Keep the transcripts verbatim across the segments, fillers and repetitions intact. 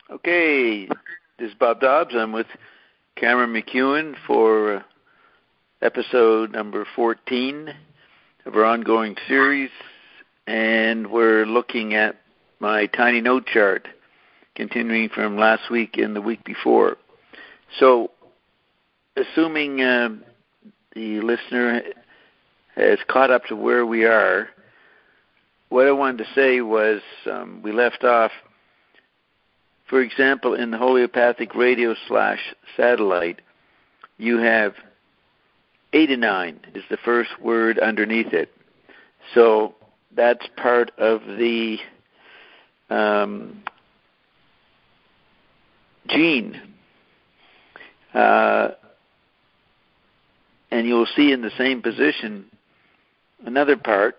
Okay, this is Bob Dobbs. I'm with Cameron McEwen for episode number fourteen of our ongoing series, and we're looking at my tiny note chart, continuing from last week and the week before. So, assuming uh, the listener has caught up to where we are, what I wanted to say was um, we left off, for example, in the homeopathic radio slash satellite, you have eighty-nine is the first word underneath it. So that's part of the um, gene. Uh, and you'll see in the same position another part.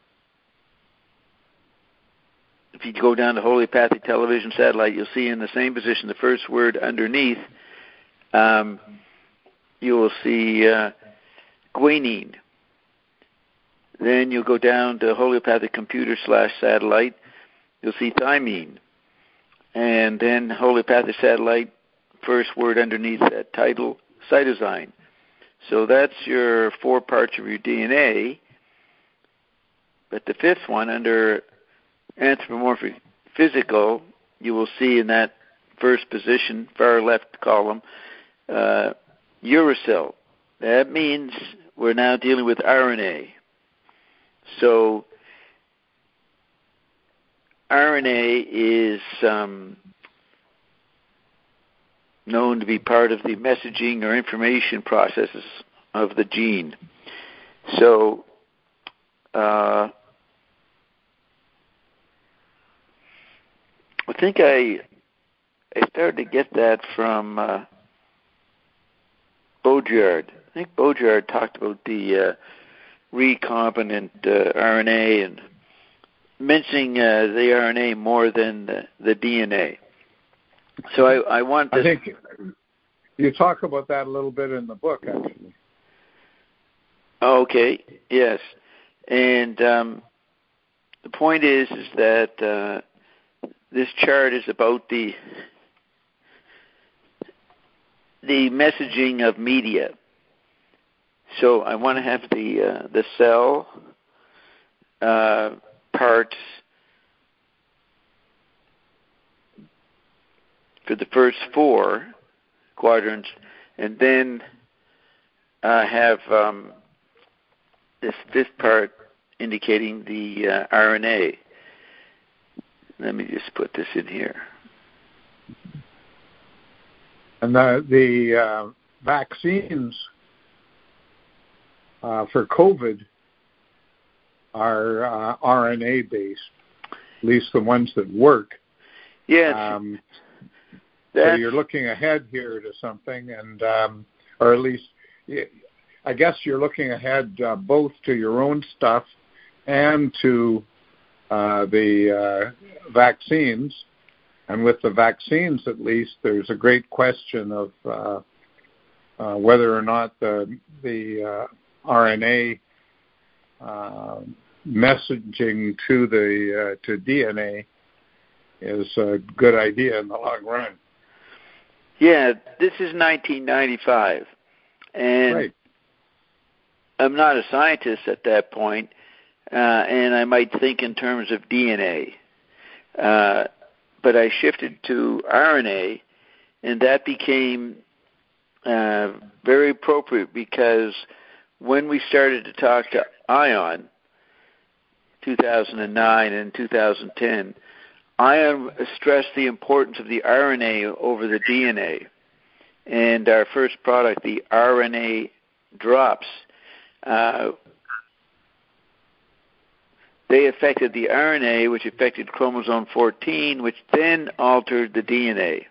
If you go down to homeopathic television satellite, you'll see in the same position the first word underneath. Um, you will see uh, guanine. Then you'll go down to homeopathic computer slash satellite. You'll see thymine. And then homeopathic satellite, first word underneath that title, cytosine. So that's your four parts of your D N A. But the fifth one, under anthropomorphic physical, you will see in that first position, far left column, uh, uracil. That means we're now dealing with R N A. So R N A is um, known to be part of the messaging or information processes of the gene. So uh, I think I I started to get that from uh, Baudrillard. I think Baudrillard talked about the uh, recombinant uh, R N A and mentioning uh, the R N A more than the, the D N A. So I, I want to... I think you talk about that a little bit in the book, actually. Okay, yes. And um, the point is, is that uh, this chart is about the the messaging of media. So I want to have the uh, the cell uh, parts for the first four quadrants, and then uh, have um, this fifth part indicating the uh, R N A. Let me just put this in here. And the, the uh, vaccines uh, for COVID are uh, R N A-based, at least the ones that work. Yes. Um, so you're looking ahead here to something, and um, or at least, I guess you're looking ahead uh, both to your own stuff and to uh, the uh, vaccines. And with the vaccines, at least, there's a great question of uh, uh, whether or not the, the uh, R N A uh, messaging to the uh, to D N A is a good idea in the long run. Yeah, this is nineteen ninety-five, and right. I'm not a scientist at that point, uh, and I might think in terms of D N A. Uh, but I shifted to R N A, and that became uh, very appropriate because when we started to talk to ION, two thousand nine and two thousand ten, ION stressed the importance of the R N A over the D N A. And our first product, the R N A drops, uh, they affected the R N A, which affected chromosome fourteen, which then altered the D N A.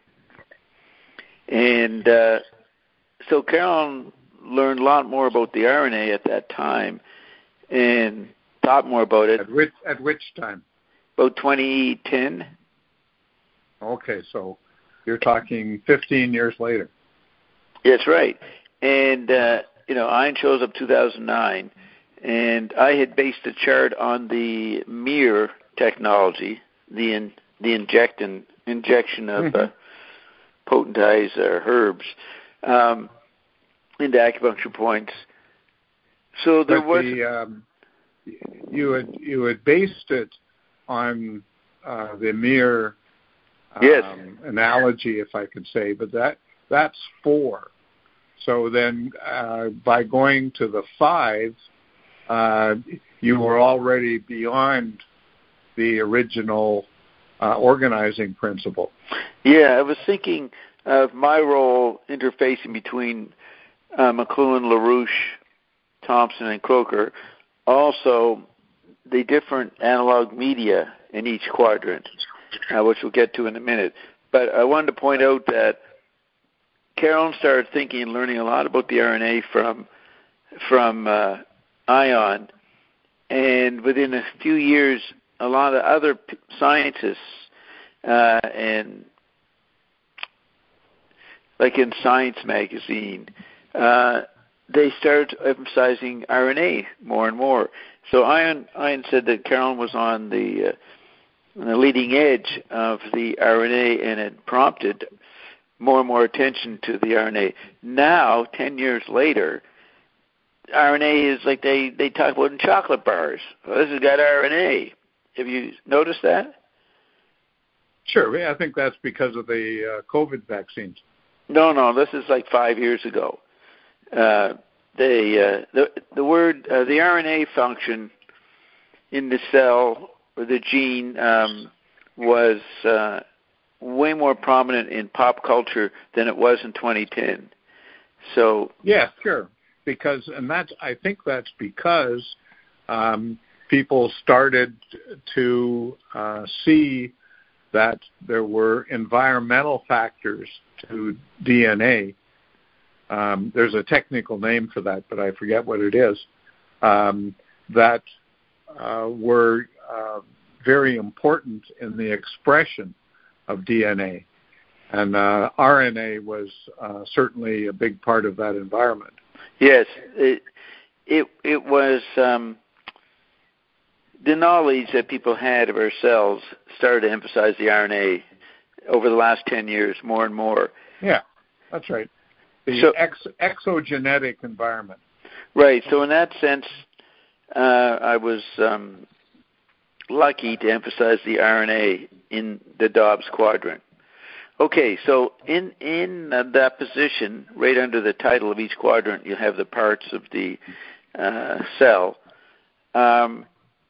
And uh, so Carolyn learned a lot more about the R N A at that time and thought more about it. At which, at which time? About twenty ten. Okay, so you're talking fifteen years later. That's right. And, uh, you know, ION shows up two thousand nine, and I had based the chart on the M I R technology, the in, the injectin injection of mm-hmm. uh, potentized uh, herbs um, into acupuncture points. So there but was the, um, you had you had based it on uh, the mere um, yes. analogy, if I could say, but that that's four. So then, uh, by going to the five, uh, you were already beyond the original uh, organizing principle. Yeah, I was thinking of my role interfacing between uh, McLuhan, LaRouche, Thompson, and Croker. Also, the different analog media in each quadrant, uh, which we'll get to in a minute. But I wanted to point out that Carolyn started thinking and learning a lot about the R N A from from uh, Ion, and within a few years, a lot of other p- scientists uh, and like in Science magazine, uh, they started emphasizing R N A more and more. So Ion, Ion said that Carolyn was on the, uh, on the leading edge of the R N A, and it prompted more and more attention to the R N A. Now, ten years later, R N A is like they, they talk about in chocolate bars. Well, this has got R N A. Have you noticed that? Sure. Yeah, I think that's because of the uh, COVID vaccines. No, no, this is like five years ago. Uh, they, uh, the the word uh, the R N A function in the cell or the gene um, was uh, way more prominent in pop culture than it was in twenty ten. So yeah, sure, because and that's I think that's because um, people started to uh, see that there were environmental factors to D N A. Um, there's a technical name for that, but I forget what it is, um, that uh, were uh, very important in the expression of D N A. And uh, R N A was uh, certainly a big part of that environment. Yes, it it, it was um, the knowledge that people had of our cells started to emphasize the R N A over the last ten years more and more. Yeah, that's right. The so, ex- exogenetic environment. Right. So in that sense, uh, I was um, lucky to emphasize the R N A in the Dobbs quadrant. Okay, so in in uh, that position, right under the title of each quadrant, you have the parts of the uh, cell. Um,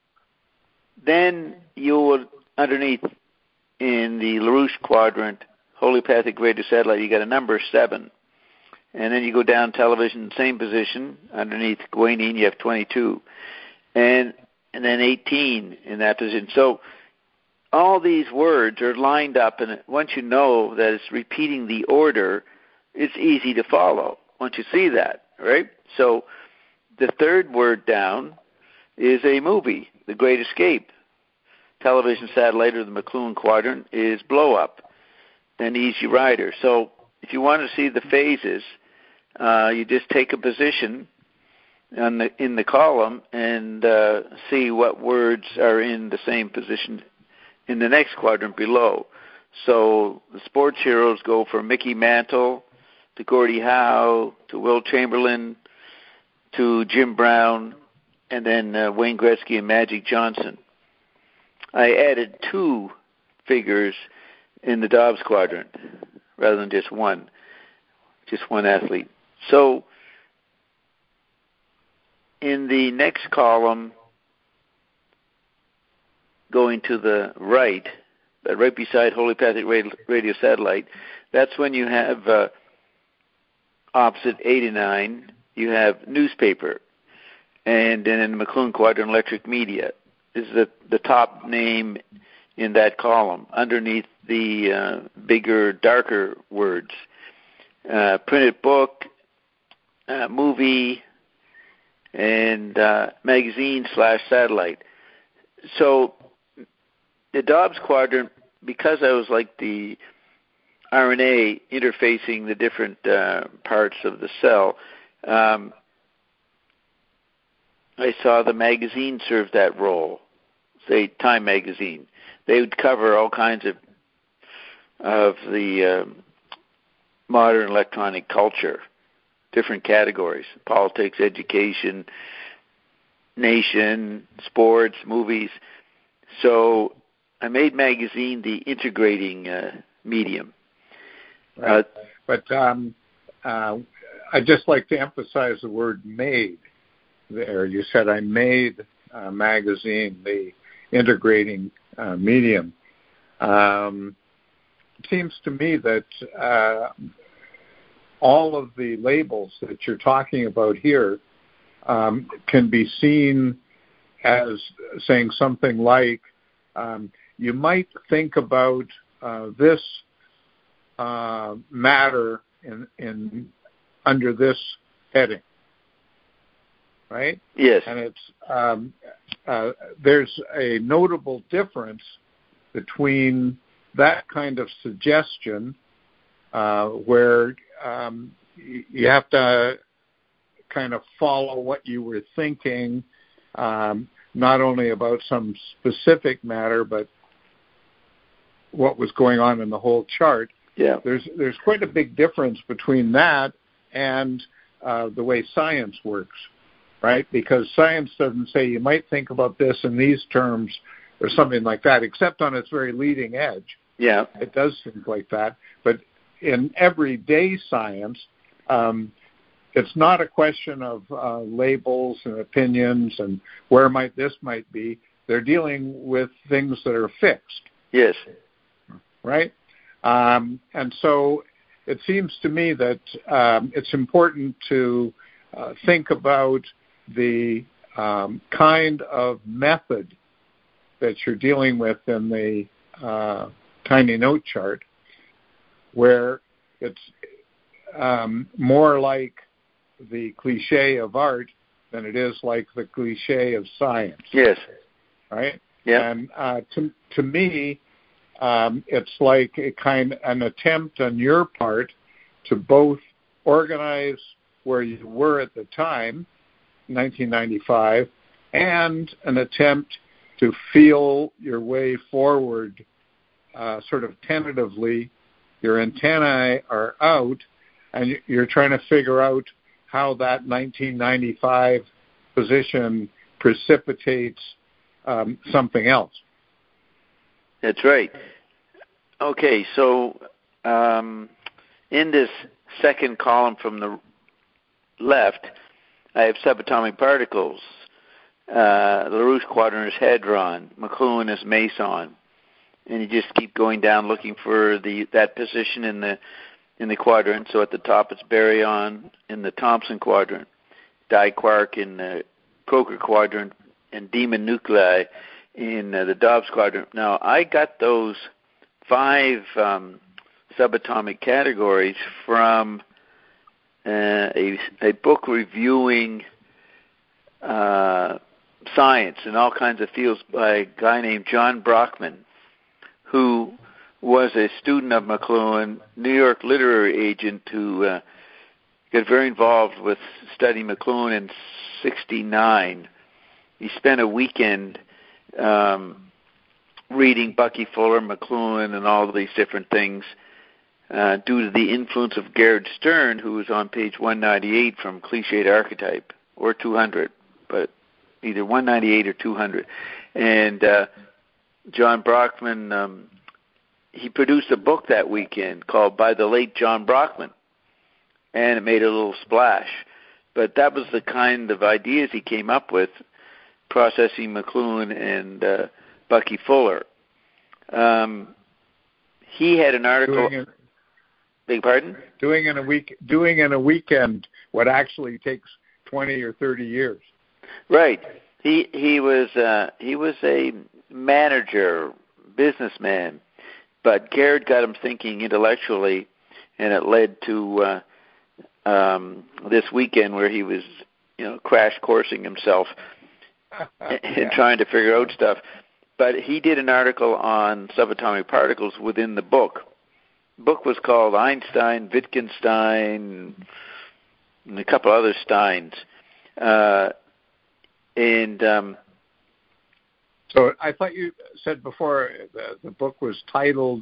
then you will, underneath in the LaRouche quadrant, homeopathic radiosatellite, you got a number seven. And then you go down television, same position. Underneath guanine, you have twenty-two. And and then eighteen in that position. So all these words are lined up, and once you know that it's repeating the order, it's easy to follow once you see that, right? So the third word down is a movie, The Great Escape. Television satellite or the McLuhan quadrant is Blow Up, then Easy Rider. So if you want to see the phases, uh, you just take a position on the, in the column and uh, see what words are in the same position in the next quadrant below. So the sports heroes go from Mickey Mantle to Gordie Howe to Will Chamberlain to Jim Brown and then uh, Wayne Gretzky and Magic Johnson. I added two figures in the Dobbs quadrant rather than just one, just one athlete. So in the next column, going to the right, uh, right beside homeopathic radio satellite, that's when you have uh, opposite eighty-nine, you have newspaper, and then in the McLuhan quadrant, electric media is the, the top name in that column, underneath the uh, bigger, darker words. Uh, printed book, uh, movie, and uh, magazine slash satellite. So the Dobbs quadrant, because I was like the R N A interfacing the different uh, parts of the cell, um, I saw the magazine serve that role, say Time magazine. They would cover all kinds of of the uh, modern electronic culture, different categories: politics, education, nation, sports, movies. So I made magazine the integrating uh, medium. Right. Uh, but um, uh, I'd just like to emphasize the word made there. You said I made a magazine, the integrating uh, medium. Um, it seems to me that uh, all of the labels that you're talking about here um, can be seen as saying something like, um, you might think about uh, this uh, matter in, in under this heading, right? Yes. And it's um, uh, there's a notable difference between that kind of suggestion, uh, where um, you have to kind of follow what you were thinking, um, not only about some specific matter, but what was going on in the whole chart. Yeah. There's there's quite a big difference between that and uh, the way science works, right? Because science doesn't say you might think about this in these terms or something like that, except on its very leading edge. Yeah. It does things like that. But in everyday science, um, it's not a question of uh, labels and opinions and where might this might be. They're dealing with things that are fixed. Yes. Right? Um, and so it seems to me that um, it's important to uh, think about the um, kind of method that you're dealing with in the uh, tiny note chart, where it's um, more like the cliche of art than it is like the cliche of science. Yes. Right? Yeah. And uh, to to me, um, it's like a kind an attempt on your part to both organize where you were at the time, nineteen ninety-five, and an attempt to feel your way forward, uh, sort of tentatively. Your antennae are out, and you're trying to figure out how that nineteen ninety-five position precipitates um, something else. That's right. Okay, so um, in this second column from the left, I have subatomic particles. Uh, LaRouche quadrant is hadron, McLuhan is meson, and you just keep going down looking for the that position in the in the quadrant. So at the top it's baryon in the Thomson quadrant, diquark in the Croker quadrant, and Demon nuclei in uh, the Dobbs quadrant. Now I got those five um, subatomic categories from uh, a, a book reviewing uh, science in all kinds of fields by a guy named John Brockman, who was a student of McLuhan, New York literary agent who uh, got very involved with studying McLuhan in sixty-nine. He spent a weekend um, reading Bucky Fuller, McLuhan, and all of these different things uh, due to the influence of Gerhard Stern, who was on page one ninety-eight from Cliched Archetype, or two hundred, but either one ninety-eight or two hundred. And uh, John Brockman, um, he produced a book that weekend called By the Late John Brockman, and it made a little splash. But that was the kind of ideas he came up with, processing McLuhan and uh, Bucky Fuller. Um, he had an article. Doing it, beg pardon? Doing in a week, doing in a weekend what actually takes twenty or thirty years. Right. He he was uh, he was a manager, businessman, but Gerhard got him thinking intellectually, and it led to uh, um, this weekend where he was, you know, crash coursing himself and yeah. trying to figure out stuff. But he did an article on subatomic particles within the book. The book was called Einstein, Wittgenstein, and a couple other Steins. Uh, and um, so I thought you said before the, the book was titled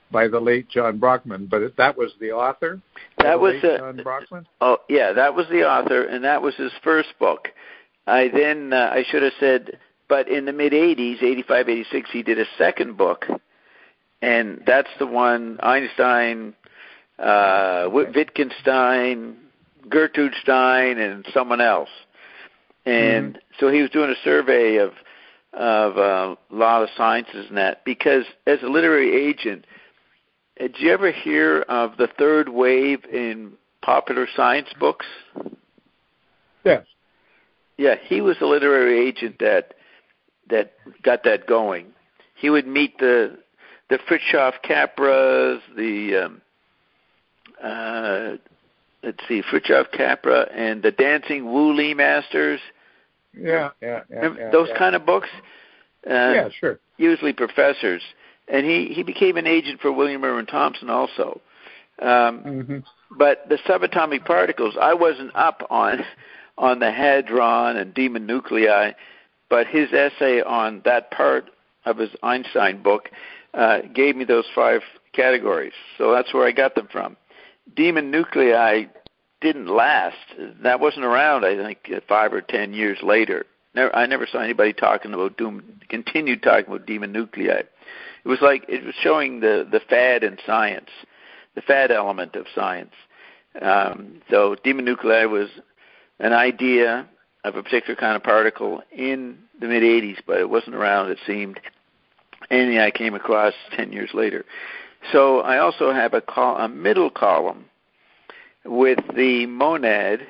by the late John Brockman, but that was the author? That was uh, John Brockman? Oh, yeah, that was the author, and that was his first book. I then, uh, I should have said, but in the mid-eighties, eighty-five, eighty-six, he did a second book, and that's the one Einstein, uh, Wittgenstein, Gertrude Stein, and someone else. And mm-hmm. so he was doing a survey of of uh, a lot of sciences and that, because as a literary agent, did you ever hear of the third wave in popular science books? Yes. Yeah, he was a literary agent that that got that going. He would meet the the Fritjof Capras, the um, uh, let's see, Fritjof Capra and the Dancing Wu Li Masters. Yeah, yeah, yeah. yeah those yeah. kind of books. Uh, yeah, sure. Usually professors, and he, he became an agent for William Irwin Thompson also. Um, mm-hmm. But the subatomic particles, I wasn't up on on the hadron and demon nuclei, but his essay on that part of his Einstein book uh, gave me those five categories. So that's where I got them from. Demon nuclei didn't last. That wasn't around, I think, five or ten years later. Never, I never saw anybody talking about doom, continued talking about demon nuclei. It was like it was showing the, the fad in science, the fad element of science. Um, so demon nuclei was an idea of a particular kind of particle in the mid-eighties, but it wasn't around, it seemed. Anything I came across ten years later. So I also have a, col- a middle column with the monad,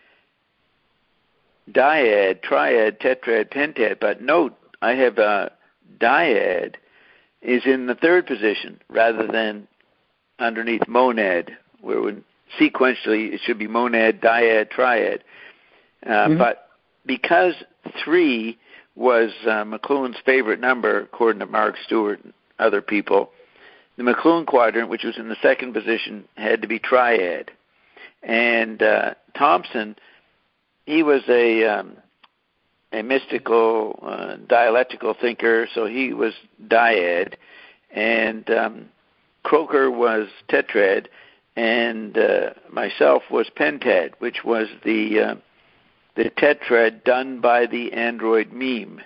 dyad, triad, tetrad, pentad. But note, I have a dyad is in the third position rather than underneath monad, where when sequentially it should be monad, dyad, triad. Uh, mm-hmm. But because three was uh, McLuhan's favorite number, according to Mark Stewart and other people, the McLuhan quadrant, which was in the second position, had to be triad. And uh, Thompson, he was a um, a mystical, uh, dialectical thinker, so he was dyad. And um, Croker was tetrad, and uh, myself was pentad, which was the uh, the tetrad done by the android meme.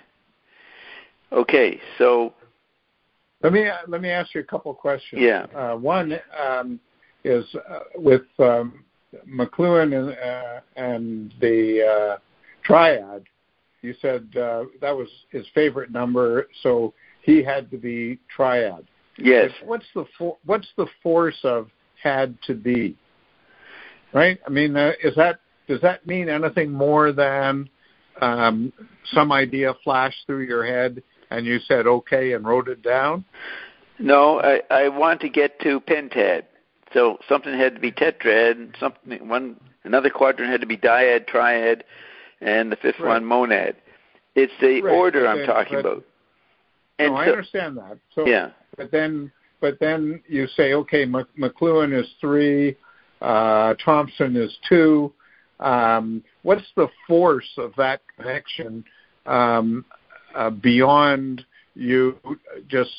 Okay, so let me let me ask you a couple of questions. Yeah. Uh, one um, is uh, with um, McLuhan and, uh, and the uh, triad. You said uh, that was his favorite number, so he had to be triad. Yes. But what's the for, what's the force of had to be? Right. I mean, uh, is that does that mean anything more than um, some idea flashed through your head and you said okay and wrote it down? No, I, I want to get to pentad. So something had to be tetrad, something one another quadrant had to be dyad, triad, and the fifth right. one monad. It's the right. order but I'm then, talking but, about. And no, I so, understand that. So, yeah. But then, but then you say, okay, McLuhan is three, uh, Thompson is two. Um, what's the force of that connection um, uh, beyond you just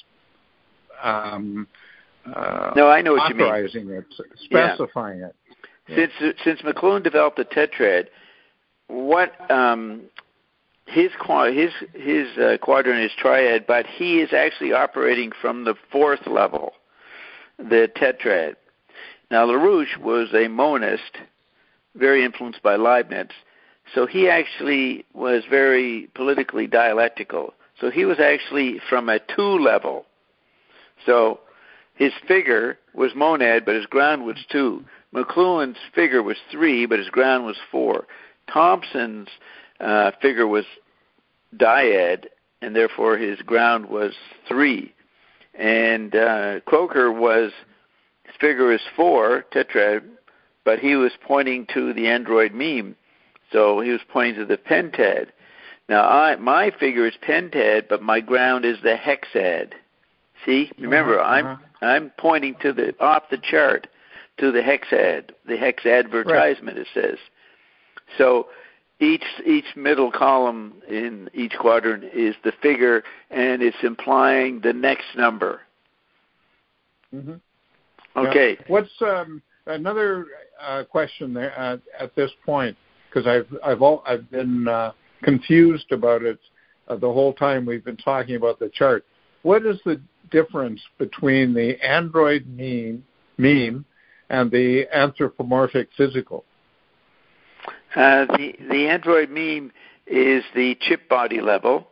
um, uh, no, I know what authorizing you mean. it, specifying yeah. it? Since yeah. since McLuhan developed the tetrad, what um, his his his uh, quadrant is triad, but he is actually operating from the fourth level, the tetrad. Now LaRouche was a monist, very influenced by Leibniz, so he actually was very politically dialectical. So he was actually from a two level. So his figure was monad, but his ground was two. McLuhan's figure was three, but his ground was four. Thompson's uh, figure was dyad, and therefore his ground was three. And uh, Croker was, his figure was four, tetrad, but he was pointing to the android meme. So he was pointing to the pentad. Now, I, my figure is pentad, but my ground is the hexad. See? Remember, uh-huh, I'm uh-huh. I'm pointing to the off the chart to the hexad, the hex advertisement, right. It says. So each each middle column in each quadrant is the figure, and it's implying the next number. Mm-hmm. Okay. Now, what's um, another uh, question there uh, at this point? Because I've I've all, I've been uh, confused about it uh, the whole time we've been talking about the chart. What is the difference between the android meme, meme and the anthropomorphic physical? Uh, the the android meme is the chip body level.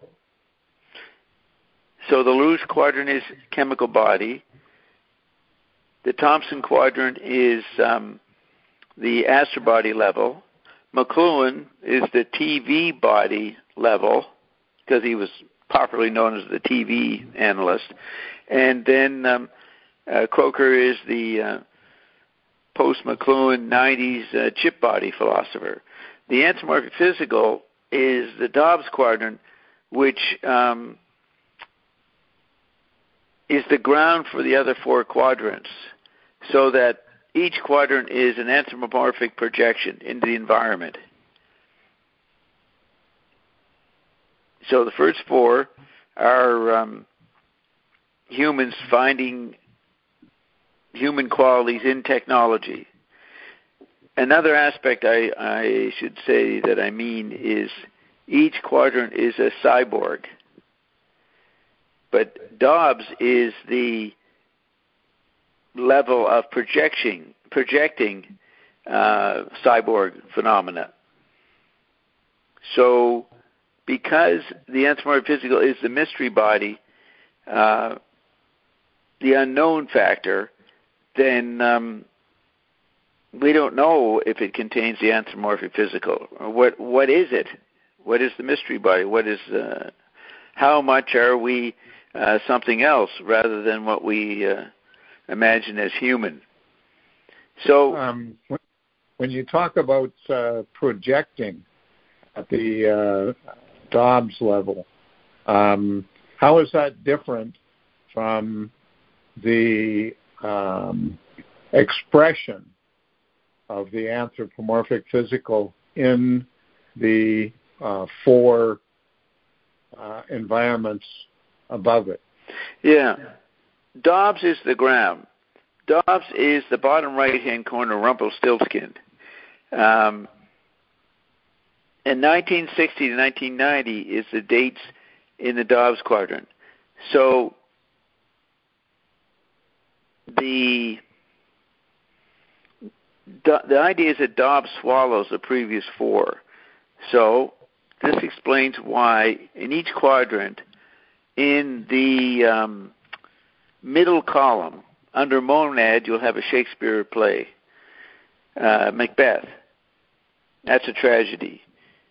So the Lewis quadrant is chemical body. The Thomson quadrant is um, the astrobody level. McLuhan is the T V body level, because he was popularly known as the T V analyst. And then um, uh, Croker is the uh, post-McLuhan nineties uh, chip body philosopher. The anthropomorphic physical is the Dobbs quadrant, which um, is the ground for the other four quadrants, so that each quadrant is an anthropomorphic projection into the environment. So the first four are um, humans finding human qualities in technology. Another aspect I, I should say that I mean is each quadrant is a cyborg. But Dobbs is the level of projection, projecting uh, cyborg phenomena. So because the anthropomorphic physical is the mystery body, uh, the unknown factor, then um, we don't know if it contains the anthropomorphic physical. Or what what is it? What is the mystery body? What is uh, how much are we uh, something else rather than what we uh, imagine as human? So um, when you talk about uh, projecting at the uh, Dobbs level, um, how is that different from the um, expression of the anthropomorphic physical in the uh, four uh, environments above it? Yeah. Dobbs is the ground. Dobbs is the bottom right-hand corner, Rumpelstiltskin. Um, and nineteen sixty to nineteen ninety is the dates in the Dobbs quadrant. So the the idea is that Dobbs swallows the previous four. So this explains why in each quadrant, in the um, middle column, under monad, you'll have a Shakespeare play, uh, Macbeth. That's a tragedy.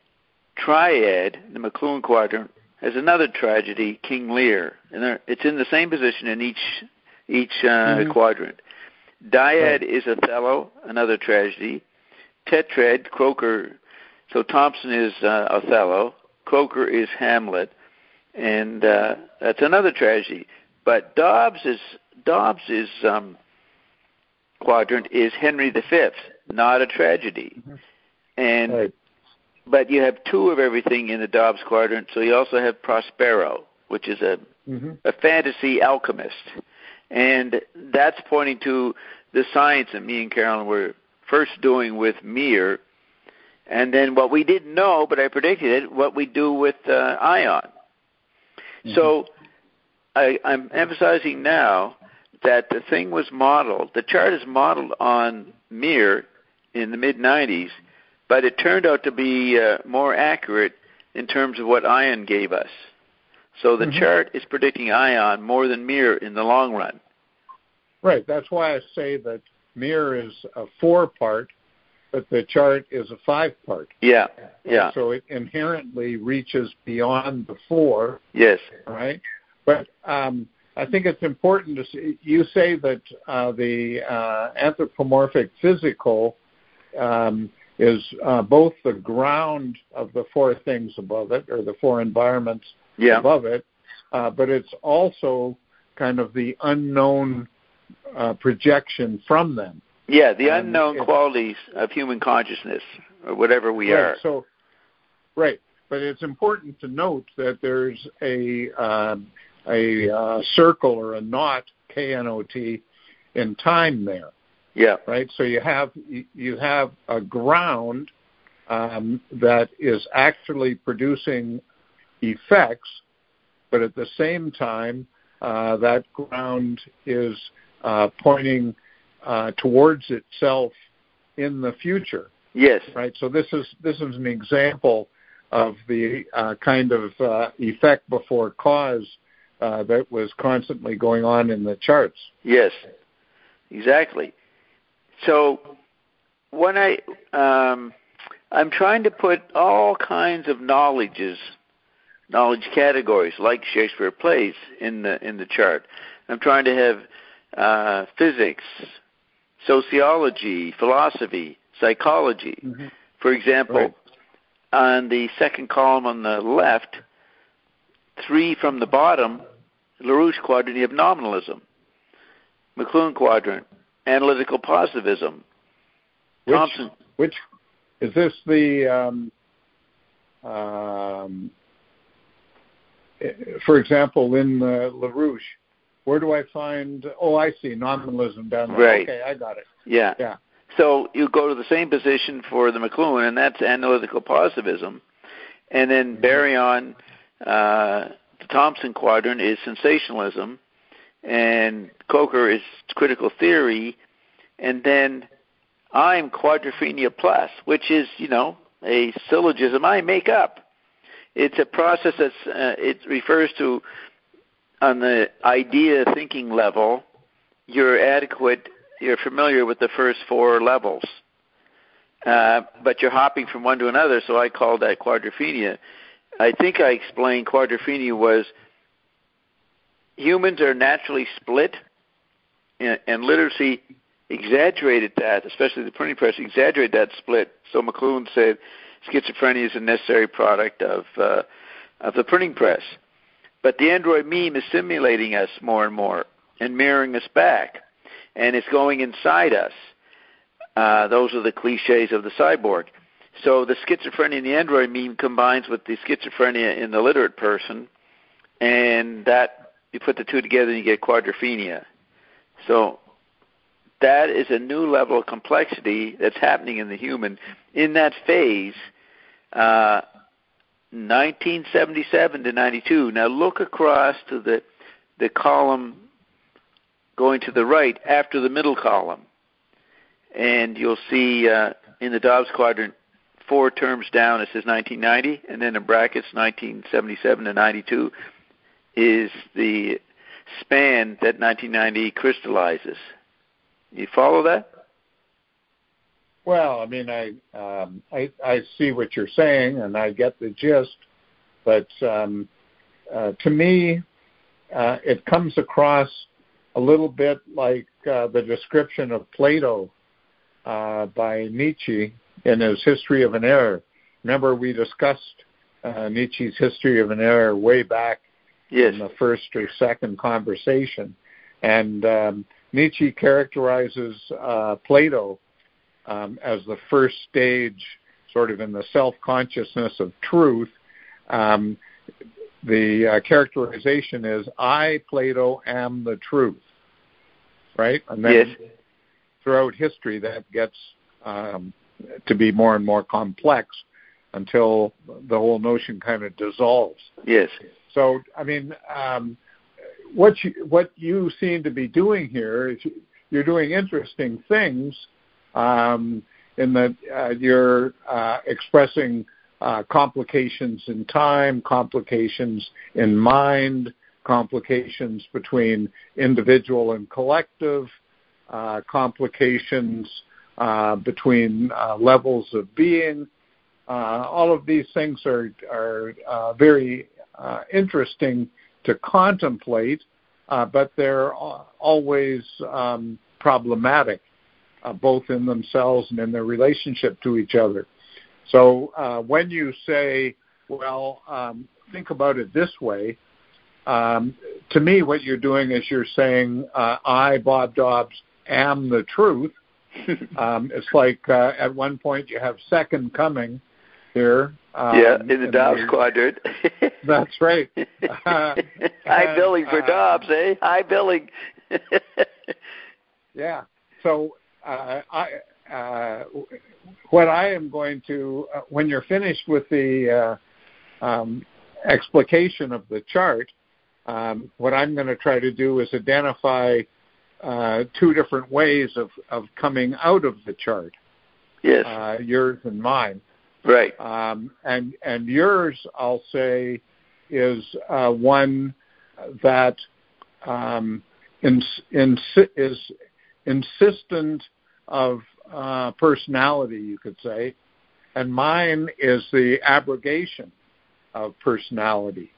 Triad, the McLuhan quadrant, has another tragedy, King Lear. And it's in the same position in each each uh, mm-hmm. quadrant. Dyad right. is Othello, another tragedy. Tetrad, Croker, so Thompson is uh, Othello. Croker is Hamlet. And uh, that's another tragedy. But Dobbs is Dobbs is um, quadrant is Henry the Fifth, not a tragedy. Mm-hmm. And right. But you have two of everything in the Dobbs quadrant, so you also have Prospero, which is a mm-hmm. a fantasy alchemist. And that's pointing to the science that me and Carolyn were first doing with Mir, and then what we didn't know, but I predicted it, what we do with uh, Ion. Mm-hmm. So I, I'm emphasizing now that the thing was modeled, the chart is modeled on Mir in the mid nineties, but it turned out to be uh, more accurate in terms of what Ion gave us. So the mm-hmm. chart is predicting Ion more than Mir in the long run. Right. That's why I say that Mir is a four-part, but the chart is a five-part. Yeah, yeah. So it inherently reaches beyond the four. Yes. Right? But um, I think it's important to see, you say that uh, the uh, anthropomorphic physical um, is uh, both the ground of the four things above it, or the four environments yeah. above it, uh, but it's also kind of the unknown uh, projection from them. Yeah, the and unknown it, qualities of human consciousness, or whatever we right, are. So, right, but it's important to note that there's a uh, a uh, circle or a knot, K N O T, in time there. Yeah. Right. So you have you have a ground um, that is actually producing effects, but at the same time, uh, that ground is uh, pointing uh, towards itself in the future. Yes. Right. So this is this is an example of the uh, kind of uh, effect before cause uh, that was constantly going on in the charts. Yes. Exactly. So when I um, I'm trying to put all kinds of knowledges, knowledge categories like Shakespeare plays in the in the chart. I'm trying to have uh, physics, sociology, philosophy, psychology. Mm-hmm. For example, right. On the second column on the left, three from the bottom, LaRouche quadrant, you have nominalism. McLuhan quadrant, analytical positivism. Which, Thompson. Which is this the, um, um, for example, in uh, LaRouche, where do I find, oh, I see, nominalism down there. Right. Okay, I got it. Yeah. Yeah. So you go to the same position for the McLuhan, and that's analytical positivism. And then mm-hmm. Baryon, uh, the Thompson quadrant is sensationalism, and Coker is critical theory, and then I'm quadrophenia plus, which is, you know, a syllogism I make up. It's a process that's, uh, it refers to, on the idea thinking level, you're adequate, you're familiar with the first four levels, uh, but you're hopping from one to another, so I call that quadrophenia. I think I explained quadrophenia was humans are naturally split, and, and literacy exaggerated that, especially the printing press exaggerated that split. So McLuhan said schizophrenia is a necessary product of uh, of the printing press. But the Android meme is simulating us more and more and mirroring us back, and it's going inside us. Uh, those are the cliches of the cyborg. So the schizophrenia in the Android meme combines with the schizophrenia in the literate person, and that you put the two together and you get quadrophenia. So that is a new level of complexity that's happening in the human. In that phase, uh, nineteen seventy-seven to ninety-two. Now look across to the the column going to the right after the middle column, and you'll see uh, in the Dobbs quadrant four terms down it says nineteen ninety, and then in brackets nineteen seventy-seven to ninety-two is the span that nineteen ninety crystallizes. You follow that? Well, I mean, I, um, I I see what you're saying, and I get the gist, but um, uh, to me, uh, it comes across a little bit like uh, the description of Plato uh, by Nietzsche in his History of an Error. Remember, we discussed uh, Nietzsche's History of an Error way back yes. in the first or second conversation, and um, Nietzsche characterizes uh, Plato Um, as the first stage, sort of in the self-consciousness of truth. Um, the uh, characterization is, I, Plato, am the truth, right? And then yes. throughout history, that gets um, to be more and more complex until the whole notion kind of dissolves. Yes. So, I mean, um, what you, what you seem to be doing here is you're doing interesting things, Um, in that uh, you're uh, expressing uh, complications in time, complications in mind, complications between individual and collective, uh, complications uh, between uh, levels of being. Uh, all of these things are, are uh, very uh, interesting to contemplate, uh, but they're always um, problematic. Uh, both in themselves and in their relationship to each other. So uh, when you say, well, um, think about it this way, um, to me what you're doing is you're saying, uh, I, Bob Dobbs, am the truth. um, it's like uh, at one point you have second coming here. Um, yeah, in the Dobbs the, quadrant. That's right. Uh, High billing for uh, Dobbs, eh? High billing. Yeah. So uh, I, uh, what I am going to, uh, when you're finished with the uh, um, explication of the chart, um, what I'm going to try to do is identify uh, two different ways of, of coming out of the chart. Yes. Uh, yours and mine. Right. Um, and and yours, I'll say, is uh, one that um, ins- ins- is insistent of uh, personality, you could say, and mine is the abrogation of personality.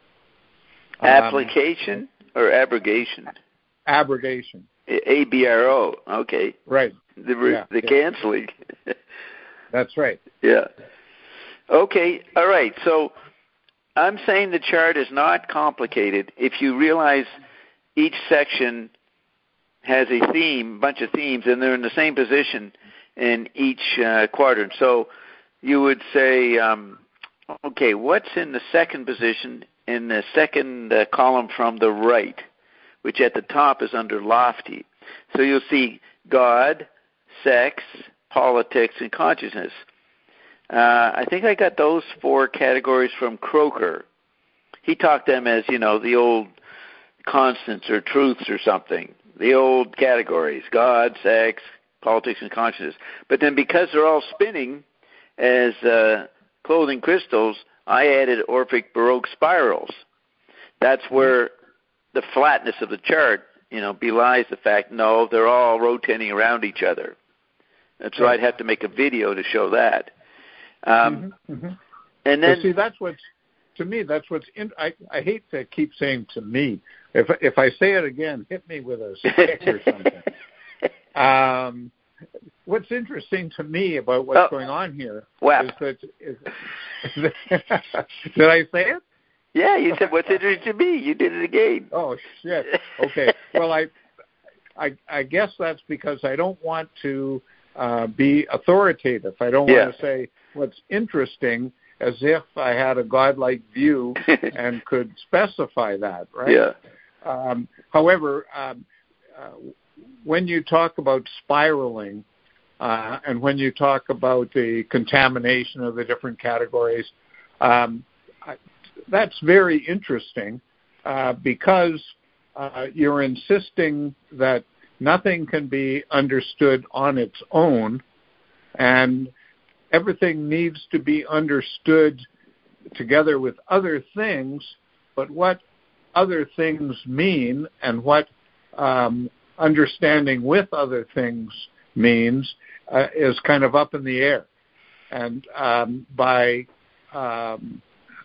Application um, or abrogation? Abrogation. A B R O. Okay. Right. The re- yeah, the yeah. canceling. That's right. Yeah. Okay. All right. So I'm saying the chart is not complicated if you realize each section has a theme, a bunch of themes, and they're in the same position in each uh, quadrant. So you would say, um, okay, what's in the second position in the second uh, column from the right, which at the top is under lofty. So you'll see God, sex, politics, and consciousness. Uh, I think I got those four categories from Croker. He talked them as, you know, the old constants or truths or something, the old categories, God, sex, politics, and consciousness. But then because they're all spinning as uh, clothing crystals, I added Orphic Baroque spirals. That's where the flatness of the chart, you know, belies the fact, no, they're all rotating around each other. And so I'd have to make a video to show that. Um, mm-hmm, mm-hmm. And then, so see, that's what's to me. That's what's. In, I I hate to keep saying to me. If if I say it again, hit me with a stick or something. Um, what's interesting to me about what's oh, going on here wow. is that. Is, did I say it? Yeah, you said what's interesting to me. You did it again. Oh shit. Okay. Well, I, I, I guess that's because I don't want to uh, be authoritative. I don't yeah. want to say what's interesting as if I had a godlike view and could specify that, right? Yeah. Um, however, um, uh, when you talk about spiraling uh, and when you talk about the contamination of the different categories, um, I, that's very interesting uh, because uh, you're insisting that nothing can be understood on its own, and everything needs to be understood together with other things, but what other things mean and what um, understanding with other things means uh, is kind of up in the air. And um, by um,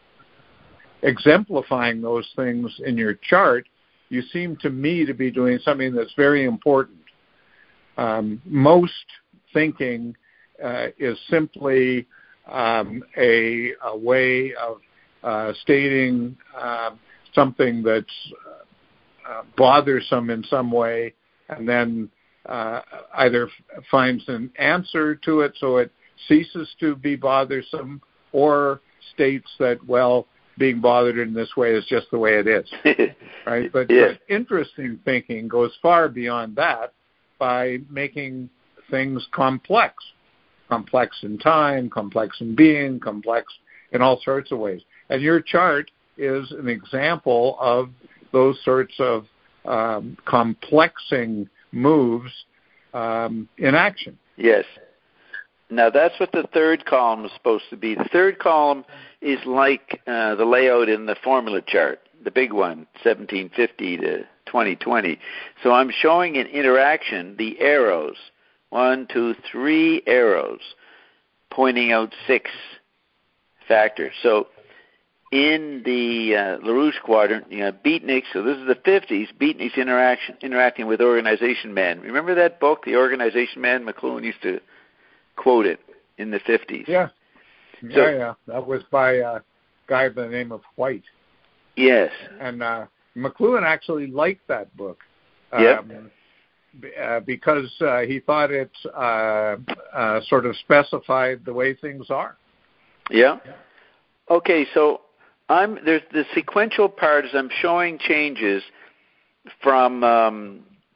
exemplifying those things in your chart, you seem to me to be doing something that's very important. Um, most thinking uh, is simply um, a, a way of uh, stating uh, something that's uh, bothersome in some way, and then uh, either f- finds an answer to it so it ceases to be bothersome, or states that, well, being bothered in this way is just the way it is, right? But, yeah. but interesting thinking goes far beyond that by making things complex, complex in time, complex in being, complex in all sorts of ways. And your chart is an example of those sorts of um, complexing moves um, in action. Yes. Now, that's what the third column is supposed to be. The third column is like uh, the layout in the formula chart, the big one, seventeen fifty to twenty twenty. So I'm showing in interaction the arrows, one, two, three arrows, pointing out six factors. So in the uh, LaRouche quadrant, you have Beatniks, so this is the fifties, Beatniks interaction, interacting with Organization Man. Remember that book, The Organization Man? McLuhan used to quote it in the fifties. Yeah, yeah, so, yeah. That was by a guy by the name of White. Yes. And uh, McLuhan actually liked that book. Yep. Um, uh, because uh, he thought it uh, uh, sort of specified the way things are. Yeah. Okay, so I'm there's the sequential part is I'm showing changes from um,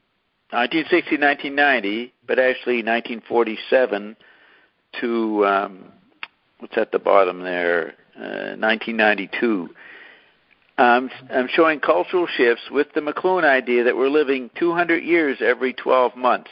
nineteen sixty to nineteen ninety, but actually nineteen forty-seven to, um, what's at the bottom there, uh, nineteen ninety-two. Um, I'm showing cultural shifts with the McLuhan idea that we're living two hundred years every twelve months.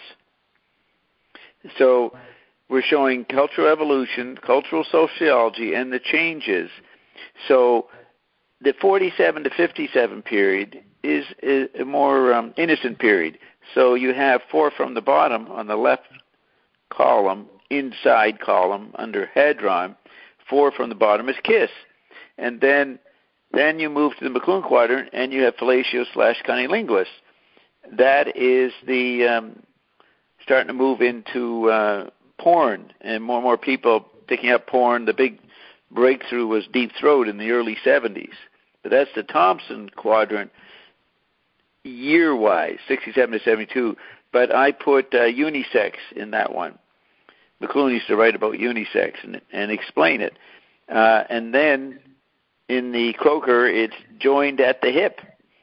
So we're showing cultural evolution, cultural sociology, and the changes. So the forty-seven to fifty-seven period is, is a more um, innocent period. So you have four from the bottom on the left column, inside column, under Hadron. Four from the bottom is Kiss. And then then you move to the McLuhan quadrant, and you have fellatio slash cunnilingus. That is the um, starting to move into uh, porn, and more and more people picking up porn. The big breakthrough was Deep Throat in the early seventies. But that's the Thompson quadrant year-wise, sixty-seven to seventy-two. But I put uh, unisex in that one. McLuhan used to write about unisex and, and explain it. Uh, and then in the Croker, it's joined at the hip,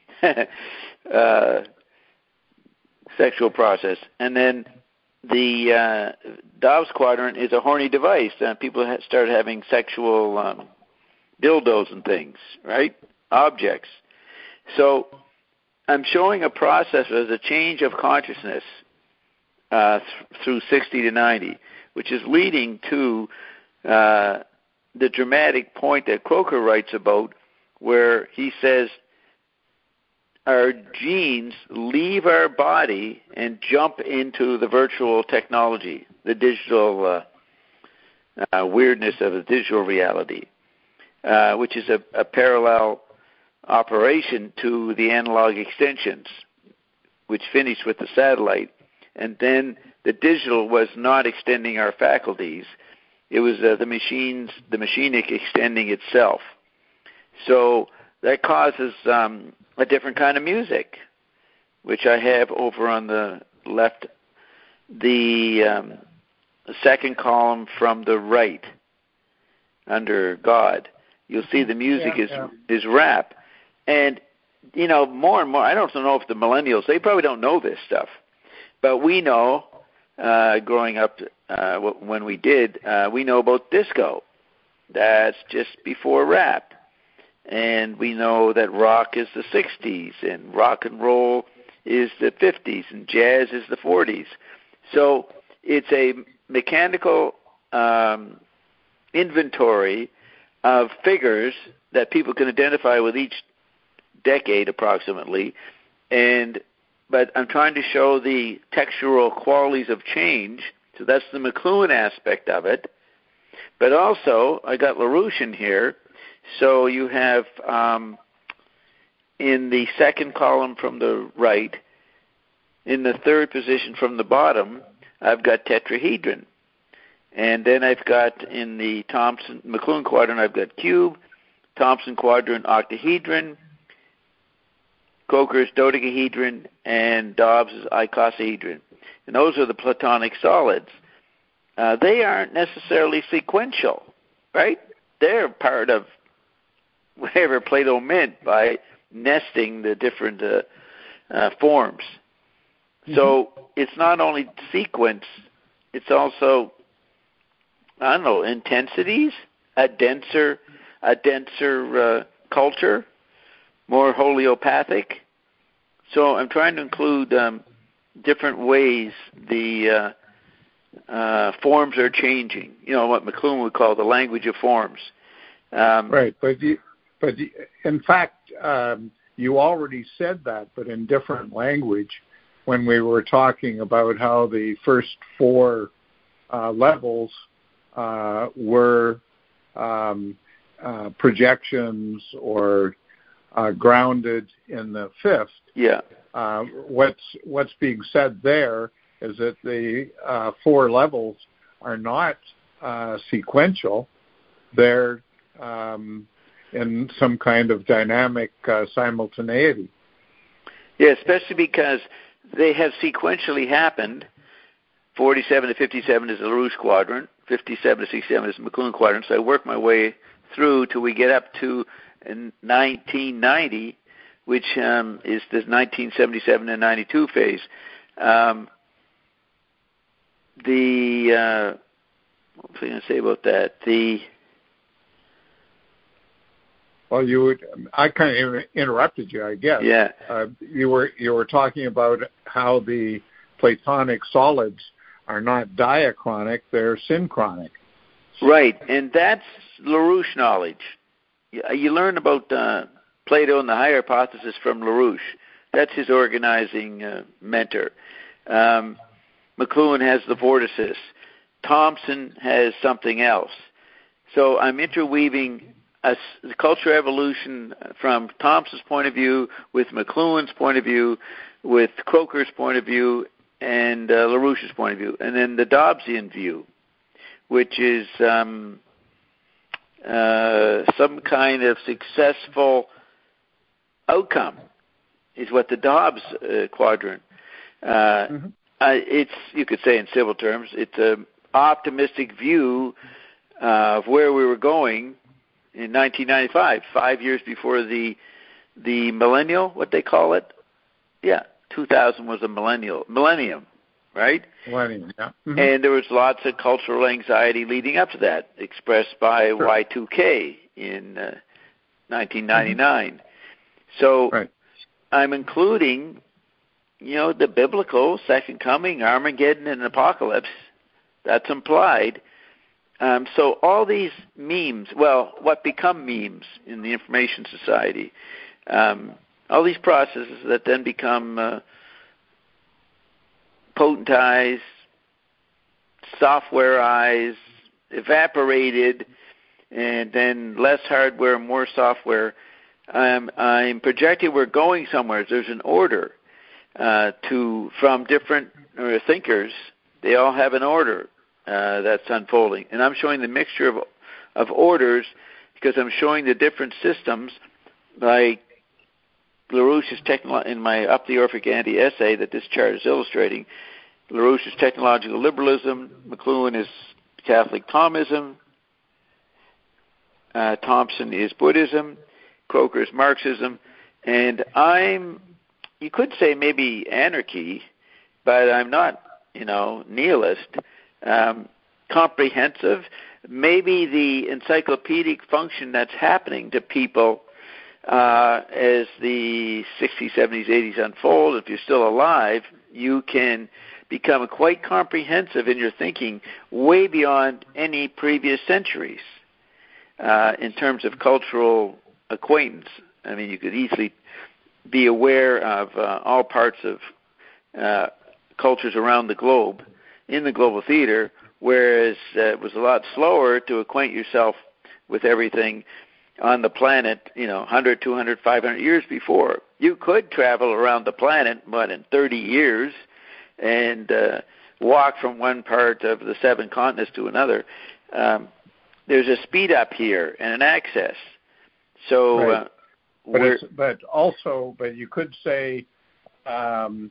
uh, sexual process. And then the uh, Dobbs quadrant is a horny device. Uh, people ha- start having sexual um, dildos and things, right? Objects. So I'm showing a process as a change of consciousness uh, th- through sixty to ninety, which is leading to uh, the dramatic point that Croker writes about, where he says our genes leave our body and jump into the virtual technology, the digital uh, uh, weirdness of a digital reality, uh, which is a, a parallel operation to the analog extensions, which finished with the satellite. And then the digital was not extending our faculties. It was uh, the machines, the machinic extending itself. So that causes um, a different kind of music, which I have over on the left, the um, second column from the right, under God. You'll see the music yeah, is yeah. is rap. And, you know, more and more, I don't know if the millennials, they probably don't know this stuff. But we know, uh, growing up uh, when we did, uh, we know about disco. That's just before rap. And we know that rock is the sixties, and rock and roll is the fifties, and jazz is the forties. So it's a mechanical um, inventory of figures that people can identify with each decade approximately, and but I'm trying to show the textural qualities of change, so that's the McLuhan aspect of it. But also, I got LaRouche in here, so you have um, in the second column from the right, in the third position from the bottom, I've got tetrahedron. And then I've got in the Thompson McLuhan quadrant, I've got cube, Thompson quadrant octahedron, Croker's dodecahedron, and Dobbs' icosahedron. And those are the Platonic solids. Uh, they aren't necessarily sequential, right? They're part of whatever Plato meant by nesting the different uh, uh, forms. Mm-hmm. So it's not only sequence, it's also, I don't know, intensities, a denser, a denser uh, culture, more homeopathic. So I'm trying to include um, different ways the uh, uh, forms are changing. You know, what McLuhan would call the language of forms. Um, right, but you, but you, in fact, um, you already said that, but in different language, when we were talking about how the first four uh, levels uh, were um, uh, projections or Uh, grounded in the fifth. Yeah. Uh, what's what's being said there is that the uh, four levels are not uh, sequential; they're um, in some kind of dynamic uh, simultaneity. Yeah, especially because they have sequentially happened. forty-seven to fifty-seven is the LaRouche quadrant. fifty-seven to sixty-seven is the McLuhan quadrant. So I work my way through till we get up to in nineteen ninety, which um, is the nineteen seventy-seven and ninety-two phase. Um, the uh, what was I going to say about that? The Well, you would. I kind of interrupted you, I guess. Yeah. Uh, you were you were talking about how the Platonic solids are not diachronic; they're synchronic. Right, and that's LaRouche knowledge. You learn about uh, Plato and the higher hypothesis from LaRouche. That's his organizing uh, mentor. Um, McLuhan has the vortices. Thomson has something else. So I'm interweaving a, the cultural evolution from Thomson's point of view with McLuhan's point of view, with Croker's point of view, and uh, LaRouche's point of view, and then the Dobbsian view, which is um, uh, some kind of successful outcome, is what the Dobbs uh, quadrant. Uh, mm-hmm. uh, it's, you could say in civil terms, it's an optimistic view uh, of where we were going in nineteen ninety-five, five years before the the millennial, what they call it. Yeah, two thousand was a millennial millennium. Right? Millennium, yeah. Mm-hmm. And there was lots of cultural anxiety leading up to that, expressed by sure. Y two K in uh, nineteen ninety-nine. Mm-hmm. So right. I'm including, you know, the biblical second coming, Armageddon, and apocalypse. That's implied. Um, so all these memes, well, what become memes in the information society, um, all these processes that then become uh, potentized, softwareized, evaporated, and then less hardware, more software. Um, I'm projecting we're going somewhere. There's an order uh, to from different uh, thinkers. They all have an order uh, that's unfolding, and I'm showing the mixture of of orders because I'm showing the different systems, like LaRouche's technolo- in my Up the Orphic Ante essay that this chart is illustrating. LaRouche's technological liberalism, McLuhan is Catholic Thomism, uh, Thomson is Buddhism, Croker is Marxism, and I'm, you could say maybe anarchy, but I'm not, you know, nihilist, um, comprehensive. Maybe the encyclopedic function that's happening to people uh, as the sixties, seventies, eighties unfold, if you're still alive, you can become quite comprehensive in your thinking way beyond any previous centuries uh, in terms of cultural acquaintance. I mean, you could easily be aware of uh, all parts of uh, cultures around the globe in the global theater, whereas uh, it was a lot slower to acquaint yourself with everything on the planet, you know, one hundred, two hundred, five hundred years before. You could travel around the planet, what, in thirty years, and uh, walk from one part of the seven continents to another. Um, there's a speed up here and an access. So, right. uh, but, it's, but also, but you could say, um,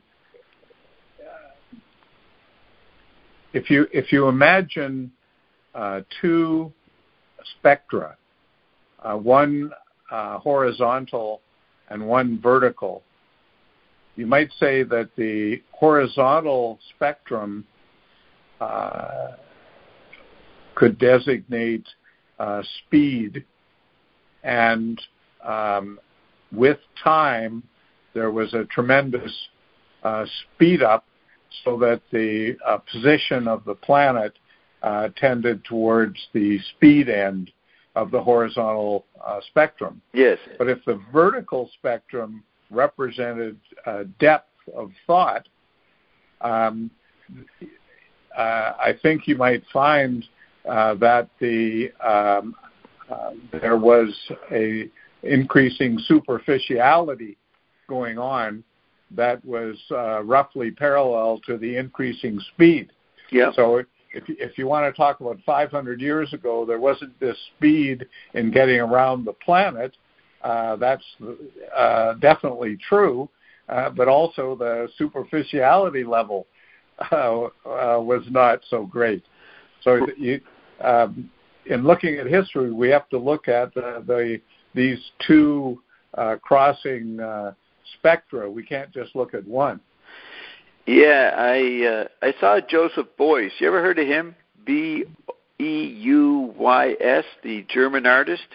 if you if you imagine uh, two spectra, uh, one uh, horizontal and one vertical, you might say that the horizontal spectrum uh, could designate uh, speed, and um, with time there was a tremendous uh, speed up so that the uh, position of the planet uh, tended towards the speed end of the horizontal uh, spectrum. Yes. But if the vertical spectrum represented uh, depth of thought, um, uh, I think you might find uh, that the um, uh, there was a increasing superficiality going on that was uh, roughly parallel to the increasing speed. Yeah. So if if you want to talk about five hundred years ago, there wasn't this speed in getting around the planet. Uh, that's uh, definitely true, uh, but also the superficiality level uh, uh, was not so great. So you, um, in looking at history, we have to look at the, the these two uh, crossing uh, spectra. We can't just look at one. Yeah, I uh, I saw Joseph Beuys. You ever heard of him? B E U Y S, the German artist.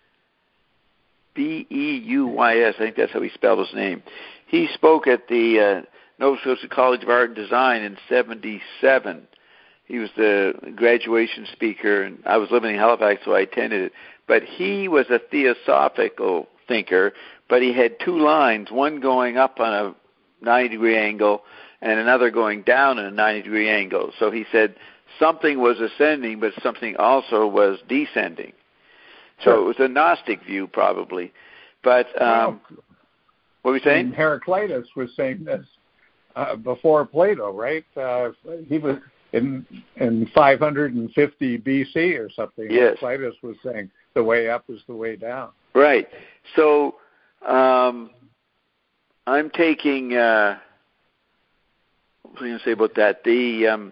B E U Y S, I think that's how he spelled his name. He spoke at the uh, Nova Scotia College of Art and Design in seventy-seven. He was the graduation speaker, and I was living in Halifax, so I attended it. But he was a theosophical thinker, but he had two lines, one going up on a ninety-degree angle and another going down in a ninety-degree angle. So he said something was ascending, but something also was descending. So sure. It was a Gnostic view, probably. But um, well, what were we saying? Heraclitus was saying this uh, before Plato, right? Uh, he was in in five hundred fifty B C or something. Yes. Heraclitus was saying the way up is the way down. Right. So um, I'm taking. Uh, what was I going to say about that? The um,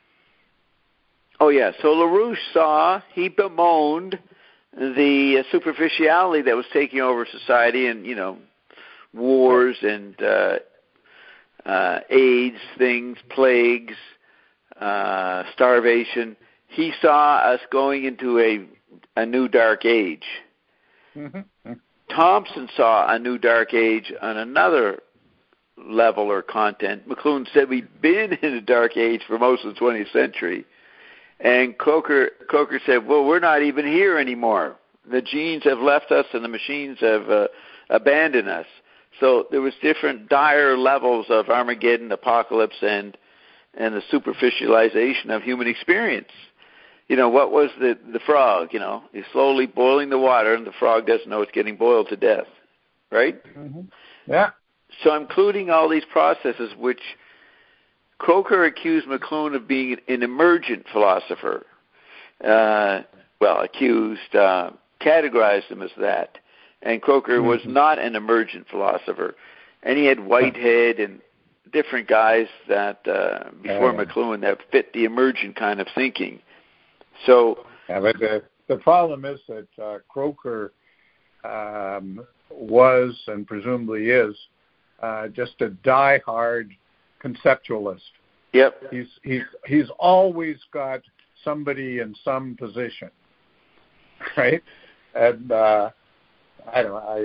oh yeah. So LaRouche saw, he bemoaned the superficiality that was taking over society, and you know, wars and uh, uh, AIDS, things, plagues, uh, starvation. He saw us going into a a new dark age. Mm-hmm. Thompson saw a new dark age on another level or content. McLuhan said we've been in a dark age for most of the twentieth century. And Croker, Croker said, well, we're not even here anymore. The genes have left us and the machines have uh, abandoned us. So there was different dire levels of Armageddon, apocalypse, and and the superficialization of human experience. You know, what was the, the frog, you know? He's slowly boiling the water, and the frog doesn't know it's getting boiled to death, right? Mm-hmm. Yeah. So I'm including all these processes, which Croker accused McLuhan of being an emergent philosopher. Uh, well, accused, uh, categorized him as that. And Croker mm-hmm. was not an emergent philosopher. And he had Whitehead and different guys that, uh, before uh, McLuhan, that fit the emergent kind of thinking. So, yeah, but the, the problem is that uh, Croker um, was, and presumably is, uh, just a die-hard conceptualist. Yep. He's he's he's always got somebody in some position, right? And uh, I don't know.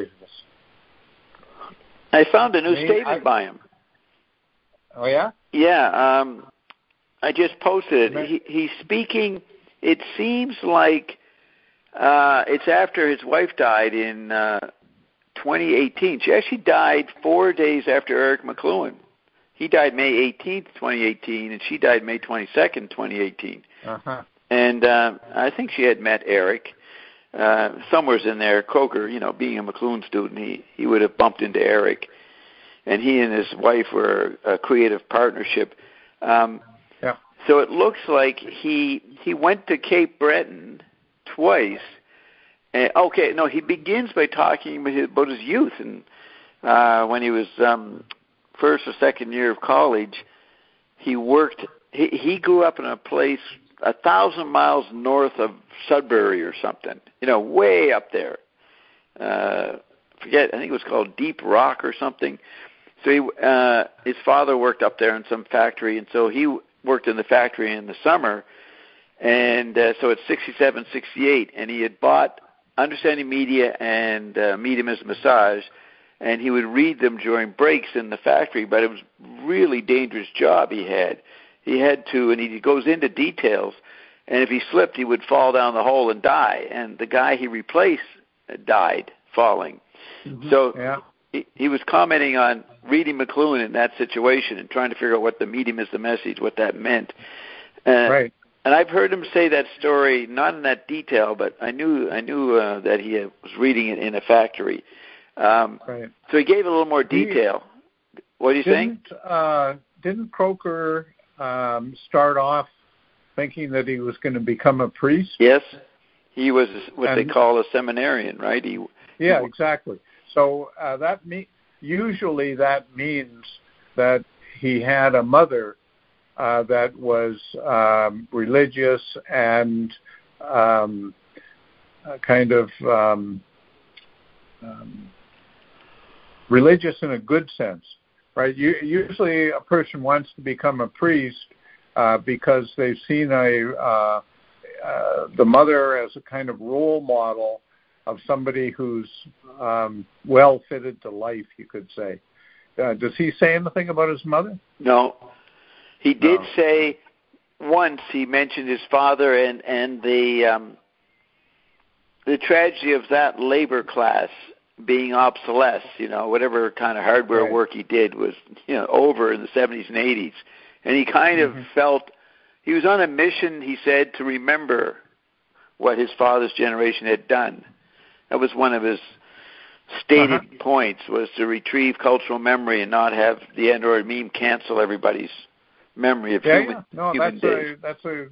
I, I found a new me, statement I, by him. Oh yeah. Yeah. Um, I just posted it. He, he's speaking. It seems like uh, it's after his wife died in uh, twenty eighteen. She actually died four days after Eric McLuhan. He died May eighteenth, twenty eighteen, and she died May twenty-second, twenty eighteen. Uh-huh. And uh, I think she had met Eric. Uh, somewhere's in there, Croker, you know, being a McLuhan student, he, he would have bumped into Eric. And he and his wife were a creative partnership. Um, yeah. So it looks like he he went to Cape Breton twice. And, okay, no, he begins by talking about his youth and uh, when he was um, first or second year of college. He worked. He, he grew up in a place a thousand miles north of Sudbury or something. You know, way up there. Uh, forget. I think it was called Deep Rock or something. So he, uh, his father worked up there in some factory, and so he worked in the factory in the summer, and uh, so it's sixty-seven, sixty-eight, and he had bought Understanding Media and uh, Medium as Massage, and he would read them during breaks in the factory, but it was a really dangerous job he had. He had to, and he goes into details, and if he slipped, he would fall down the hole and die, and the guy he replaced died falling. Mm-hmm. So yeah. he, he was commenting on reading McLuhan in that situation and trying to figure out what the medium is the message, what that meant. Uh, right. And I've heard him say that story, not in that detail, but I knew I knew uh, that he was reading it in a factory. Um, right. So he gave a little more detail. He, what do you didn't, think? Uh, didn't Croker um, start off thinking that he was going to become a priest? Yes. He was what and, they call a seminarian, right? He, yeah, he, exactly. So uh, that me- usually that means that he had a mother uh, that was um, religious and um, uh, kind of um, um, religious in a good sense, right? You, usually a person wants to become a priest uh, because they've seen a uh, uh, the mother as a kind of role model of somebody who's um, well fitted to life, you could say. Uh, does he say anything about his mother? No. He did no. say once he mentioned his father and, and the um, the tragedy of that labor class being obsolete, you know, whatever kind of hardware right. work he did was, you know, over in the seventies and eighties. And he kind mm-hmm. of felt, he was on a mission, he said, to remember what his father's generation had done. That was one of his stated uh-huh. points, was to retrieve cultural memory and not have the Android meme cancel everybody's memory of yeah, human, yeah. No, human that's days. A, that's a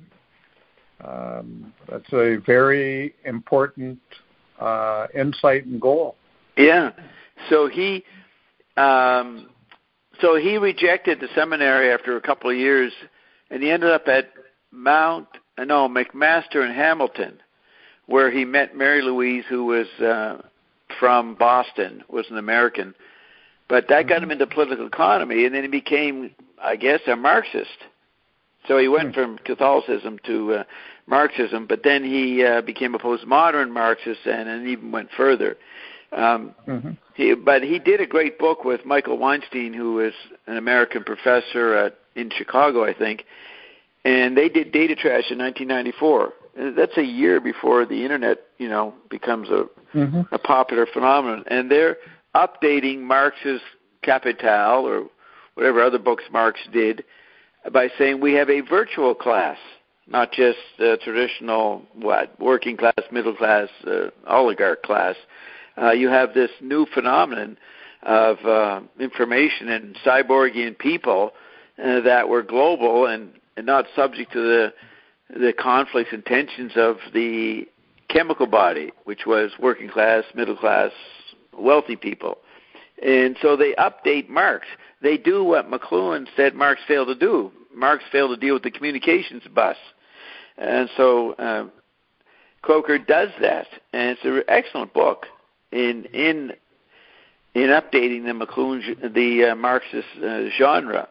um, that's a very important uh, insight and goal. Yeah. So he, um, so he rejected the seminary after a couple of years, and he ended up at Mount, no, McMaster in Hamilton, where he met Mary Louise, who was uh, from Boston, was an American. But that mm-hmm. got him into political economy, and then he became, I guess, a Marxist. So he went mm-hmm. from Catholicism to uh, Marxism, but then he uh, became a postmodern Marxist and, and even went further. Um, mm-hmm. he, but he did a great book with Michael Weinstein, who is an American professor at, in Chicago, I think, and they did Data Trash in nineteen ninety-four. That's a year before the Internet, you know, becomes a, mm-hmm. a popular phenomenon. And they're updating Marx's Capital or whatever other books Marx did by saying we have a virtual class, not just a traditional, what, working class, middle class, uh, oligarch class. Uh, you have this new phenomenon of uh, information and cyborgian people uh, that were global and, and not subject to the the conflicts and tensions of the chemical body, which was working class, middle class, wealthy people. And so they update Marx. They do what McLuhan said Marx failed to do. Marx failed to deal with the communications bus. And so uh, Croker does that, and it's an excellent book in in in updating the McLuhan, the uh, Marxist uh, genre.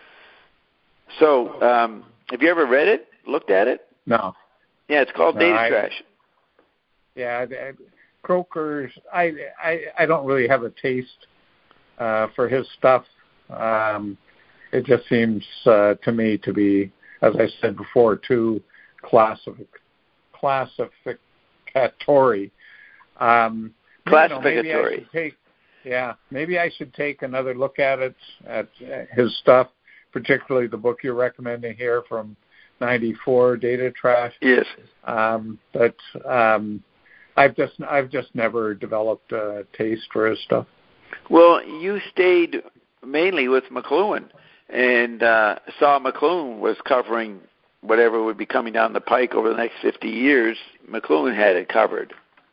So um, have you ever read it? Looked at it? No. Yeah, it's called no, Data I, Trash. Yeah, I, Croker's. I, I I don't really have a taste uh, for his stuff. Um, it just seems uh, to me to be, as I said before, too classific, classificatory. Um, classificatory. You know, maybe I should take, yeah, maybe I should take another look at it, at his stuff, particularly the book you're recommending here from ninety-four, Data Trash. Yes. Um, but um, I've just I've just never developed a taste for his stuff. Well, you stayed mainly with McLuhan, and uh, saw McLuhan was covering whatever would be coming down the pike over the next fifty years. McLuhan had it covered.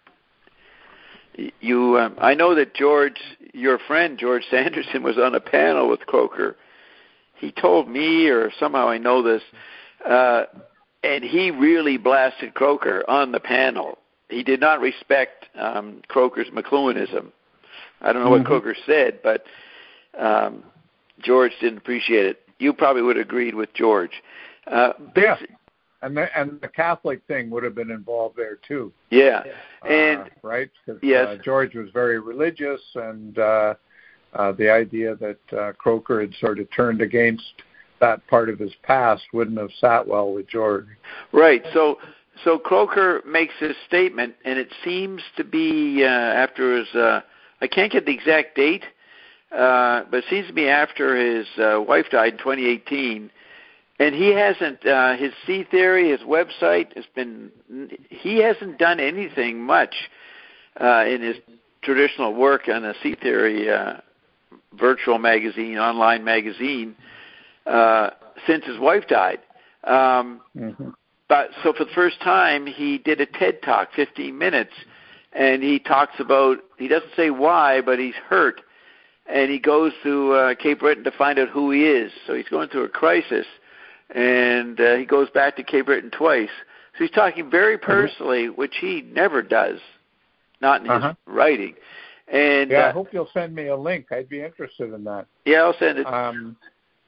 You, um, I know that George, your friend George Sanderson, was on a panel with Croker. He told me, or somehow I know this, uh, and he really blasted Croker on the panel. He did not respect um, Croker's McLuhanism. I don't know mm-hmm. what Croker said, but um, George didn't appreciate it. You probably would have agreed with George. Uh, yeah, and the, and the Catholic thing would have been involved there too. Yeah, and uh, right, because yes. uh, George was very religious, and uh, uh, the idea that uh, Croker had sort of turned against that part of his past wouldn't have sat well with George. Right. So, so Croker makes this statement, and it seems to be uh, after his. Uh, I can't get the exact date, uh, but it seems to be after his uh, wife died in twenty eighteen. And he hasn't, uh, his C Theory, his website has been, he hasn't done anything much uh, in his traditional work on a C Theory uh, virtual magazine, online magazine, uh, since his wife died. Um, mm-hmm. But so for the first time, he did a TED Talk, fifteen minutes, and he talks about, he doesn't say why, but he's hurt, and he goes to uh, Cape Breton to find out who he is. So he's going through a crisis. And uh, he goes back to Cape Breton twice. So he's talking very personally, which he never does, not in uh-huh. his writing. And yeah, uh, I hope you'll send me a link. I'd be interested in that. Yeah, I'll send it. Um,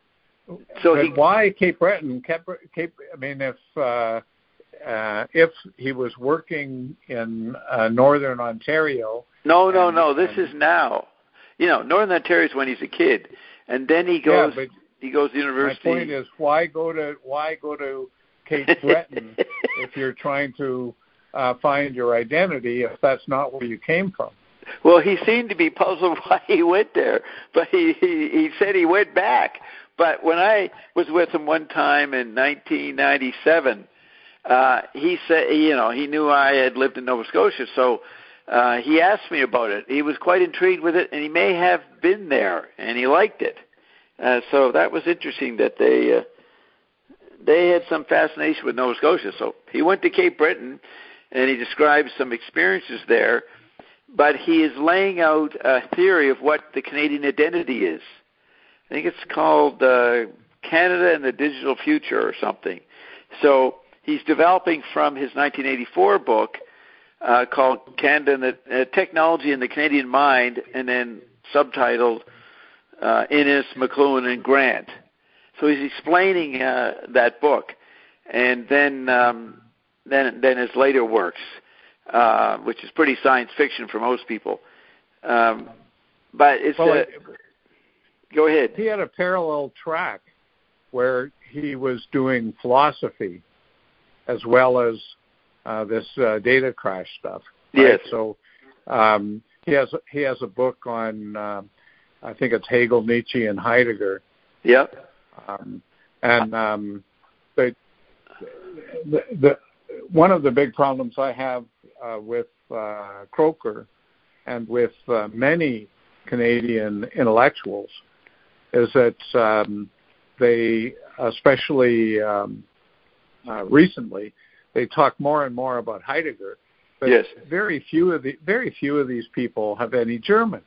so but he, why Cape Breton? Cape, Cape. I mean, if uh, uh, if he was working in uh, Northern Ontario. No, no, and, no. This and, is now. You know, Northern Ontario is when he's a kid, and then he goes. Yeah, but he goes to university. My point is, why go to why go to Cape Breton if you're trying to uh, find your identity if that's not where you came from? Well, he seemed to be puzzled why he went there, but he, he, he said he went back. But when I was with him one time in nineteen ninety-seven, uh, he said, you know, he knew I had lived in Nova Scotia, so uh, he asked me about it. He was quite intrigued with it, and he may have been there, and he liked it. Uh, so that was interesting that they uh, they had some fascination with Nova Scotia. So he went to Cape Breton, and he describes some experiences there. But he is laying out a theory of what the Canadian identity is. I think it's called uh, Canada and the Digital Future or something. So he's developing from his nineteen eighty-four book uh, called Canada and the uh, Technology in the Canadian Mind, and then subtitled uh, Innes, McLuhan, and Grant. So he's explaining uh, that book, and then um, then then his later works. Uh, which is pretty science fiction for most people. Um, but it's well, a, it, go ahead. He had a parallel track where he was doing philosophy as well as uh, this uh, data crash stuff. Right? Yes. So um, he has he has a book on uh, I think it's Hegel, Nietzsche, and Heidegger. Yep. Um, and um, the, the the one of the big problems I have uh, with uh, Croker and with uh, many Canadian intellectuals is that um, they, especially um, uh, recently, they talk more and more about Heidegger, but yes. very few of the very few of these people have any German.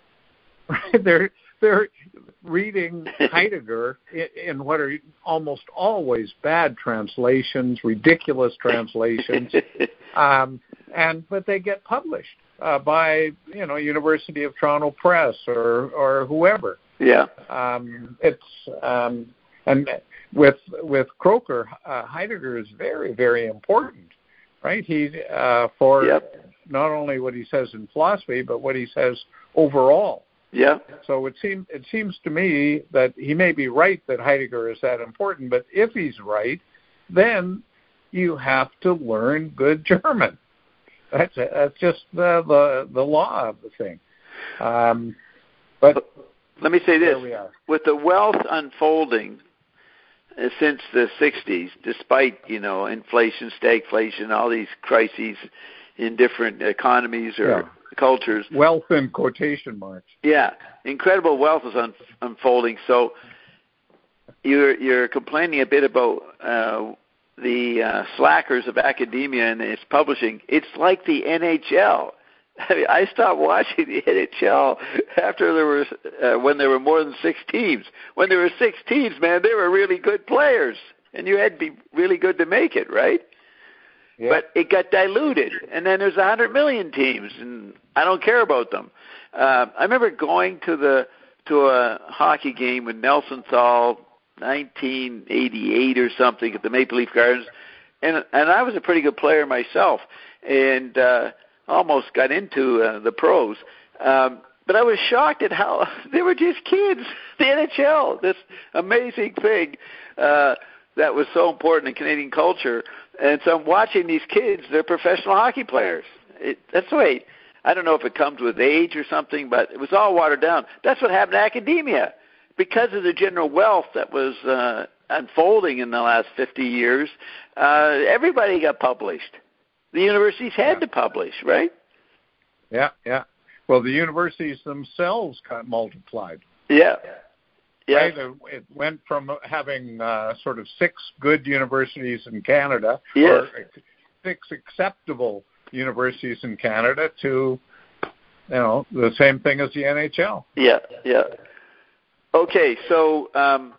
Right? They're they're reading Heidegger in, in what are almost always bad translations, ridiculous translations, um, and but they get published uh, by you know University of Toronto Press or or whoever. Yeah. Um, it's um, and with with Croker, uh, Heidegger is very very important, right? He uh, for yep. not only what he says in philosophy, but what he says overall. Yeah. So it seems it seems to me that he may be right that Heidegger is that important, but if he's right, then you have to learn good German. That's that's just the the, the law of the thing. Um, but let me say this: we are. With the wealth unfolding uh, since the sixties, despite you know inflation, stagflation, all these crises in different economies or yeah. cultures. Wealth in quotation marks. Yeah, incredible wealth is un- unfolding. So you're you're complaining a bit about uh, the uh, slackers of academia and its publishing. It's like the N H L. I mean, I stopped watching the N H L after there was uh, when there were more than six teams. When there were six teams, man, they were really good players, and you had to be really good to make it, right? Yeah. But it got diluted, and then there's a hundred million teams, and I don't care about them. Uh, I remember going to the to a hockey game with Nelson Thal, nineteen eighty-eight or something, at the Maple Leaf Gardens, and and I was a pretty good player myself, and uh, almost got into uh, the pros. Um, but I was shocked at how they were just kids. The N H L, this amazing thing uh, that was so important in Canadian culture. And so I'm watching these kids, they're professional hockey players. It, that's the way, I don't know if it comes with age or something, but it was all watered down. That's what happened to academia. Because of the general wealth that was uh, unfolding in the last fifty years, uh, everybody got published. The universities had yeah. to publish, right? Yeah, yeah. Well, the universities themselves got multiplied. Yeah. Yeah. Right? It went from having uh, sort of six good universities in Canada, yes. or six acceptable universities in Canada, to you know the same thing as the N H L. Yeah, yeah. Okay, so um,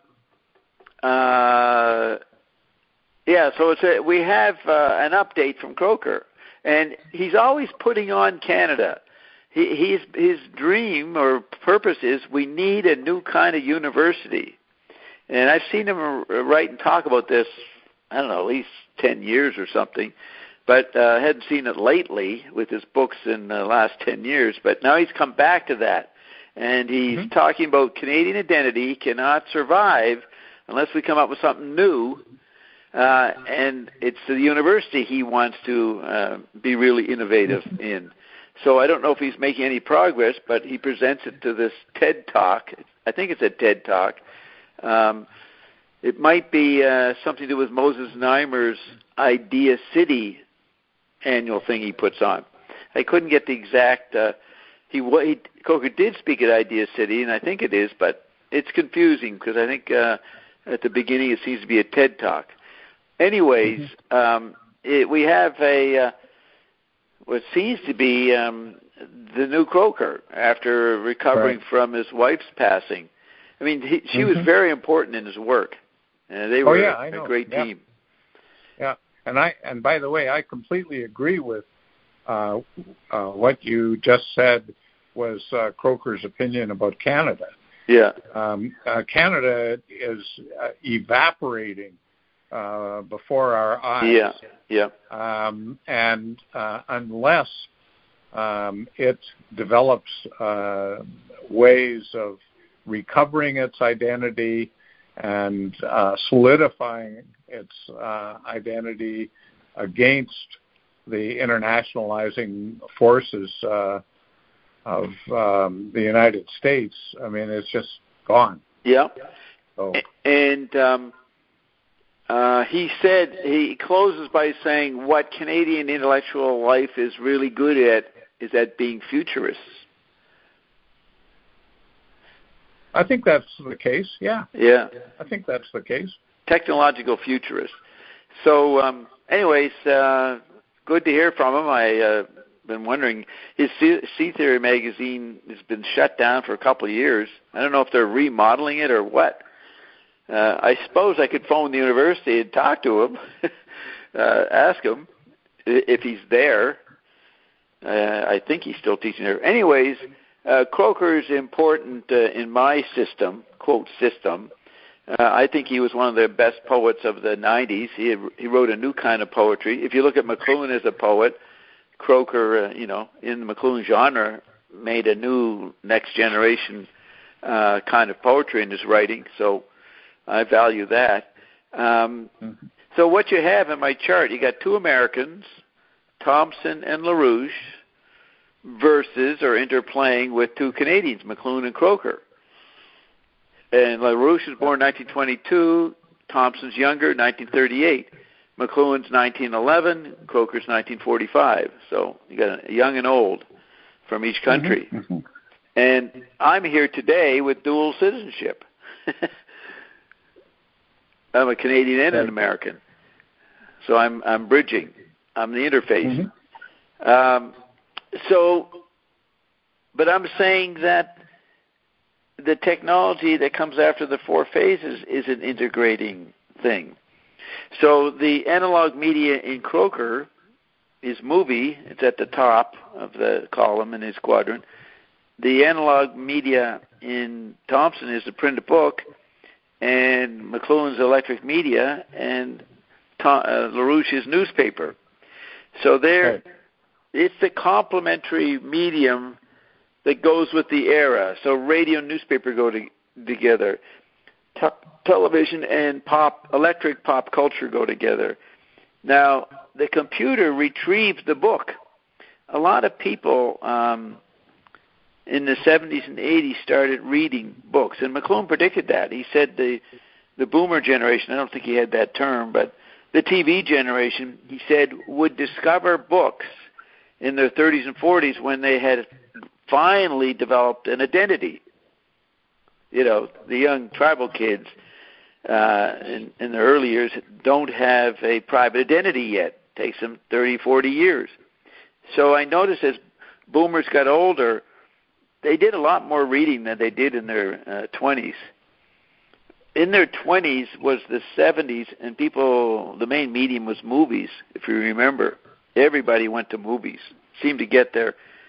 uh, yeah, so it's a, we have uh, an update from Croker, and he's always putting on Canada. he, he's, his dream or purpose is we need a new kind of university. And I've seen him write and talk about this, I don't know, at least ten years or something. But I uh, hadn't seen it lately with his books in the last ten years. But now he's come back to that. And he's mm-hmm. talking about Canadian identity cannot survive unless we come up with something new. Uh, and it's the university he wants to uh, be really innovative in. So I don't know if he's making any progress, but he presents it to this TED Talk. I think it's a TED Talk. Um, it might be uh, something to do with Moses Neimer's Idea City annual thing he puts on. I couldn't get the exact. Uh, he, he Coker did speak at Idea City, and I think it is, but it's confusing because I think uh, at the beginning it seems to be a TED Talk. Anyways, mm-hmm. um, it, we have a uh, what seems to be um, the new Croker after recovering right. from his wife's passing. I mean, he, she mm-hmm. was very important in his work. Uh, they were oh, yeah, a, a great yeah. team. Yeah, and I and by the way, I completely agree with uh, uh, what you just said was uh, Croker's opinion about Canada. Yeah, um, uh, Canada is uh, evaporating uh, before our eyes. Yeah, yeah. Um, and uh, unless um, it develops uh, ways of recovering its identity and uh, solidifying its uh, identity against the internationalizing forces uh, of um, the United States, I mean, it's just gone. Yeah. So. And um, uh, he said, he closes by saying what Canadian intellectual life is really good at is at being futurists. I think that's the case, yeah. Yeah. I think that's the case. Technological futurist. So, um, anyways, uh, good to hear from him. I uh, been wondering, his Sea Theory magazine has been shut down for a couple of years. I don't know if they're remodeling it or what. Uh, I suppose I could phone the university and talk to him, uh, ask him if he's there. Uh, I think he's still teaching there. Anyways, uh, Croker is important uh, in my system, quote, system. Uh, I think he was one of the best poets of the nineties. He had, he wrote a new kind of poetry. If you look at McLuhan as a poet, Croker, uh, you know, in the McLuhan genre, made a new next generation uh, kind of poetry in his writing. So I value that. Um, mm-hmm. So what you have in my chart, you got two Americans, Thompson and LaRouche, versus or interplaying with two Canadians, McLuhan and Croker. And LaRouche was born nineteen twenty-two, Thompson's younger, nineteen thirty-eight. McLuhan's nineteen eleven, Croker's nineteen forty-five. So you got a young and old from each country. Mm-hmm. And I'm here today with dual citizenship. I'm a Canadian and an American. So I'm I'm bridging. I'm the interface. Mm-hmm. Um, so, but I'm saying that the technology that comes after the four phases is an integrating thing. So the analog media in Croker is movie. It's at the top of the column in his quadrant. The analog media in Thompson is the printed book, and McLuhan's electric media, and Tom, uh, LaRouche's newspaper. So there, right. It's the complementary medium that goes with the era. So radio and newspaper go to, together. Te- television and pop, electric pop culture go together. Now, the computer retrieves the book. A lot of people um, in the seventies and eighties started reading books, and McLuhan predicted that. He said the the boomer generation, I don't think he had that term, but the T V generation, he said, would discover books in their thirties and forties when they had finally developed an identity. You know, the young tribal kids uh, in, in the early years don't have a private identity yet. It takes them thirty, forty years. So I noticed as boomers got older, they did a lot more reading than they did in their uh, twenties. In their twenties was the seventies, and people, the main medium was movies, if you remember. Everybody went to movies, seemed to get their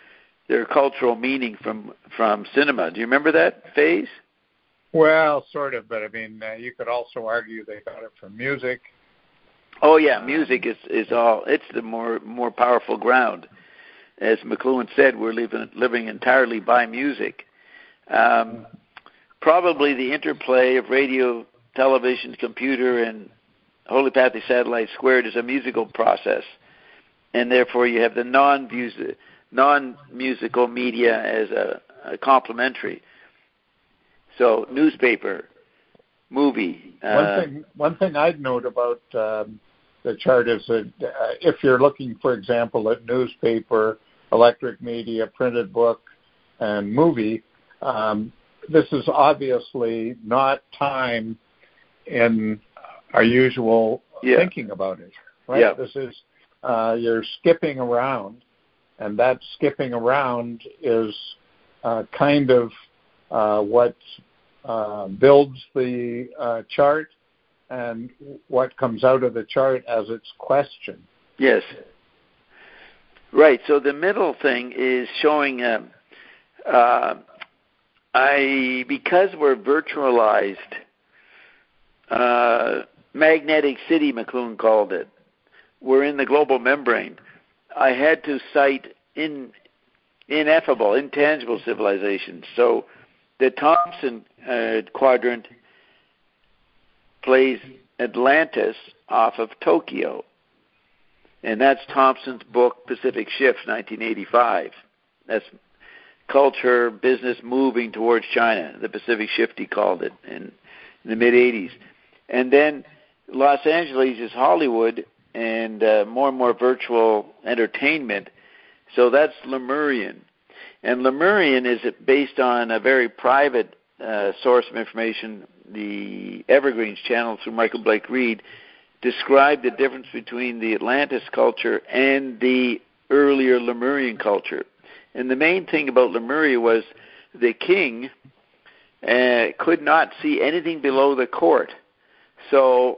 their cultural meaning from from cinema. Do you remember that phase? Well, sort of, but I mean, uh, you could also argue they got it from music. Oh yeah, music is is all. It's the more more powerful ground. As McLuhan said, we're living living entirely by music. Um, probably the interplay of radio, television, computer, and holopathic satellite squared is a musical process, and therefore you have the non-music, non-musical media as a, a complementary. So newspaper, movie. Uh, one thing, one thing I'd note about um, the chart is that uh, if you're looking, for example, at newspaper, electric media, printed book, and movie, um, this is obviously not time in our usual yeah. thinking about it, right? Yeah. This is, uh, you're skipping around, and that skipping around is uh, kind of uh, what uh, builds the uh, chart and what comes out of the chart as its question. Yes. Right. So the middle thing is showing, uh, uh, I because we're virtualized, uh, magnetic city, McLuhan called it. We're in the global membrane. I had to cite in ineffable, intangible civilizations. So the Thompson uh, quadrant plays Atlantis off of Tokyo. And that's Thompson's book, Pacific Shift, nineteen eighty-five. That's culture, business moving towards China. The Pacific Shift, he called it, in, in the mid-eighties. And then Los Angeles is Hollywood and uh, more and more virtual entertainment. So that's Lemurian. And Lemurian is based on a very private uh, source of information, the Evergreens channel through Michael Blake Reed, described the difference between the Atlantis culture and the earlier Lemurian culture. And the main thing about Lemuria was the king uh, could not see anything below the court. So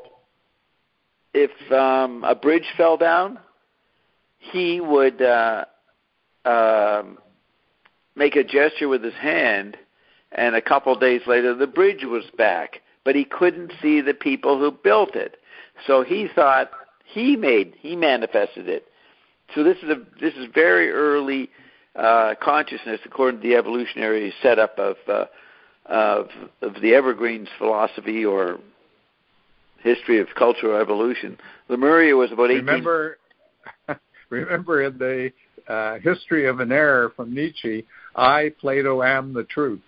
if um, a bridge fell down, he would uh, uh, make a gesture with his hand, and a couple of days later the bridge was back. But he couldn't see the people who built it. So he thought he made, he manifested it. So this is a this is very early uh, consciousness, according to the evolutionary setup of, uh, of of the Evergreens philosophy or history of cultural evolution. Lemuria was about eighteen. Remember, remember in the uh, history of an error from Nietzsche, I, Plato, am the truth.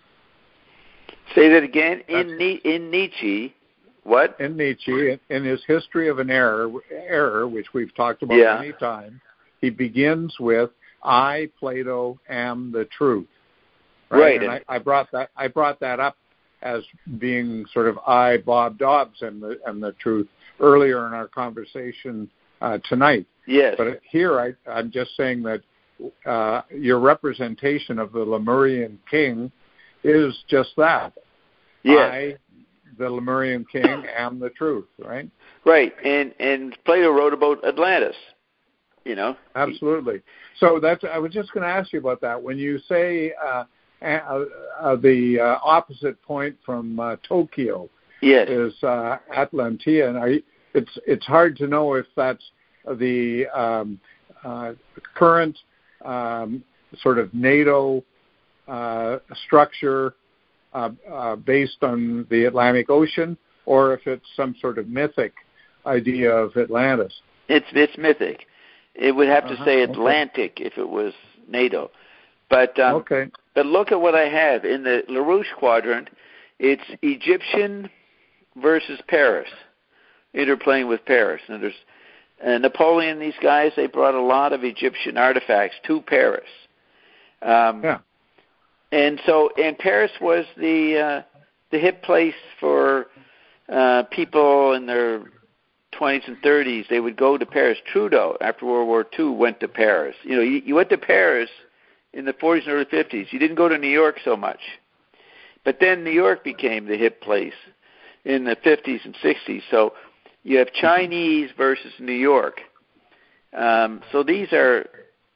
Say that again. In Ni- in Nietzsche. What? In Nietzsche, in his History of an Error, error which we've talked about yeah. many times, he begins with, I, Plato, am the truth. Right. right. And I, I brought that I brought that up as being sort of I, Bob Dobbs, and the and the truth earlier in our conversation uh, tonight. Yes. But here I, I'm just saying that uh, your representation of the Lemurian king is just that. Yes. I, the Lemurian king, am the truth, right? Right, and and Plato wrote about Atlantis, you know. Absolutely. So that's. I was just going to ask you about that. When you say uh, uh, uh, the uh, opposite point from uh, Tokyo yes. is uh, Atlantean, are you, it's it's hard to know if that's the um, uh, current um, sort of NATO uh, structure. Uh, uh, based on the Atlantic Ocean, or if it's some sort of mythic idea of Atlantis. It's it's mythic. It would have to uh-huh. say Atlantic okay. if it was NATO. But um, okay. But look at what I have in the LaRouche quadrant. It's Egyptian versus Paris, interplaying with Paris. And there's uh, Napoleon. These guys, they brought a lot of Egyptian artifacts to Paris. Um, yeah. And so, and Paris was the uh, the hip place for uh, people in their twenties and thirties. They would go to Paris. Trudeau, after World War Two, went to Paris. You know, you, you went to Paris in the forties and early fifties. You didn't go to New York so much. But then New York became the hip place in the fifties and sixties. So you have Chinese versus New York. Um, so these are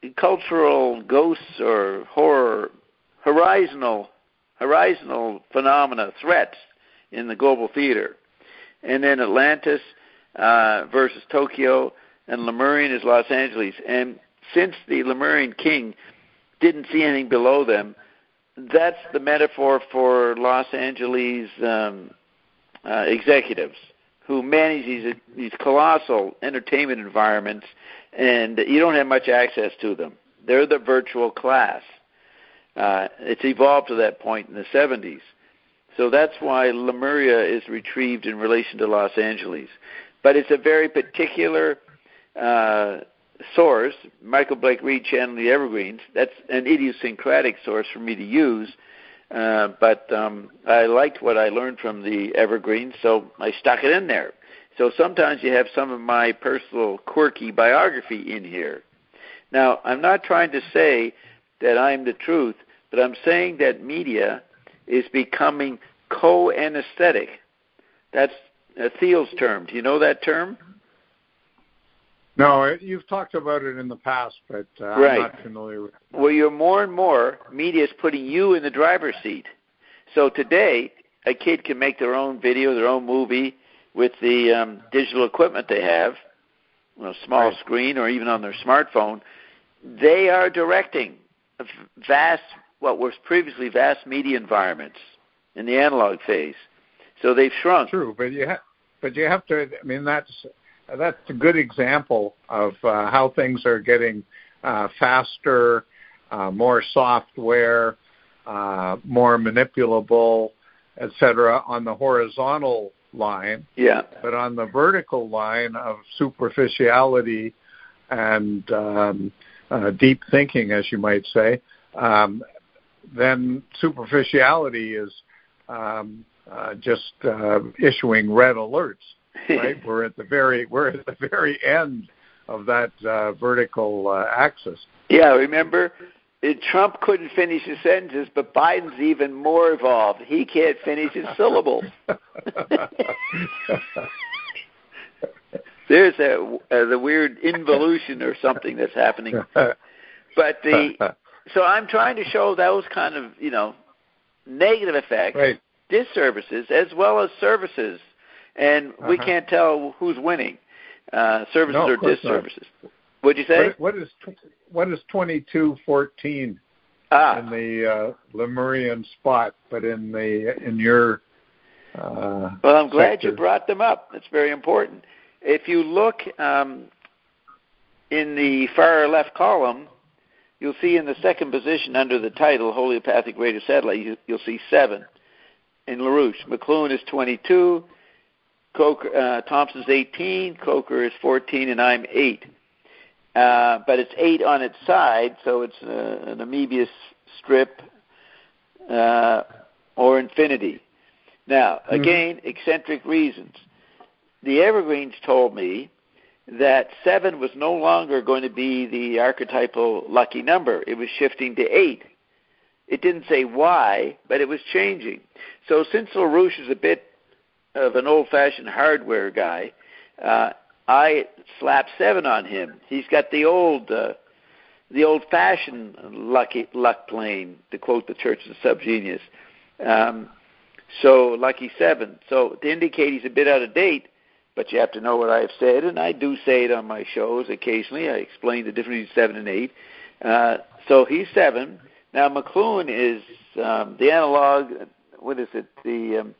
cultural ghosts or horror, horizontal, horizontal phenomena, threats in the global theater. And then Atlantis uh, versus Tokyo, and Lemurian is Los Angeles. And since the Lemurian king didn't see anything below them, that's the metaphor for Los Angeles um, uh, executives who manage these these colossal entertainment environments, and you don't have much access to them. They're the virtual class. Uh, it's evolved to that point in the seventies. So that's why Lemuria is retrieved in relation to Los Angeles. But it's a very particular uh, source. Michael Blake Reed channeling the Evergreens. That's an idiosyncratic source for me to use. Uh, but um, I liked what I learned from the Evergreens, so I stuck it in there. So sometimes you have some of my personal quirky biography in here. Now, I'm not trying to say that I'm the truth, but I'm saying that media is becoming co-anesthetic. That's uh, Thiel's term. Do you know that term? No, you've talked about it in the past, but uh, right. I'm not familiar with it. Well, you're more and more, media is putting you in the driver's seat. So today, a kid can make their own video, their own movie with the um, digital equipment they have, you know, small right. screen or even on their smartphone. They are directing vast, what was previously vast media environments in the analog phase. So they've shrunk. True, but you, ha- but you have to, I mean, that's... That's a good example of uh, how things are getting uh, faster, uh, more software, uh, more manipulable, et cetera, on the horizontal line. Yeah. But on the vertical line of superficiality and um, uh, deep thinking, as you might say, um, then superficiality is um, uh, just uh, issuing red alerts. Right, we're at the very we're at the very end of that uh, vertical uh, axis. Yeah, remember, it, Trump couldn't finish his sentences, but Biden's even more evolved. He can't finish his syllables. There's a, a the weird involution or something that's happening. But the so I'm trying to show those kind of you know negative effects, right. disservices as well as services. And uh-huh. we can't tell who's winning, uh, services no, or disservices. What'd you say? What, what is what is twenty-two fourteen ah. in the uh, Lemurian spot, but in the in your uh, well, I'm glad sector. you brought them up. That's very important. If you look um, in the far left column, you'll see in the second position under the title Homeopathic Radio Satellite, you, you'll see seven in LaRouche. McLuhan is twenty-two. Coker, uh, Thompson's eighteen, Coker is fourteen, and I'm eight. Uh, but it's eight on its side, so it's uh, an Amoebius strip uh, or infinity. Now, mm-hmm. again, eccentric reasons. The Evergreens told me that seven was no longer going to be the archetypal lucky number. It was shifting to eight. It didn't say why, but it was changing. So since LaRouche is a bit of an old-fashioned hardware guy, uh, I slapped seven on him. He's got the old, uh, the old-fashioned lucky luck plane, to quote the Church of the Subgenius. Um, so lucky seven. So to indicate he's a bit out of date, but you have to know what I have said, and I do say it on my shows occasionally. I explain the difference between seven and eight. Uh, so he's seven. Now McLuhan is um, the analog. What is it? The um,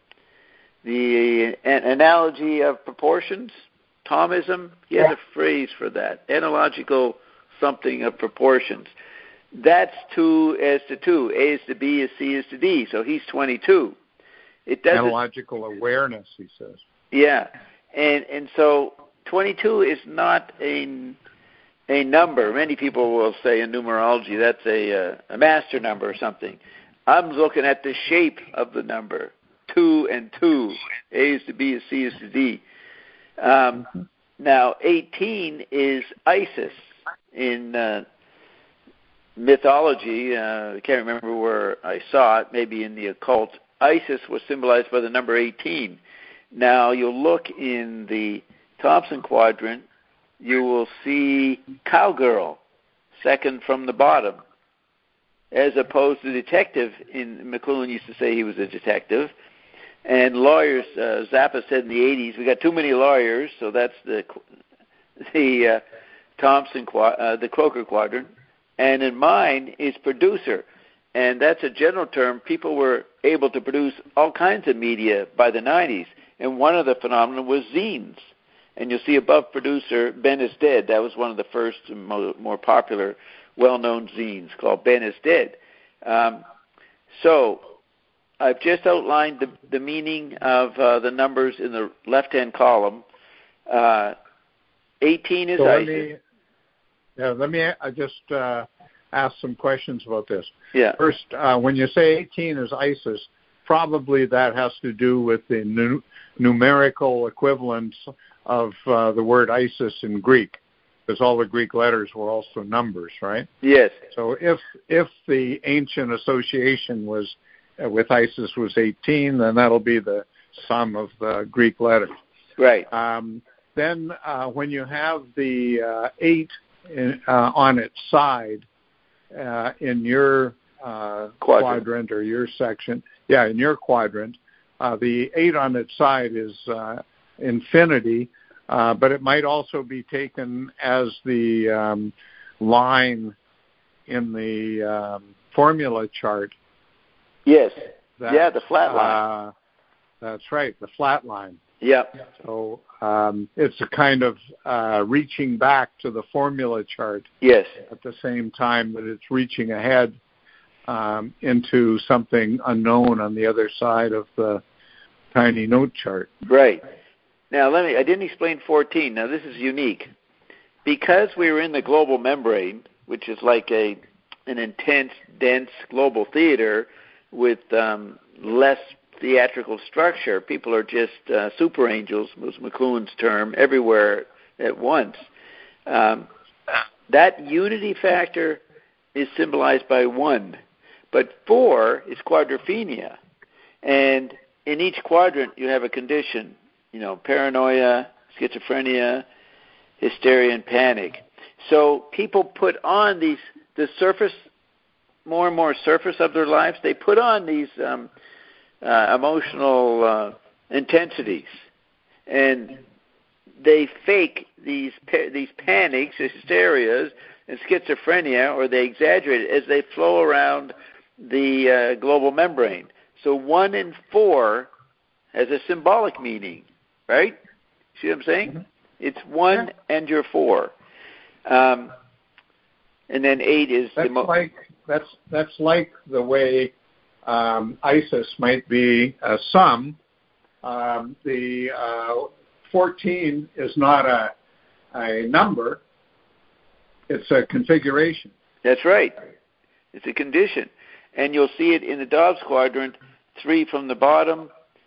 The an analogy of proportions, Thomism, he has a phrase for that, analogical something of proportions. That's two as to two, A is to B is C is to D, so he's twenty-two. It doesn't, analogical awareness, he says. Yeah, and and so twenty-two is not a, a number. Many people will say in numerology that's a, a master number or something. I'm looking at the shape of the number. Two and two, A is to B is C is to D. Um, now, eighteen is Isis in uh, mythology. Uh, I can't remember where I saw it, maybe in the occult. Isis was symbolized by the number eighteen. Now, you'll look in the Thompson quadrant, you will see cowgirl second from the bottom, as opposed to detective. In McLuhan used to say he was a detective. And lawyers, uh, Zappa said in the eighties, we got too many lawyers, so that's the the uh, Thompson, uh, the Croker quadrant. And in mine is producer, and that's a general term. People were able to produce all kinds of media by the nineties, and one of the phenomena was zines. And you'll see above producer, Ben is Dead. That was one of the first and more, more popular, well-known zines called Ben is Dead. Um, so I've just outlined the, the meaning of uh, the numbers in the left-hand column. Uh, eighteen is so let ISIS. Me, yeah, let me I just uh, ask some questions about this. Yeah. First, uh, when you say eighteen is ISIS, probably that has to do with the nu- numerical equivalence of uh, the word ISIS in Greek, because all the Greek letters were also numbers, right? Yes. So if if the ancient association was uh, with ISIS was eighteen, then that'll be the sum of the Greek letters. Right. Um, then uh, when you have the uh, eight in, uh, on its side uh, in your uh, quadrant. quadrant or your section, yeah, in your quadrant, uh, the eight on its side is uh, infinity, uh, but it might also be taken as the um, line in the um, formula chart. Yes. That, yeah, the flat line. Uh, that's right, the flat line. Yep. So um, it's a kind of uh, reaching back to the formula chart. Yes. At the same time that it's reaching ahead um, into something unknown on the other side of the tiny note chart. Right. Now, let me, I didn't explain fourteen. Now, this is unique. Because we were in the global membrane, which is like a an intense, dense global theater with um, less theatrical structure, people are just uh, super angels, was McLuhan's term, everywhere at once. Um, that unity factor is symbolized by one, but four is quadrophenia. And in each quadrant, you have a condition. You know, paranoia, schizophrenia, hysteria, and panic. So people put on these, the surface, more and more surface of their lives, they put on these um, uh, emotional uh, intensities. And they fake these these panics, hysterias, and schizophrenia, or they exaggerate it as they flow around the uh, global membrane. So one in four has a symbolic meaning. Right? See what I'm saying? Mm-hmm. It's one yeah. and you're four. Um, and then eight is... That's, the mo- like, that's, that's like the way um, ISIS might be a sum. Um, the uh, fourteen is not a, a number. It's a configuration. That's right. It's a condition. And you'll see it in the Dobbs quadrant, three from the bottom,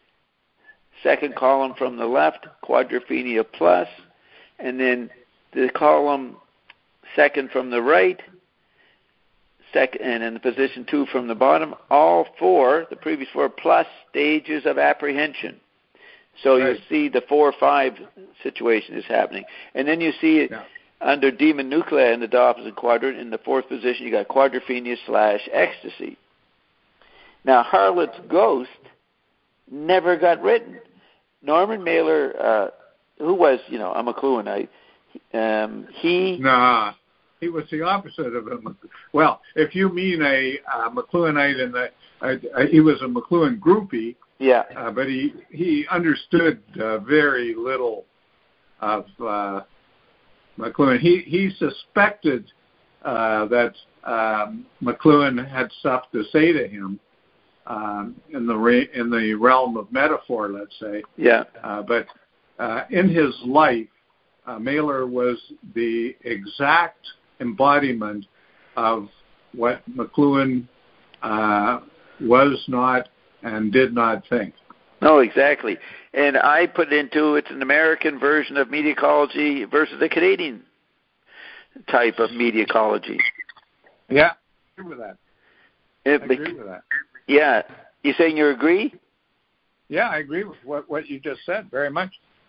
second column from the left, quadrophenia plus, and then the column second from the right, second, and in the position two from the bottom, all four, the previous four, plus stages of apprehension. So right. You see the four five situation is happening. And then you see it yeah. under demon nuclei in the Dobbs quadrant, in the fourth position, you got quadrophenia slash ecstasy. Now, Harlot's Ghost never got written. Norman Mailer, uh, who was, you know, a McLuhanite, um, he... Nah, he was the opposite of him. Well, if you mean a uh, McLuhanite, in the, uh, he was a McLuhan groupie, yeah, uh, but he, he understood uh, very little of uh, McLuhan. He, he suspected uh, that um, McLuhan had stuff to say to him, Um, in the re- in the realm of metaphor, let's say. Yeah. Uh, but uh, in his life, uh, Mailer was the exact embodiment of what McLuhan uh, was not and did not think. No, exactly. And I put into it's an American version of mediacology versus a Canadian type of mediacology. Yeah, I agree with that. It, I agree with that. Yeah. You saying you agree? Yeah, I agree with what, what you just said very much.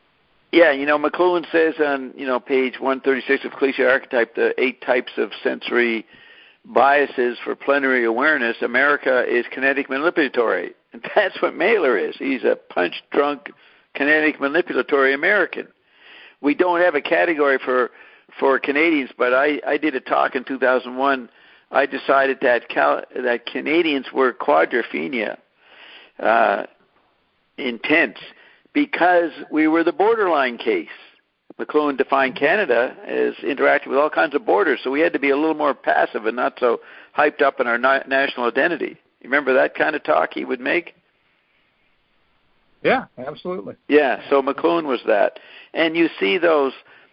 Yeah, you know, McLuhan says on, you know, page one thirty-six of Cliche Archetype, the eight types of sensory biases for plenary awareness, America is kinetic manipulatory. And that's what Mailer is. He's a punch-drunk, kinetic manipulatory American. We don't have a category for for Canadians, but I, I did a talk in two thousand one. I decided that Cal, that Canadians were quadrophenia uh, intense because we were the borderline case. McLuhan defined Canada as interacting with all kinds of borders, so we had to be a little more passive and not so hyped up in our na- national identity. You remember that kind of talk he would make? Yeah, absolutely. Yeah, so McLuhan was that. And you see those,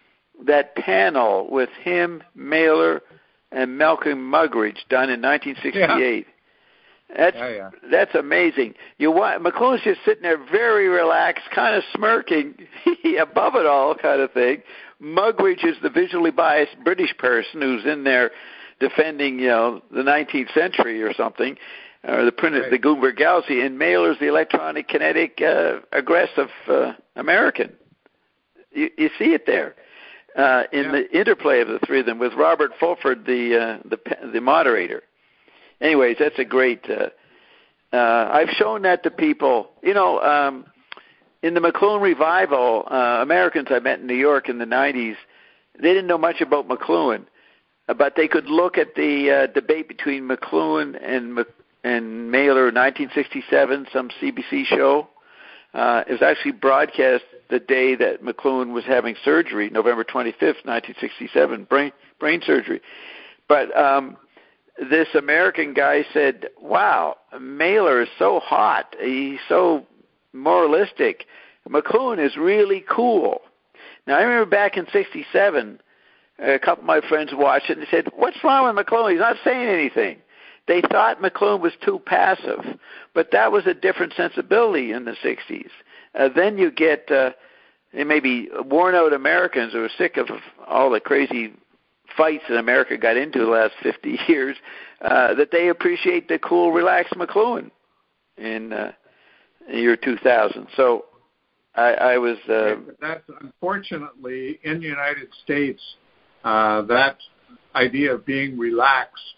that panel with him, Mailer, and Malcolm Muggeridge done in nineteen sixty-eight. Yeah. That's yeah, yeah. that's amazing. You want McLuhan's just sitting there, very relaxed, kind of smirking, above it all, kind of thing. Muggeridge is the visually biased British person who's in there defending, you know, the nineteenth century or something, or the print right. the Gutenberg Galaxy. And Mailer's the electronic, kinetic, uh, aggressive uh, American. You, you see it there. Uh, in yeah. the interplay of the three of them, with Robert Fulford, the uh, the the moderator. Anyways, that's a great. Uh, uh, I've shown that to people. You know, um, in the McLuhan revival, uh, Americans I met in New York in the nineties, they didn't know much about McLuhan, but they could look at the uh, debate between McLuhan and Mc, and Mailer in nineteen sixty-seven, some C B C show. Uh, it was actually broadcast the day that McLuhan was having surgery, November twenty-fifth, nineteen sixty-seven, brain brain surgery. But um, this American guy said, wow, Mailer is so hot. He's so moralistic. McLuhan is really cool. Now, I remember back in sixty-seven, a couple of my friends watched it and they said, what's wrong with McLuhan? He's not saying anything. They thought McLuhan was too passive, but that was a different sensibility in the sixties. Uh, then you get uh, maybe worn-out Americans who are sick of all the crazy fights that America got into the last fifty years, uh, that they appreciate the cool, relaxed McLuhan in uh, the year two thousand. So I, I was... Uh, That's unfortunately, in the United States, uh, that idea of being relaxed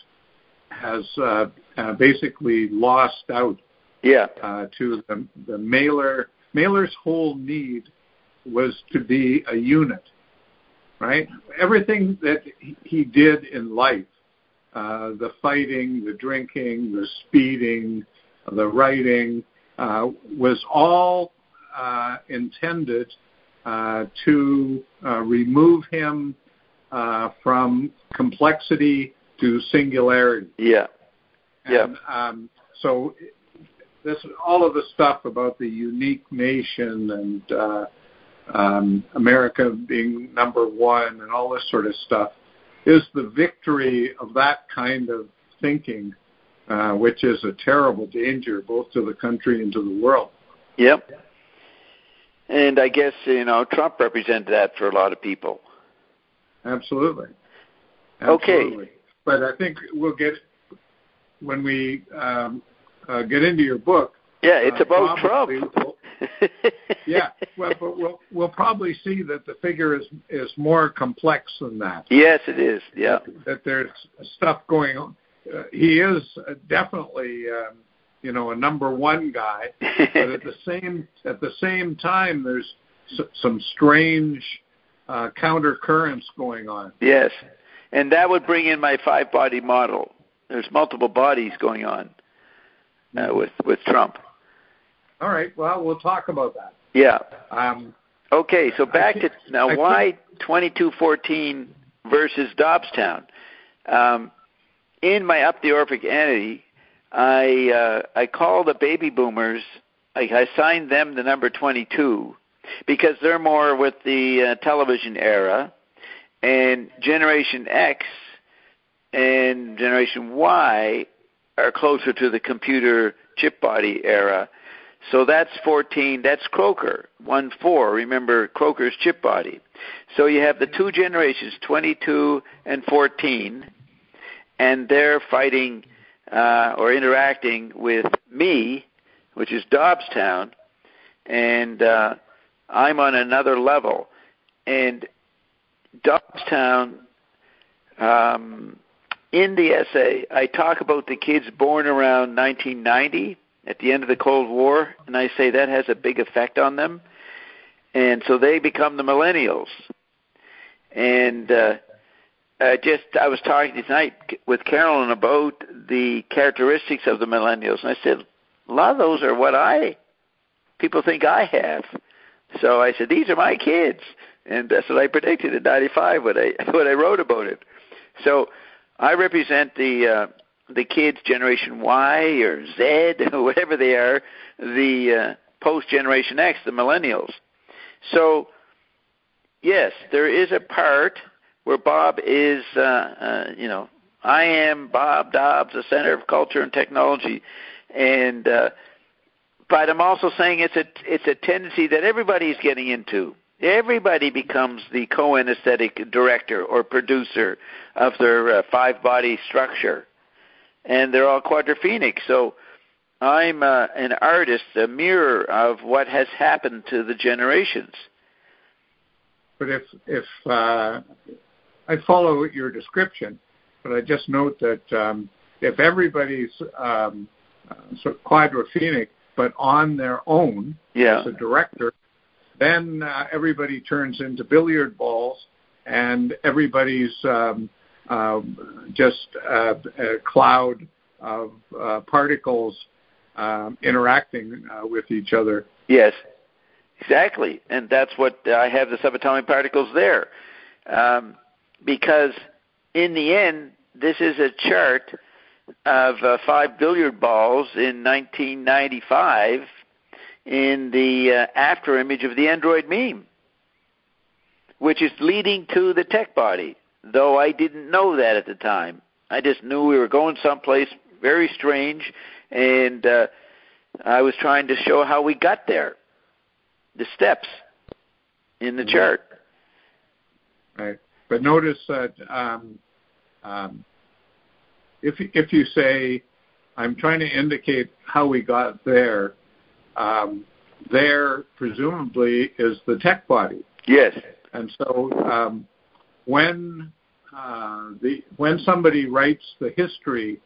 has uh, uh, basically lost out yeah. uh, to the, the Mailer. Mailer's whole need was to be a unit, right? Everything that he did in life, uh, the fighting, the drinking, the speeding, the writing, uh, was all uh, intended uh, to uh, remove him uh, from complexity to singularity. Yeah. Yeah. And, um, so this, all of the stuff about the unique nation and uh, um, America being number one and all this sort of stuff is the victory of that kind of thinking, uh, which is a terrible danger both to the country and to the world. Yep. And I guess, you know, Trump represented that for a lot of people. Absolutely. Absolutely. Okay. But I think we'll get, when we um, uh, get into your book. Yeah, it's uh, about Trump. We'll, yeah, well, but we'll, we'll probably see that the figure is, is more complex than that. Yes, it is, yeah. That, that there's stuff going on. Uh, he is definitely, um, you know, a number one guy, but at the same at the same time, there's s- some strange uh, counter currents going on. Yes. And that would bring in my five-body model. There's multiple bodies going on uh, with with Trump. All right. Well, we'll talk about that. Yeah. Um, okay. So back think, to now, I why twenty-two fourteen versus Dobbstown? Um, in my up-the-orphic entity, I uh, I call the baby boomers. I, I assigned them the number twenty-two because they're more with the uh, television era. And Generation X and Generation Y are closer to the computer chip body era. So that's fourteen. That's Croker, one four. Remember Croker's chip body. So you have the two generations, twenty-two and fourteen, and they're fighting uh, or interacting with me, which is Dobbstown, and uh, I'm on another level. And Dobbstown, um, in the essay, I talk about the kids born around nineteen ninety, at the end of the Cold War, and I say that has a big effect on them. And so they become the millennials. And uh, I just I was talking tonight with Carolyn about the characteristics of the millennials, and I said, a lot of those are what I, people think I have. So I said, these are my kids. And that's what I predicted in ninety-five when I, when I wrote about it. So I represent the uh, the kids, Generation Y or Z, or whatever they are, the uh, post-Generation X, the millennials. So, yes, there is a part where Bob is, uh, uh, you know, I am Bob Dobbs, the center of culture and technology. And uh, but I'm also saying it's a it's a tendency that everybody's getting into. Everybody becomes the co-anesthetic director or producer of their uh, five-body structure, and they're all quadrophenic. So I'm uh, an artist, a mirror of what has happened to the generations. But if if uh, I follow your description, but I just note that um, if everybody's um, uh, sort of quadrophenic, but on their own yeah. as a director, then uh, everybody turns into billiard balls, and everybody's um, uh, just uh, a cloud of uh, particles um, interacting uh, with each other. Yes, exactly. And that's what I have the subatomic particles there. Um, because in the end, this is a chart of uh, five billiard balls in nineteen ninety-five in the uh, after image of the Android meme, which is leading to the tech body, though I didn't know that at the time. I just knew we were going someplace very strange, and uh, I was trying to show how we got there, the steps in the mm-hmm. chart. Right. But notice that um, um, if if you say, I'm trying to indicate how we got there, um, there presumably is the tech body. Yes. And so um, when uh, the when somebody writes the history,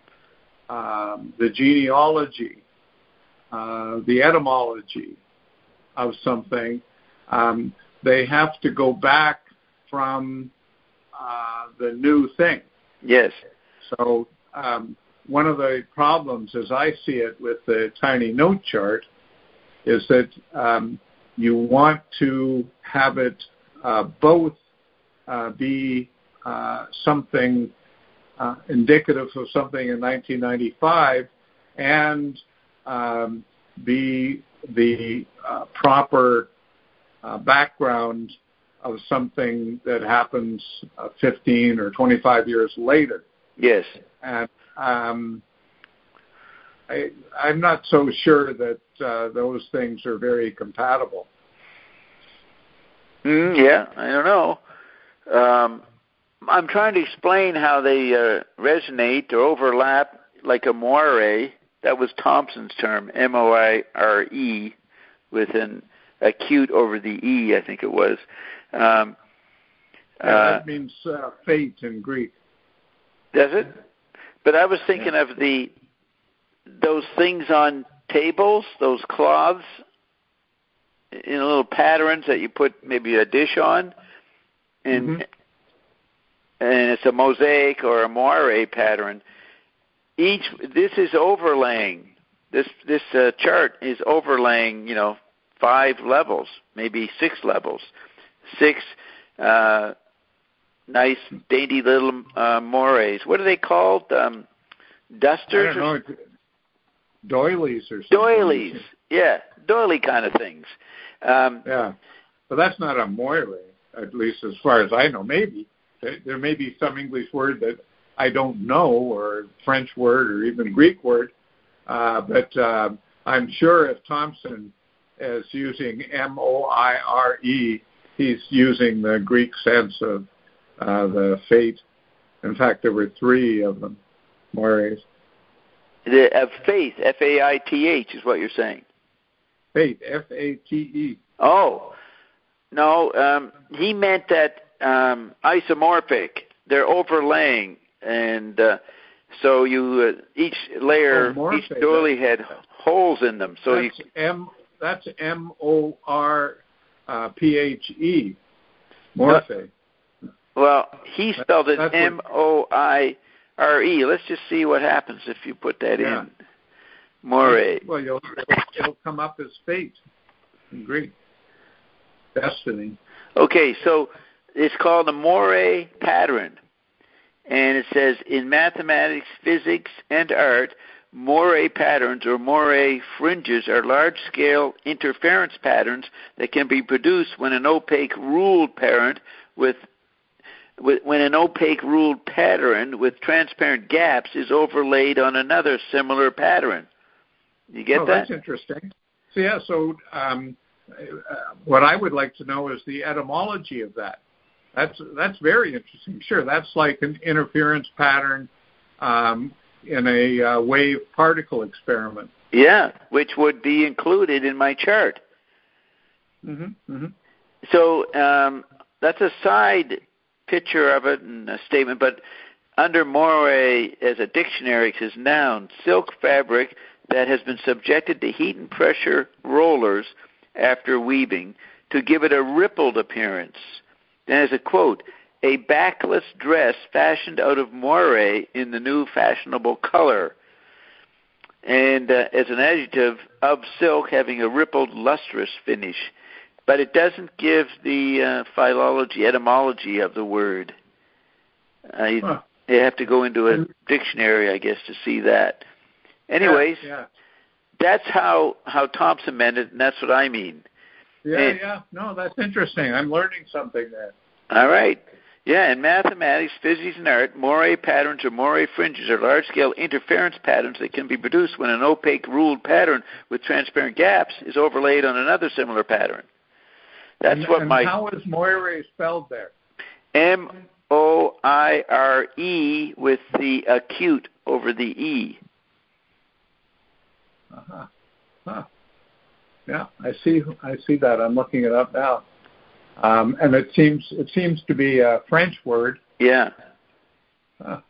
um, the genealogy, uh, the etymology of something, um, they have to go back from uh, the new thing. Yes. So um, one of the problems, as I see it, with the tiny note chart is that um, you want to have it uh, both uh, be uh, something uh, indicative of something in nineteen ninety-five and um, be the uh, proper uh, background of something that happens uh, fifteen or twenty-five years later. Yes. And um, I, I'm not so sure that uh, those things are very compatible. Mm, yeah, I don't know. Um, I'm trying to explain how they uh, resonate or overlap like a moire. That was Thompson's term, M O I R E, with an acute over the E, I think it was. Um, yeah, uh, that means uh, fate in Greek. Does it? But I was thinking yeah. of the those things on tables, those cloths, in little patterns that you put maybe a dish on, and mm-hmm. and it's a mosaic or a moire pattern. Each this is overlaying. This this uh, chart is overlaying, you know, five levels, maybe six levels, six uh, nice, dainty little uh, mores. What are they called? Um, dusters? I don't know. Doilies or something. Doilies, yeah, doily kind of things. Um, yeah, but that's not a moire, at least as far as I know. Maybe there, there may be some English word that I don't know, or French word, or even Greek word. Uh, but uh, I'm sure if Thompson is using M O I R E, he's using the Greek sense of uh, the fate. In fact, there were three of them, mores. The, of faith, F A I T H is what you're saying. Faith, F A T E. Oh, no, um, he meant that um, isomorphic. They're overlaying, and uh, so you uh, each layer, oh, each doily had holes in them. So that's you M. That's M O R P H E. Morphe. Well, he spelled it That's M O I R E. Let's just see what happens if you put that yeah. in. Moray. Well, you'll, it'll, it'll come up as fate in Greek. Destiny. Okay, so it's called the Moray pattern. And it says, in mathematics, physics, and art, Moray patterns or Moray fringes are large-scale interference patterns that can be produced when an opaque ruled parent with, with when an opaque ruled pattern with transparent gaps is overlaid on another similar pattern. You get oh, that? That's interesting. So yeah, so um, uh, what I would like to know is the etymology of that. That's that's very interesting. Sure, that's like an interference pattern um, in a uh, wave particle experiment. Yeah, which would be included in my chart. Mm-hmm, mm-hmm. So um, that's a side picture of it and a statement, but under Moray as a dictionary, it says noun, silk fabric that has been subjected to heat and pressure rollers after weaving to give it a rippled appearance. Then as a quote, a backless dress fashioned out of moire in the new fashionable color. And uh, as an adjective, of silk having a rippled, lustrous finish. But it doesn't give the uh, philology, etymology of the word. Uh, you, huh. you have to go into a dictionary, I guess, to see that. Anyways, yeah, yeah. that's how, how Thompson meant it, and that's what I mean. Yeah, and, yeah. No, that's interesting. I'm learning something there. All right. Yeah, in mathematics, physics, and art, moire patterns or moire fringes are large-scale interference patterns that can be produced when an opaque ruled pattern with transparent gaps is overlaid on another similar pattern. That's and, what and my... how is moire spelled there? M O I R E with the acute over the E. Uh-huh. Huh. Yeah, I see. I see that. I'm looking it up now, um, and it seems it seems to be a French word. Yeah. Huh.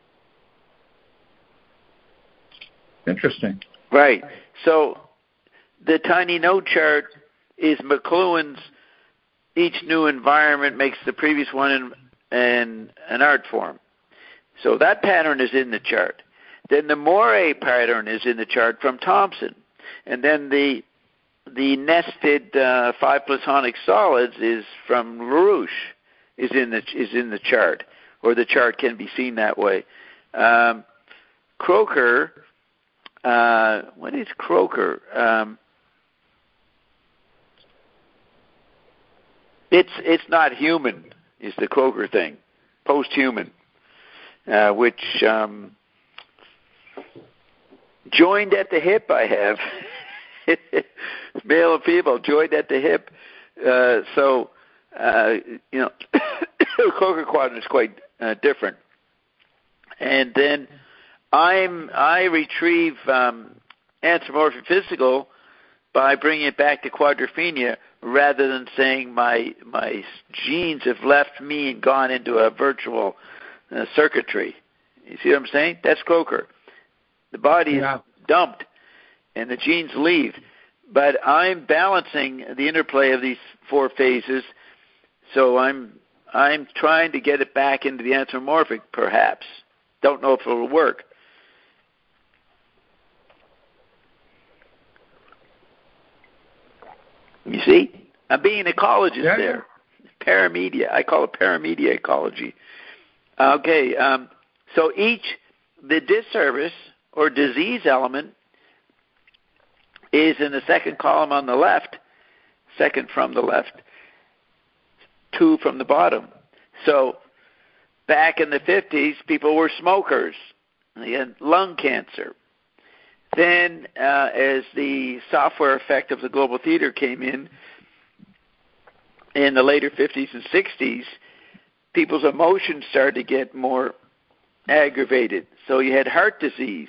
Interesting. Right. So the tiny node chart is McLuhan's. Each new environment makes the previous one in, in an art form. So that pattern is in the chart. Then the moire pattern is in the chart from Thompson, and then the The nested uh, five platonic solids is from LaRouche, is in the is in the chart, or the chart can be seen that way. Um, Croker, uh, what is Croker? Um, it's it's not human, is the Croker thing, post-human, uh, which um, joined at the hip. I have. Male and female joined at the hip. Uh, so, uh, you know, Croker quadrant is quite uh, different. And then I'm I retrieve um, anthropomorphic physical by bringing it back to quadrophenia rather than saying my my genes have left me and gone into a virtual uh, circuitry. You see what I'm saying? That's Croker. The body yeah. is dumped, and the genes leave. But I'm balancing the interplay of these four phases, so I'm I'm trying to get it back into the anthropomorphic, perhaps. Don't know if it'll work. You see? I'm being an ecologist yeah, there. Yeah. Paramedia. I call it paramedia ecology. Okay, um, so each, the disservice or disease element is in the second column on the left, second from the left, two from the bottom. So back in the fifties, people were smokers. They had lung cancer. Then uh, as the software effect of the global theater came in, in the later fifties and sixties, people's emotions started to get more aggravated. So you had heart disease.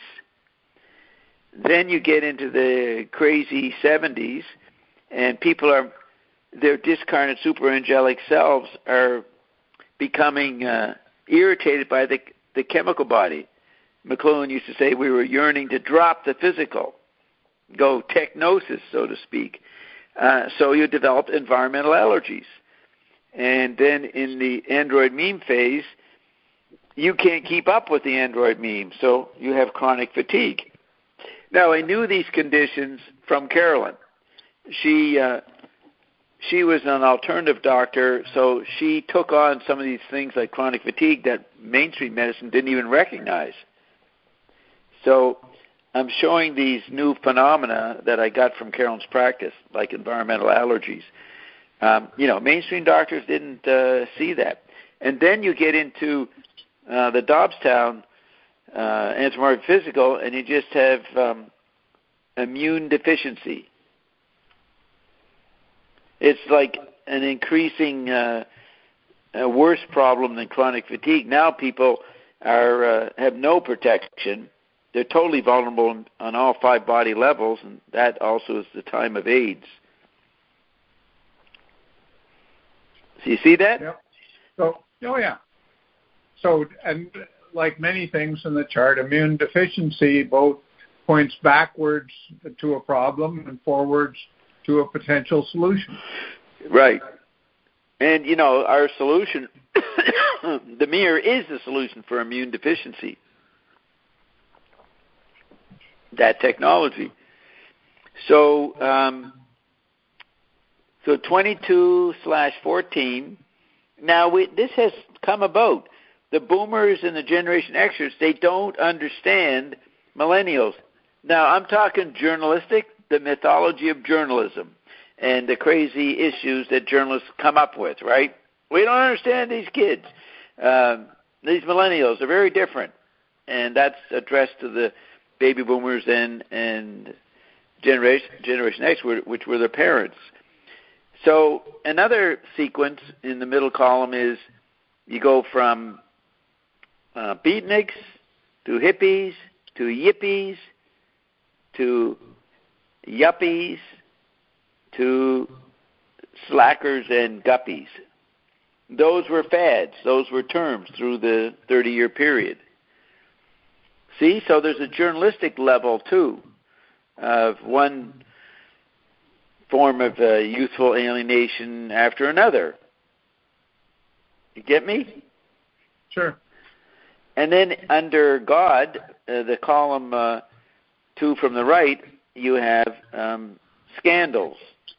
Then you get into the crazy seventies, and people are their discarnate superangelic selves are becoming uh, irritated by the, the chemical body. McLuhan used to say we were yearning to drop the physical, go technosis, so to speak. Uh, so you develop environmental allergies. And then in the android meme phase, you can't keep up with the android meme, so you have chronic fatigue. Now, I knew these conditions from Carolyn. She uh, she was an alternative doctor, so she took on some of these things like chronic fatigue that mainstream medicine didn't even recognize. So I'm showing these new phenomena that I got from Carolyn's practice, like environmental allergies. Um, you know, mainstream doctors didn't uh, see that. And then you get into uh, the Dobbstown uh, anthropomorphic physical, and you just have um, immune deficiency. It's like an increasing, uh, a worse problem than chronic fatigue. Now people are uh, have no protection. They're totally vulnerable on all five body levels, and that also is the time of AIDS. So you see that? Yep. So, oh yeah. So, and like many things in the chart, immune deficiency both points backwards to a problem and forwards to a potential solution. Right. And, you know, our solution, the mirror is the solution for immune deficiency. That technology. So, um, so twenty-two slash fourteen. Now, we, this has come about. The boomers and the Generation Xers, they don't understand millennials. Now, I'm talking journalistic, the mythology of journalism, and the crazy issues that journalists come up with, right? We don't understand these kids. Um, these millennials are very different, and that's addressed to the baby boomers and, and Generation, Generation X, which were their parents. So another sequence in the middle column is you go from uh, beatniks to hippies to yippies to yuppies to slackers and guppies. Those were fads. Those were terms through the thirty-year period. See, so there's a journalistic level, too, of one form of uh, youthful alienation after another. You get me? Sure. And then under God, uh, the column uh, two from the right, you have um, scandals,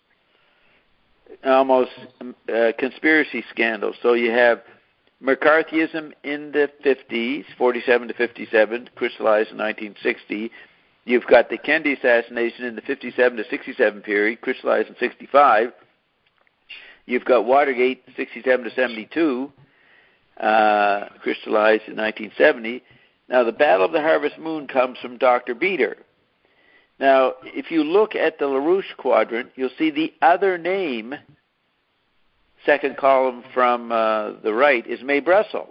almost uh, conspiracy scandals. So you have McCarthyism in the fifties, forty-seven to fifty-seven, crystallized in nineteen sixty. You've got the Kennedy assassination in the fifty-seven to sixty-seven period, crystallized in sixty-five. You've got Watergate, sixty-seven to seventy-two, uh, crystallized in nineteen seventy. Now, the Battle of the Harvest Moon comes from Doctor Beater. Now, if you look at the LaRouche quadrant, you'll see the other name, second column from uh, the right, is Mae Brussell,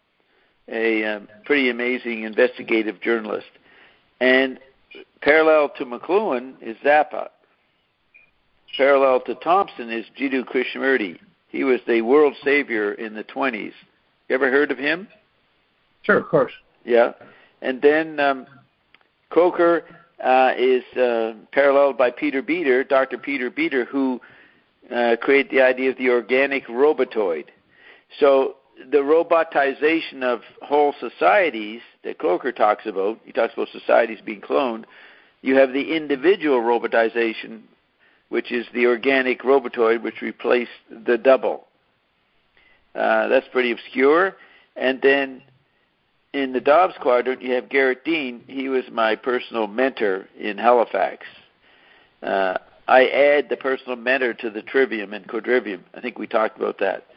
a um, pretty amazing investigative journalist. And parallel to McLuhan is Zappa. Parallel to Thompson is Jiddu Krishnamurti. He was the world savior in the twenties. You ever heard of him? Sure, of course. Yeah. And then um, Coker uh, is uh, paralleled by Peter Beater, Doctor Peter Beater, who uh, created the idea of the organic robotoid. So the robotization of whole societies that Coker talks about, he talks about societies being cloned, you have the individual robotization, which is the organic robotoid, which replaced the double. Uh, that's pretty obscure. And then in the Dobbs quadrant, you have Garrett Dean. He was my personal mentor in Halifax. Uh, I add the personal mentor to the trivium and quadrivium. I think we talked about that.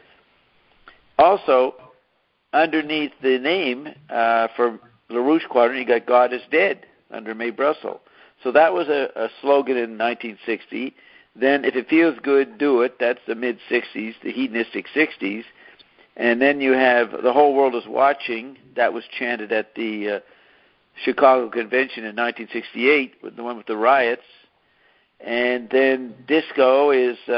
Also, underneath the name uh, for LaRouche quadrant, you got God is Dead under Mae Brussell. So that was a, a slogan in nineteen sixty. Then if it feels good, do it. That's the mid-sixties, the hedonistic sixties. And then you have The Whole World is Watching. That was chanted at the uh, Chicago Convention in nineteen sixty-eight, with the one with the riots. And then disco is uh,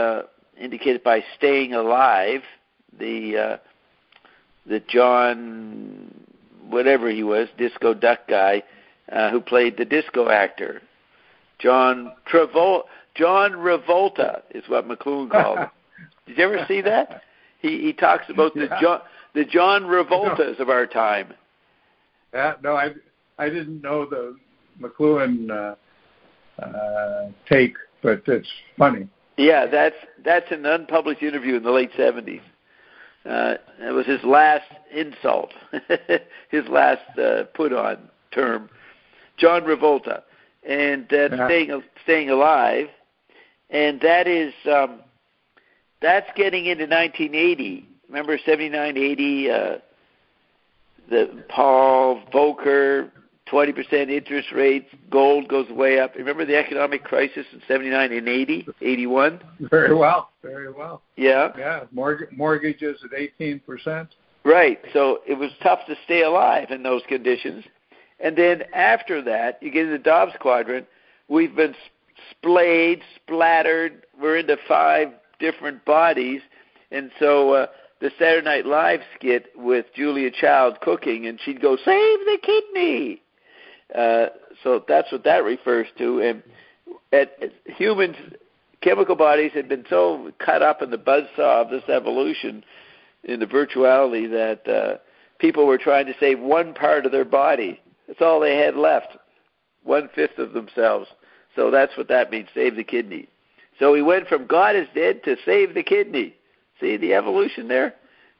indicated by Staying Alive, the uh, the John, whatever he was, Disco Duck guy, uh, who played the disco actor. John Travolta, John Revolta is what McLuhan called him. Did you ever see that? He he talks about the yeah. John the John Revoltas no. of our time. Yeah, no, I I didn't know the McLuhan uh, uh, take, but it's funny. Yeah, that's that's an unpublished interview in the late seventies. Uh, it was his last insult, his last uh, put-on term, John Revolta, and uh, yeah. staying staying alive, and that is um, that's getting into nineteen eighty. Remember seventy-nine, eighty, uh, the Paul Volcker, twenty percent interest rates, gold goes way up. Remember the economic crisis in seventy-nine and eighty, eighty-one? Very well, very well. Yeah. Yeah, Morg- mortgages at eighteen percent. Right, so it was tough to stay alive in those conditions. And then after that, you get into the Dobbs quadrant, we've been splayed, splattered, we're into five different bodies, and so uh, the Saturday Night Live skit with Julia Child cooking, and she'd go, save the kidney! Uh, so that's what that refers to. And at, at humans, chemical bodies had been so cut up in the buzzsaw of this evolution in the virtuality that uh, people were trying to save one part of their body. That's all they had left, one-fifth of themselves. So that's what that means, save the kidney. So we went from God is dead to save the kidney. See the evolution there?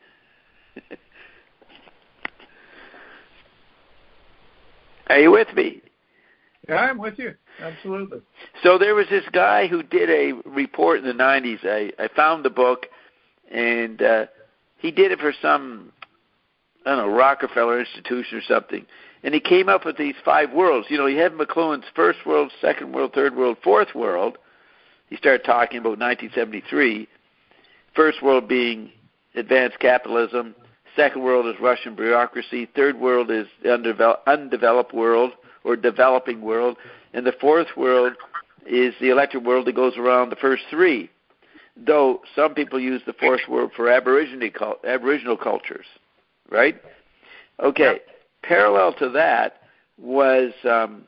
Are you with me? Yeah, I'm with you. Absolutely. So there was this guy who did a report in the nineties. I, I found the book, and uh, he did it for some, I don't know, Rockefeller Institution or something. And he came up with these five worlds. You know, he had McLuhan's first world, second world, third world, fourth world. He started talking about nineteen seventy-three. First world being advanced capitalism. Second world is Russian bureaucracy. Third world is the undevel- undeveloped world or developing world. And the fourth world is the electric world that goes around the first three, though some people use the fourth world for Aboriginal, Aboriginal cultures, right? Okay. Yep. Parallel to that was, um,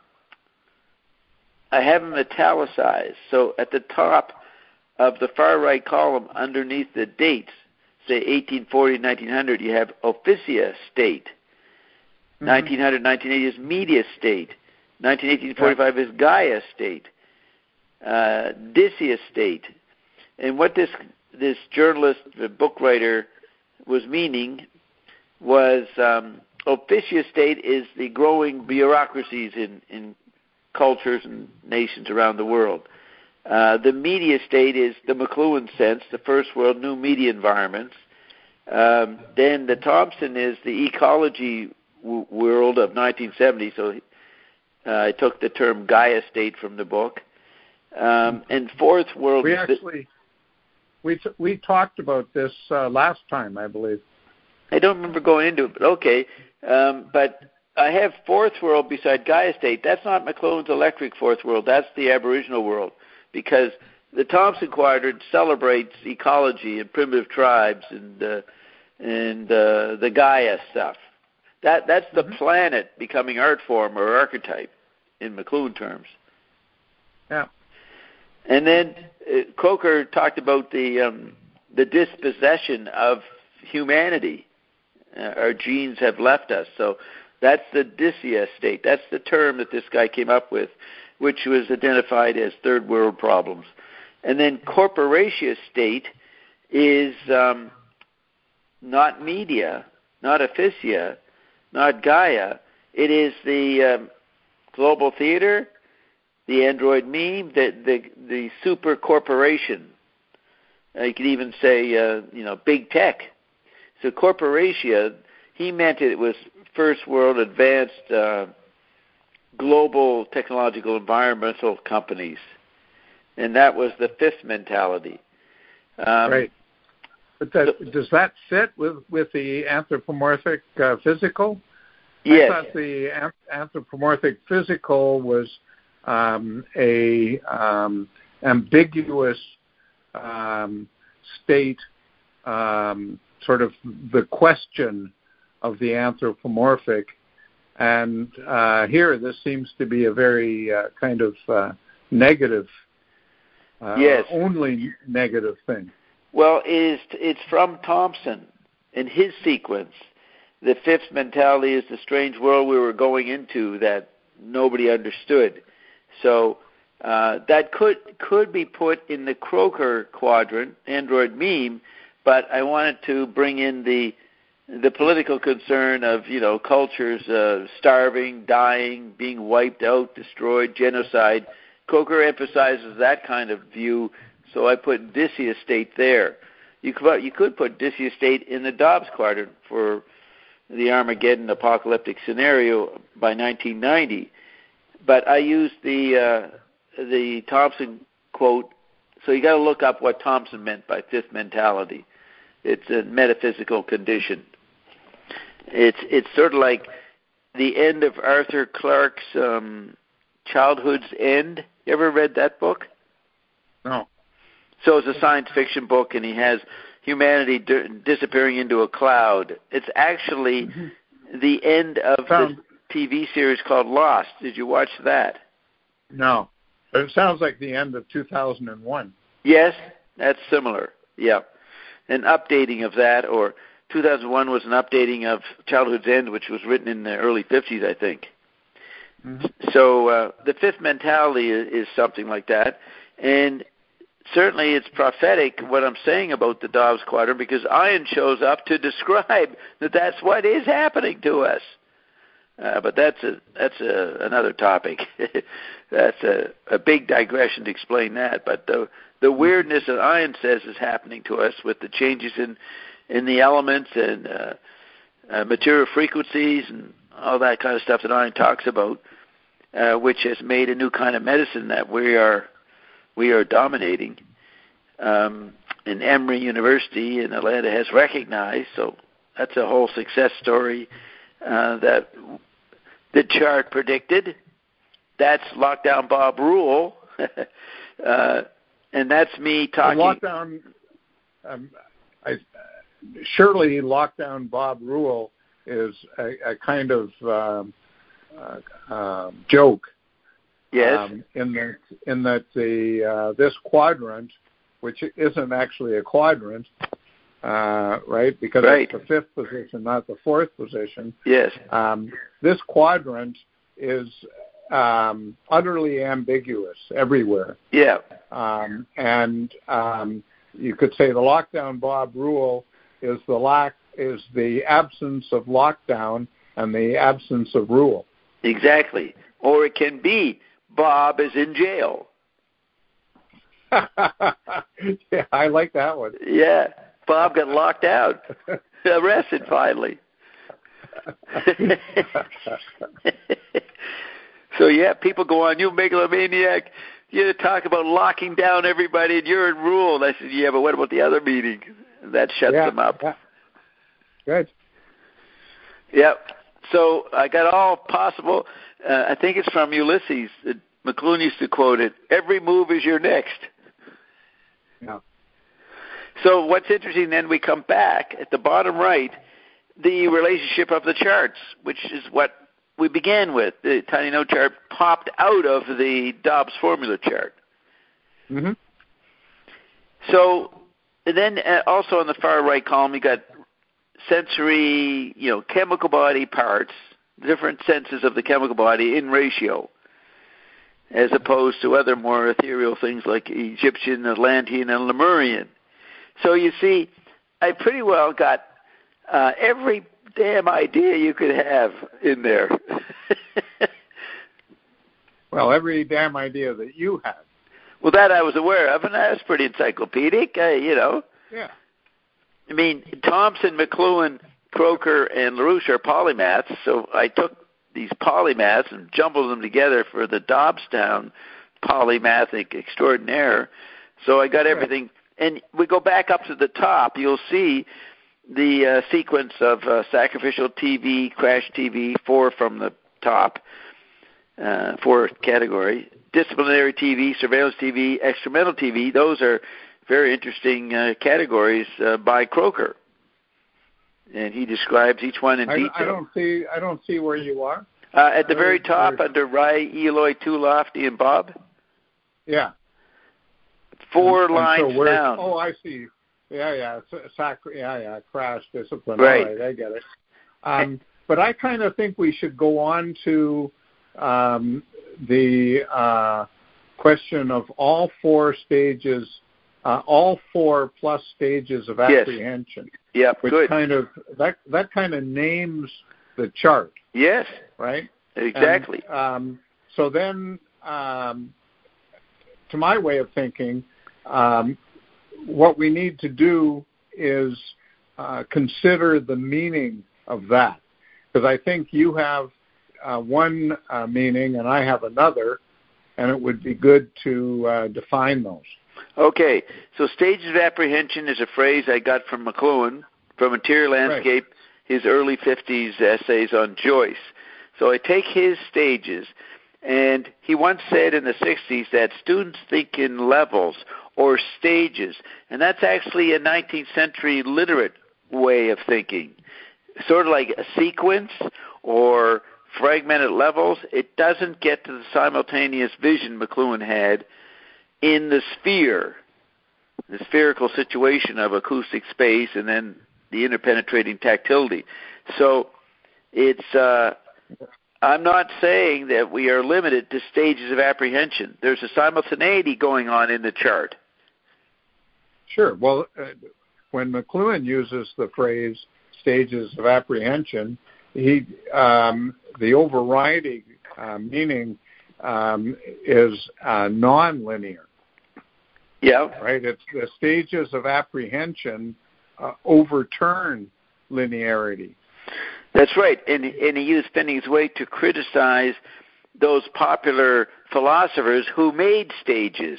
I have them italicized. So at the top of the far right column underneath the dates, say eighteen forty, nineteen hundred, you have Officia state. Mm-hmm. nineteen hundred, nineteen eighty is media state. nineteen eighteen forty-five is Gaia state. Uh, Dicea state. And what this this journalist, the book writer, was meaning was um, Officia state is the growing bureaucracies in, in cultures and nations around the world. Uh, the media state is the McLuhan sense, the first world, new media environments. Um, then the Thompson is the ecology w- world of nineteen seventy, so uh, I took the term Gaia state from the book. Um, and fourth world... We actually, we, t- we talked about this uh, last time, I believe. I don't remember going into it, but okay. Um, but I have fourth world beside Gaia state. That's not McLuhan's electric fourth world. That's the Aboriginal world, because the Thompson Quadrant celebrates ecology and primitive tribes and uh, and uh, the Gaia stuff. That that's the mm-hmm. planet becoming art form or archetype in McLuhan terms. Yeah. And then uh, Coker talked about the um, the dispossession of humanity. Uh, our genes have left us. So that's the Dicea state. That's the term that this guy came up with, which was identified as third world problems. And then Corporatia state is um, not media, not Officia, not Gaia. It is the um, global theater, the Android meme, the the, the super corporation. Uh, you could even say, uh, you know, big tech. So Corporatia, he meant it was first world advanced uh, global technological environmental companies. And that was the fifth mentality. Um, right. But that, so, does that fit with, with the anthropomorphic uh, physical? Yes. I thought the anthropomorphic physical was um, a um, ambiguous um, state um, sort of the question of the anthropomorphic. And uh, here, this seems to be a very uh, kind of uh, negative, uh, yes. only negative thing. Well, it is, it's from Thompson in his sequence. The fifth mentality is the strange world we were going into that nobody understood. So uh, that could could be put in the Croker quadrant, Android meme, but I wanted to bring in the the political concern of, you know, cultures uh, starving, dying, being wiped out, destroyed, genocide. Croker emphasizes that kind of view, so I put Odysseus state there. You could, you could put Odysseus state in the Dobbs quadrant for the Armageddon apocalyptic scenario by nineteen ninety. But I used the uh, the Thompson quote, so you got to look up what Thompson meant by fifth mentality. It's a metaphysical condition. It's it's sort of like the end of Arthur Clarke's um, Childhood's End. You ever read that book? No. So it's a science fiction book, and he has humanity d- disappearing into a cloud. It's actually mm-hmm. the end of Sounds, the T V series called Lost. Did you watch that? No. It sounds like the end of two thousand one. Yes, that's similar. Yeah. An updating of that, or two thousand one was an updating of Childhood's End, which was written in the early fifties, I think. Mm-hmm. So uh, the fifth mentality is, is something like that. And certainly it's prophetic what I'm saying about the Dobbs quadrant, because Ian shows up to describe that that's what is happening to us. Uh, but that's a that's a, another topic. That's a, a big digression to explain that. But the the weirdness that Ian says is happening to us with the changes in, in the elements and uh, uh, material frequencies and all that kind of stuff that Ian talks about, uh, which has made a new kind of medicine that we are we are dominating. Um, and Emory University in Atlanta has recognized, so that's a whole success story uh, that the chart predicted. That's Lockdown Bob Rule. uh, and that's me talking. The lockdown, um, I, surely Lockdown Bob Rule is a, a kind of um, uh, uh, joke. Yes. Um, in that, in that the uh, this quadrant, which isn't actually a quadrant, uh, right? Because right. it's the fifth position, not the fourth position. Yes. Um, this quadrant is um, utterly ambiguous everywhere. Yeah. Um, and um, you could say the Lockdown Bob Rule is the lack is the absence of lockdown and the absence of rule. Exactly. Or it can be Bob is in jail. Yeah, I like that one. Yeah, Bob got locked out, arrested finally. So yeah, people go on, you megalomaniac, you talk about locking down everybody and you're in rule. And I said, yeah, but what about the other meeting? That shuts yeah, them up. Yeah. Good. Yep. So I got all possible. Uh, I think it's from Ulysses. Uh, McLuhan used to quote it, every move is your next. Yeah. So what's interesting, then we come back at the bottom right, the relationship of the charts, which is what we began with. The tiny note chart popped out of the Dobbs formula chart. Mm-hmm. So and then uh, also on the far right column, you got sensory, you know, chemical body parts, different senses of the chemical body in ratio, as opposed to other more ethereal things like Egyptian, Atlantean, and Lemurian. So you see, I pretty well got uh, every damn idea you could have in there. Well, every damn idea that you had. Well, that I was aware of, and that was pretty encyclopedic, uh, you know. Yeah. I mean, Thompson, McLuhan, Croker, and LaRouche are polymaths, so I took these polymaths and jumbled them together for the Dobbstown polymathic extraordinaire. So I got everything. And we go back up to the top, you'll see the uh, sequence of uh, sacrificial T V, crash T V, four from the top, uh, four category, disciplinary T V, surveillance T V, experimental T V. Those are very interesting uh, categories uh, by Croker, and he describes each one in I, detail. I don't see. I don't see where you are. Uh, at the very top, under Ry, Eloy, Too Lofty, and Bob. Yeah. Four and, lines and so down. Oh, I see. Yeah, yeah, sac- yeah, yeah. Crash discipline. Right. All right, I get it. Um, but I kind of think we should go on to um, the uh, question of all four stages, uh, all four plus stages of apprehension. Yes. Yeah, which good. kind of that that kind of names the chart. Yes. Right. Exactly. And, um, so then, um, to my way of thinking, um, what we need to do is uh, consider the meaning of that, because I think you have uh, one uh, meaning and I have another, and it would be good to uh, define those. Okay, so stages of apprehension is a phrase I got from McLuhan from Interior Landscape, right. His early fifties essays on Joyce. So I take his stages, and he once said in the sixties that students think in levels or stages, and that's actually a nineteenth century literate way of thinking. Sort of like a sequence or fragmented levels. It doesn't get to the simultaneous vision McLuhan had in the sphere, the spherical situation of acoustic space and then the interpenetrating tactility. So it's, uh, I'm not saying that we are limited to stages of apprehension. There's a simultaneity going on in the chart. Sure. Well, uh, when McLuhan uses the phrase stages of apprehension, he um, the overriding uh, meaning um, is uh, non-linear. Yeah. Right. It's the stages of apprehension uh, overturn linearity. That's right, and, and he used Fenning's way to criticize those popular philosophers who made stages,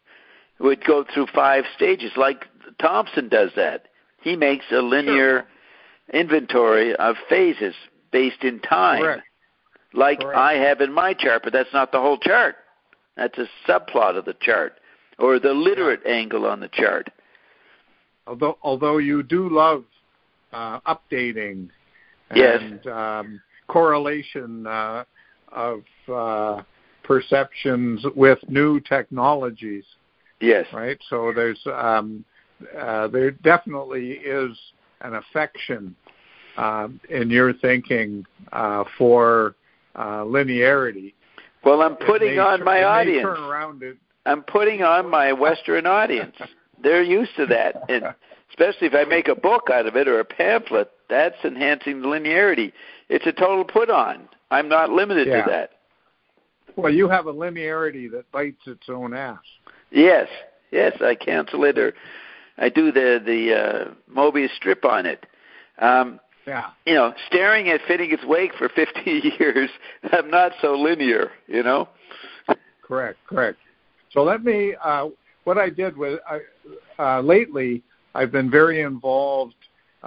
would go through five stages, like Thompson does that. He makes a linear sure. inventory of phases based in time, Correct. like Correct. I have in my chart, but that's not the whole chart. That's a subplot of the chart, or the literate yeah. angle on the chart. Although, although you do love uh, updating yes. and um, correlation uh, of uh, perceptions with new technologies. Yes. Right. So there's um, uh, there definitely is an affection uh, in your thinking uh, for uh, linearity. Well, I'm putting on turn, my audience. Turn around it. I'm putting on my Western audience. They're used to that, and especially if I make a book out of it or a pamphlet, that's enhancing the linearity. It's a total put-on. I'm not limited yeah. to that. Well, you have a linearity that bites its own ass. Yes, yes, I cancel it, or I do the the uh, Mobius strip on it. Um, yeah. You know, staring at Finnegan's Wake for fifty years, I'm not so linear, you know? Correct, correct. So let me, uh, what I did was, I, uh, lately, I've been very involved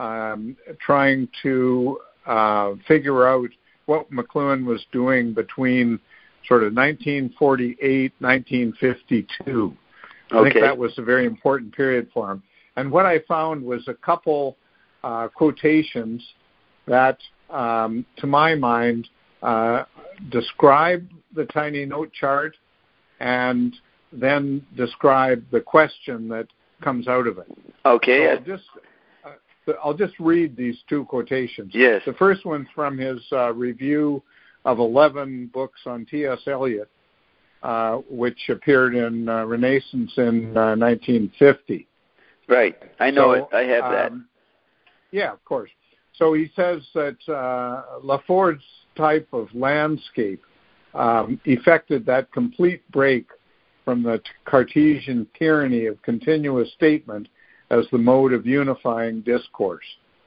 um, trying to uh, figure out what McLuhan was doing between sort of nineteen forty-eight, nineteen fifty-two. I okay. think that was a very important period for him. And what I found was a couple uh, quotations that, um, to my mind, uh, describe the tiny note chart and then describe the question that comes out of it. Okay. So I'll just uh, I'll just read these two quotations. Yes. The first one's from his uh, review of eleven books on T S. Eliot, uh, which appeared in uh, Renaissance in uh, nineteen fifty. Right. I know so, it. I have that. Um, yeah, of course. So he says that uh, Lafort's type of landscape um, effected that complete break from the Cartesian tyranny of continuous statement as the mode of unifying discourse.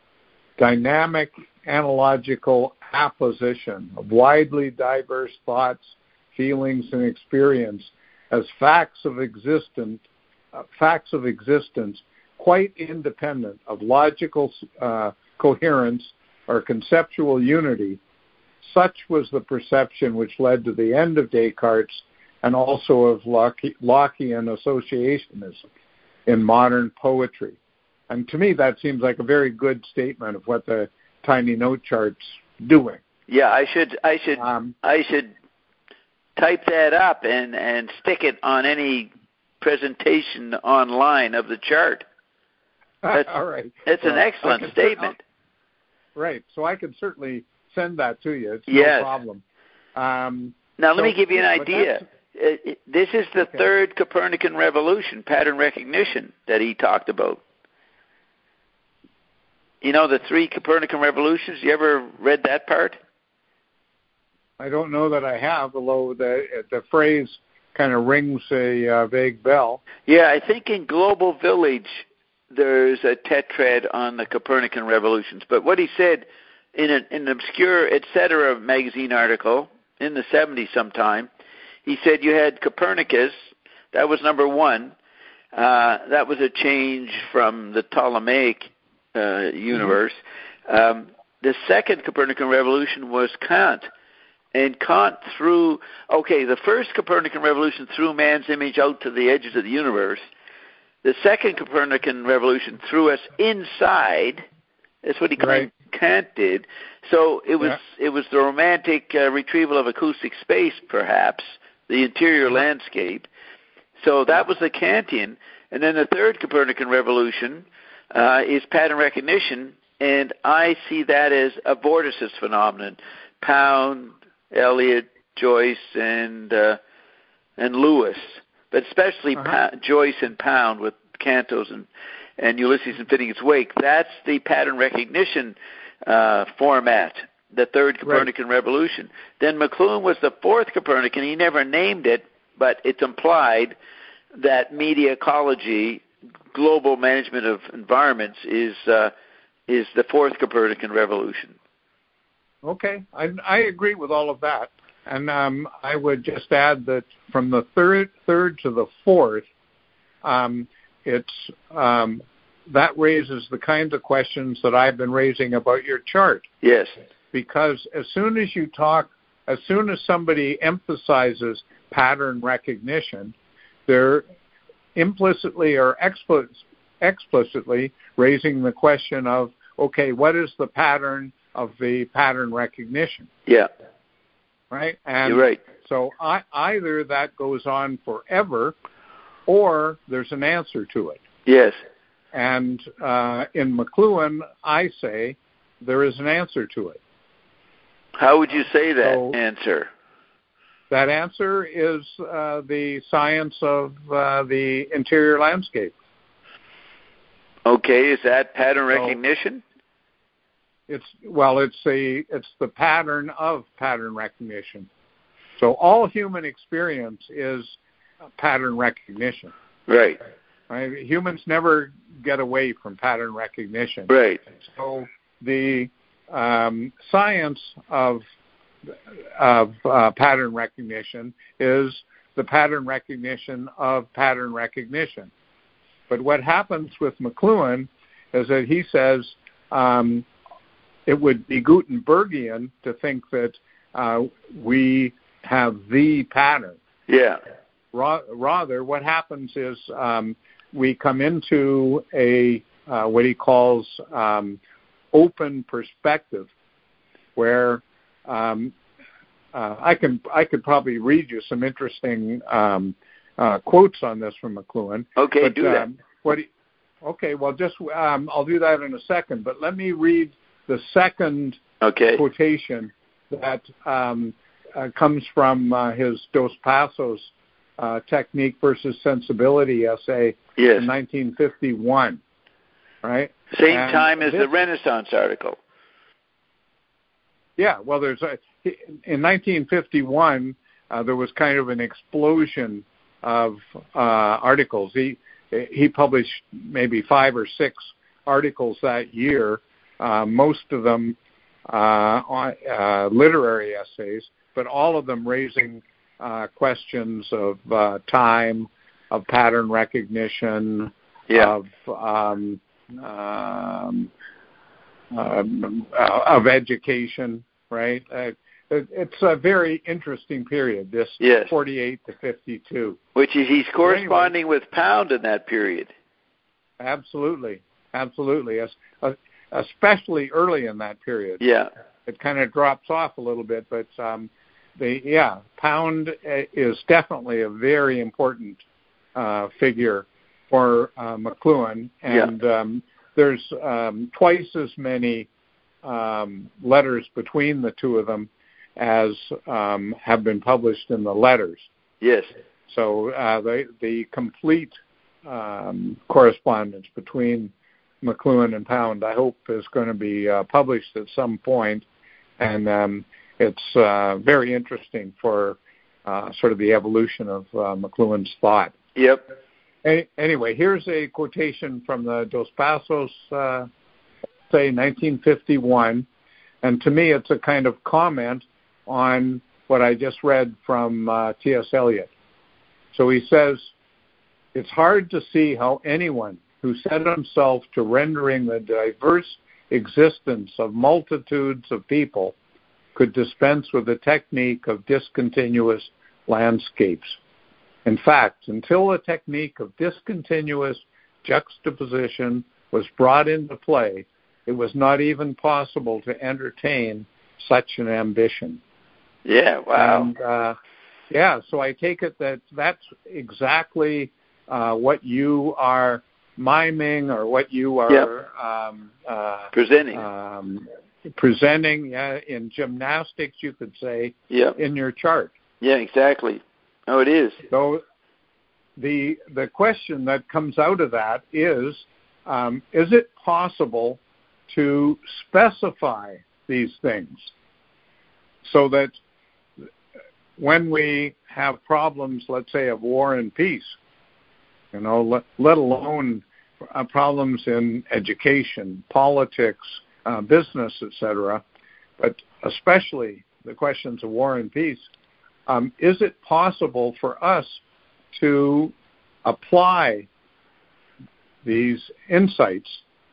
Dynamic, analogical apposition of widely diverse thoughts, feelings, and experience as facts of existence, uh, facts of existence, quite independent of logical uh, coherence or conceptual unity. Such was the perception which led to the end of Descartes and also of Locke, Lockean associationism. in modern poetry. And to me, that seems like a very good statement of what the Tiny Note Chart's doing. Yeah, I should, I should, um, I should type that up and, and stick it on any presentation online of the chart. That's, all right. It's well, an excellent statement. Right. So I can certainly send that to you. It's yes. no problem. Um, now, so, let me give you an idea. It, it, this is the okay. third Copernican revolution, pattern recognition, that he talked about. You know the three Copernican revolutions? You ever read that part? I don't know that I have, although the the phrase kind of rings a uh, vague bell. Yeah, I think in Global Village there's a tetrad on the Copernican revolutions. But what he said in an, in an obscure et cetera magazine article in the seventies sometime, he said you had Copernicus, that was number one. Uh, that was a change from the Ptolemaic uh, universe. Mm-hmm. Um, the second Copernican revolution was Kant. And Kant threw, okay, the first Copernican revolution threw man's image out to the edges of the universe. The second Copernican revolution threw us inside. That's what he claimed right. Kant did. So it was yeah. it was the romantic uh, retrieval of acoustic space, perhaps, the interior mm-hmm. landscape. So that was the Kantian. And then the third Copernican revolution uh, is pattern recognition, and I see that as a vorticist phenomenon. Pound, Eliot, Joyce, and uh, and Lewis, but especially uh-huh. pa- Joyce and Pound with Cantos and, and Ulysses and Fitting Its Wake. That's the pattern recognition uh, format, the third Copernican right. revolution. Then McLuhan was the fourth Copernican. He never named it, but it's implied that media ecology, global management of environments, is uh, is the fourth Copernican revolution. Okay, I, I agree with all of that, and um, I would just add that from the third third to the fourth, um, it's um, that raises the kinds of questions that I've been raising about your chart. Yes, because as soon as you talk, as soon as somebody emphasizes pattern recognition, they're implicitly or explicit, explicitly raising the question of, okay, what is the pattern of the pattern recognition? Yeah. Right? And you're right. So I, either that goes on forever or there's an answer to it. Yes. And uh, in McLuhan, I say there is an answer to it. How would you say that so, answer? That answer is uh, the science of uh, the interior landscape. Okay, is that pattern so, recognition? It's well, it's a it's the pattern of pattern recognition. So all human experience is pattern recognition. Right. Right. Humans never get away from pattern recognition. Right. So the um, science of of uh, pattern recognition is the pattern recognition of pattern recognition. But what happens with McLuhan is that he says um, it would be Gutenbergian to think that uh, we have the pattern. Yeah. Ra- rather, what happens is um, we come into a uh, what he calls um, open perspective, where um, uh, I can I could probably read you some interesting um, uh, quotes on this from McLuhan. Okay, but, do that. Um, what he, okay, well, just um, I'll do that in a second. But let me read the second okay. quotation that um, uh, comes from uh, his Dos Passos uh, Technique versus Sensibility essay yes. in nineteen fifty-one. Right. Same and time as this, the Renaissance article. Yeah. Well, there's a, in nineteen fifty-one uh, there was kind of an explosion of uh, articles. He he published maybe five or six articles that year. Uh, most of them uh, uh, literary essays, but all of them raising uh, questions of uh, time, of pattern recognition, yeah. of um, um, um, uh, of education. Right? Uh, it, it's a very interesting period. This yes. forty-eight to fifty-two, which is he's corresponding anyway, with Pound in that period. Absolutely, absolutely. As, uh, especially early in that period. Yeah, it kind of drops off a little bit, but um, the yeah, Pound is definitely a very important uh, figure for uh, McLuhan, and yeah. um, there's um, twice as many um, letters between the two of them as um, have been published in the letters. Yes. So uh, the the complete um, correspondence between McLuhan and Pound, I hope, is going to be uh, published at some point, and um, it's uh, very interesting for uh, sort of the evolution of uh, McLuhan's thought. Yep. A- anyway, here's a quotation from the Dos Passos, uh, say nineteen fifty-one, and to me it's a kind of comment on what I just read from uh, T S. Eliot. So he says, "It's hard to see how anyone who set himself to rendering the diverse existence of multitudes of people could dispense with the technique of discontinuous landscapes. In fact, until a technique of discontinuous juxtaposition was brought into play, it was not even possible to entertain such an ambition." Yeah, wow. And, uh, yeah, so I take it that that's exactly uh, what you are miming, or what you are yep. um, uh, presenting. Um, presenting yeah, in gymnastics, you could say, yep. in your chart. Yeah, exactly. Oh, it is. So the the question that comes out of that is, um, is it possible to specify these things so that when we have problems, let's say, of war and peace, you know, let, let alone uh, problems in education, politics, uh, business, et cetera, but especially the questions of war and peace, um, is it possible for us to apply these insights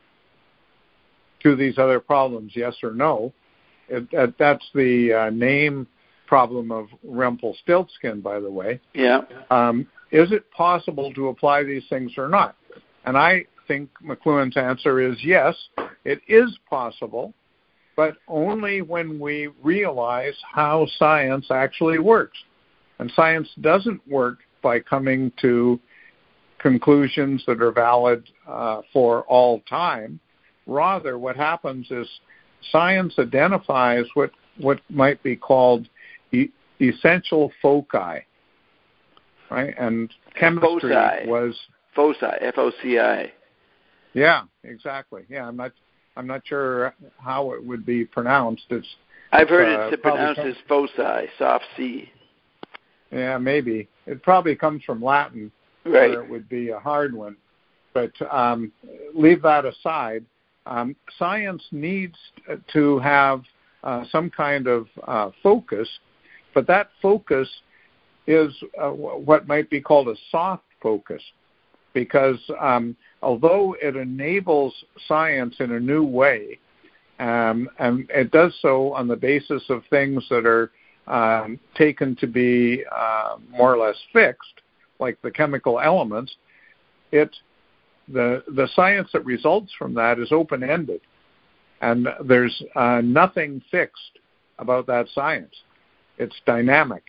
to these other problems, yes or no? It, that, that's the uh, name problem of Rumpelstiltskin, by the way. Yeah. Um, is it possible to apply these things or not? And I think McLuhan's answer is yes, it is possible, but only when we realize how science actually works. And science doesn't work by coming to conclusions that are valid uh, for all time. Rather, what happens is science identifies what, what might be called e- essential foci, right? And chemistry foci. was foci, F O C I. Yeah, exactly. Yeah, I'm not, I'm not sure how it would be pronounced. It's I've heard uh, it's pronounced comes, as foci, soft C. Yeah, maybe it probably comes from Latin, right? Where it would be a hard one. But um, leave that aside. Um, science needs to have uh, some kind of uh, focus, but that focus is uh, what might be called a soft focus, because um, although it enables science in a new way, um, and it does so on the basis of things that are um, taken to be uh, more or less fixed, like the chemical elements, it the the science that results from that is open-ended, and there's uh, nothing fixed about that science. It's dynamic.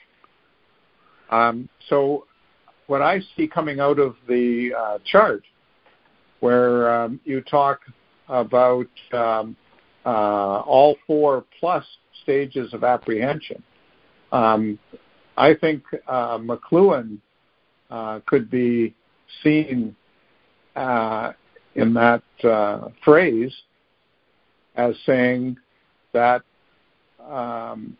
Um, so what I see coming out of the uh, chart, where um, you talk about um, uh, all four plus stages of apprehension, um, I think uh, McLuhan uh, could be seen uh, in that uh, phrase as saying that um,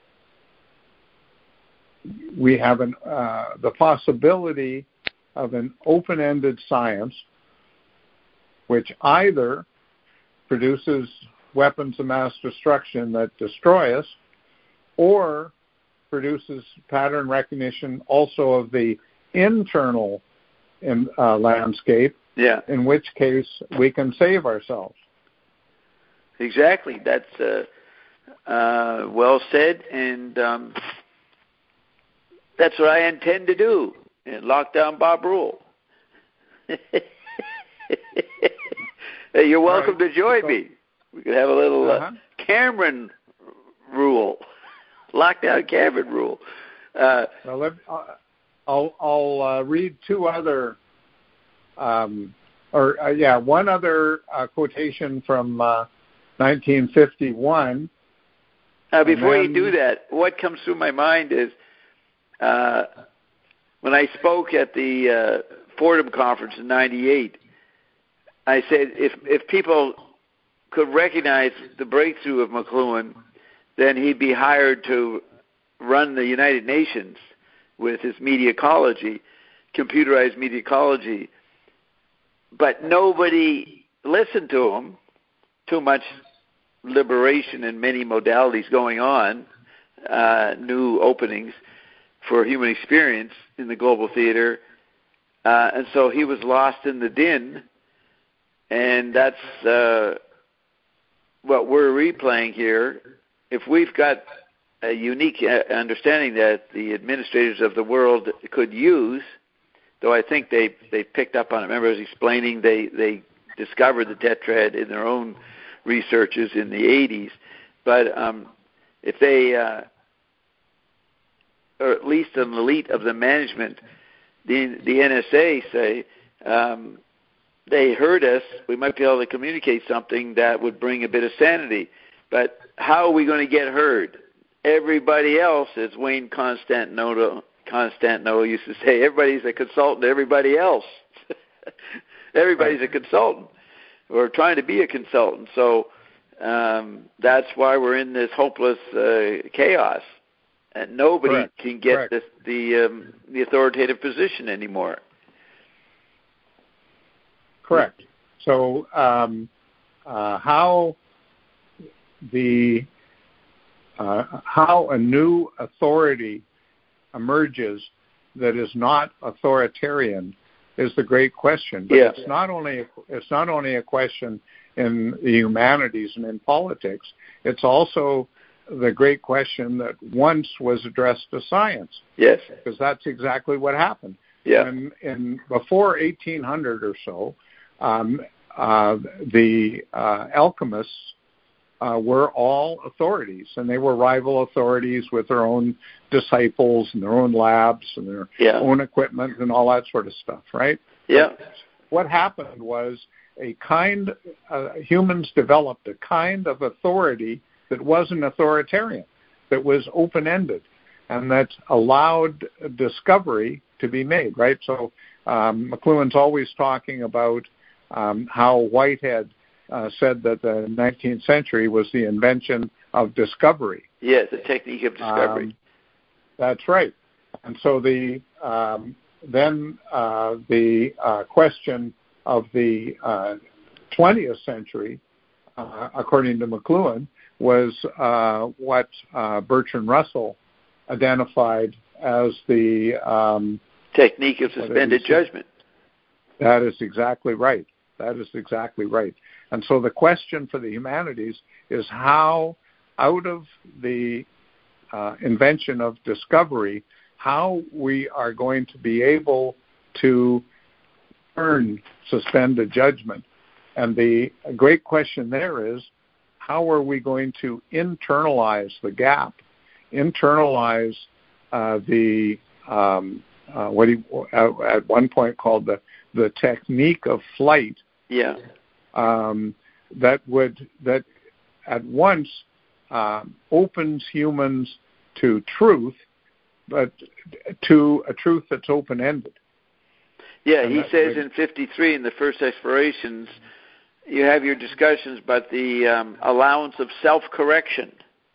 we have an, uh, the possibility of an open-ended science which either produces weapons of mass destruction that destroy us, or produces pattern recognition also of the internal in, uh, landscape, yeah. in which case we can save ourselves. Exactly. That's uh, uh, well said, and um, that's what I intend to do. And lock down Bob Rule. Hey, you're welcome right. to join so, me. We could have a little uh, uh-huh. Cameron rule, lockdown Cameron rule. Uh, well, let, uh, I'll I'll uh, read two other, um, or uh, yeah, one other uh, quotation from uh, nineteen fifty-one. Uh, before then, you do that, what comes through my mind is uh, when I spoke at the uh, Fordham Conference in ninety-eight, I said if if people could recognize the breakthrough of McLuhan, then he'd be hired to run the United Nations with his media ecology, computerized media ecology. But nobody listened to him. Too much liberation in many modalities going on, uh, new openings for human experience in the global theater. Uh, and so he was lost in the din. And that's uh, what we're replaying here. If we've got a unique understanding that the administrators of the world could use, though I think they, they picked up on it. Remember, I was explaining they, they discovered the tetrad in their own researches in the eighties. But um, if they, uh, or at least an elite of the management, the, the N S A say, um, they heard us, we might be able to communicate something that would bring a bit of sanity. But how are we going to get heard? Everybody else, as Wayne Constantinople, Constantinople used to say, everybody's a consultant to everybody else. Everybody's a consultant, or trying to be a consultant. So um, that's why we're in this hopeless uh, chaos. And nobody Correct. can get Correct. the the, um, the authoritative position anymore. Correct. So um, uh, how the uh, how a new authority emerges that is not authoritarian is the great question. But yeah. it's not only it's not only a question in the humanities and in politics. It's also the great question that once was addressed to science. Yes. Because that's exactly what happened. Yeah. And in before eighteen hundred or so, um, uh, the uh, alchemists uh, were all authorities, and they were rival authorities with their own disciples and their own labs and their yeah. own equipment and all that sort of stuff, right? Yeah. But what happened was a kind, uh, humans developed a kind of authority that wasn't authoritarian, that was open-ended, and that allowed discovery to be made, right? So um, McLuhan's always talking about um, how Whitehead uh, said that the nineteenth century was the invention of discovery. Yes, the technique of discovery. Um, that's right. And so the um, then uh, the uh, question of the uh, twentieth century, uh, according to McLuhan, was uh, what uh, Bertrand Russell identified as the um, technique of suspended judgment. That is exactly right. That is exactly right. And so the question for the humanities is how, out of the uh, invention of discovery, how we are going to be able to earn suspended judgment. And the great question there is, how are we going to internalize the gap, internalize uh, the um, uh, what he uh, at one point called the the technique of flight? Yeah. Um, that would that at once uh, opens humans to truth, but to a truth that's open-ended. Yeah, and he says would, in fifty-three, in the first explorations, you have your discussions about the um, allowance of self-correction.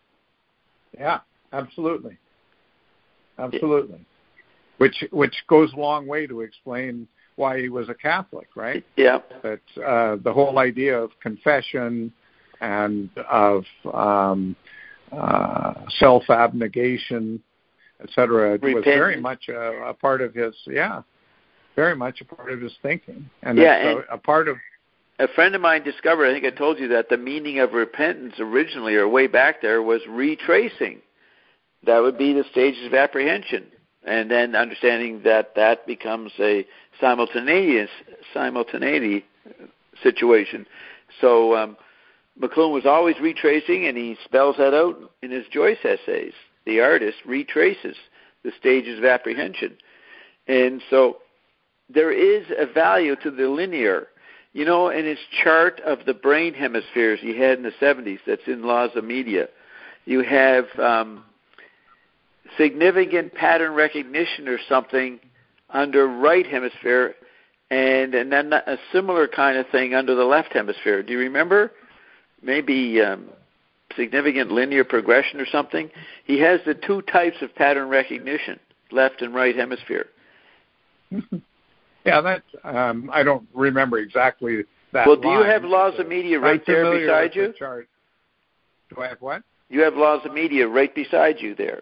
Yeah, absolutely, absolutely. Yeah. Which which goes a long way to explain why he was a Catholic, right? Yeah. That uh, the whole idea of confession and of um, uh, self-abnegation, et cetera, was very much a, a part of his, yeah, very much a part of his thinking. And yeah, it's and a, a part of... A friend of mine discovered, I think I told you that, the meaning of repentance originally, or way back there, was retracing. That would be the stages of apprehension. And then understanding that that becomes a simultaneous, simultaneity, situation. So um, McLuhan was always retracing, and he spells that out in his Joyce essays. The artist retraces the stages of apprehension. And so there is a value to the linear. You know, in his chart of the brain hemispheres he had in the seventies, that's in Laws of Media, you have um, significant pattern recognition or something under right hemisphere, and, and then a similar kind of thing under the left hemisphere. Do you remember? Maybe um, significant linear progression or something. He has the two types of pattern recognition, left and right hemisphere. Yeah, that um, I don't remember exactly that. Well, do line. you have Laws of Media right there beside you? The chart. Do I have what? You have Laws of Media right beside you there.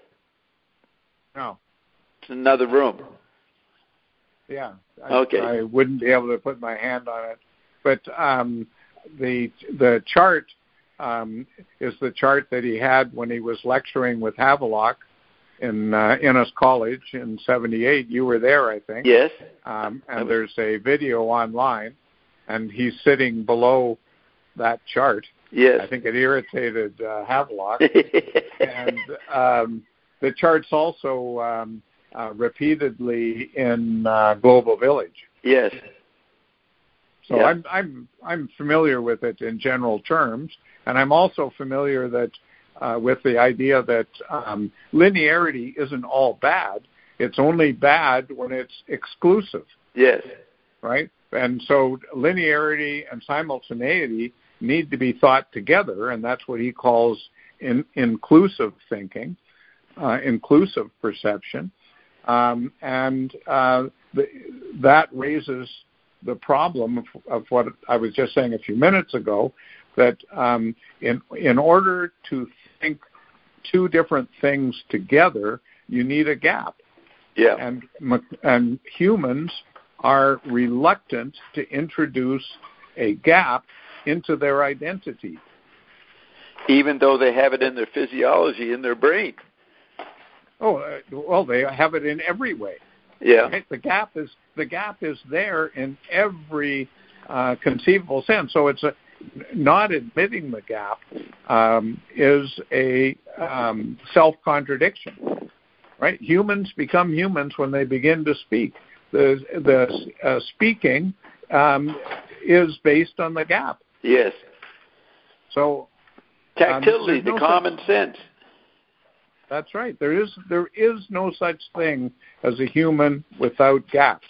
No. It's another room. Yeah. I, okay. I wouldn't be able to put my hand on it, but um, the the chart um, is the chart that he had when he was lecturing with Havelock in uh, Innis College in seventy-eight. You were there, I think. Yes. Um, and there's a video online, and he's sitting below that chart. Yes. I think it irritated uh, Havelock. and um, the chart's also um, uh, repeatedly in uh, Global Village. Yes. So yeah. I'm I'm I'm familiar with it in general terms, and I'm also familiar that uh, with the idea that um, linearity isn't all bad. It's only bad when it's exclusive. Yes. Right? And so linearity and simultaneity need to be thought together, and that's what he calls in, inclusive thinking, uh, inclusive perception. Um, and uh, the, that raises the problem of, of what I was just saying a few minutes ago, that um, in in order to think two different things together, you need a gap. Yeah. And and humans are reluctant to introduce a gap into their identity, even though they have it in their physiology, in their brain. Oh, uh, well, they have it in every way. Yeah. Right? The gap is the gap is there in every uh, conceivable sense. So it's a, not admitting the gap um, is a um, self-contradiction. Right? Humans become humans when they begin to speak. The the uh, speaking um, is based on the gap. Yes. So tactility, um, the no common such, sense. That's right. There is there is no such thing as a human without gaps.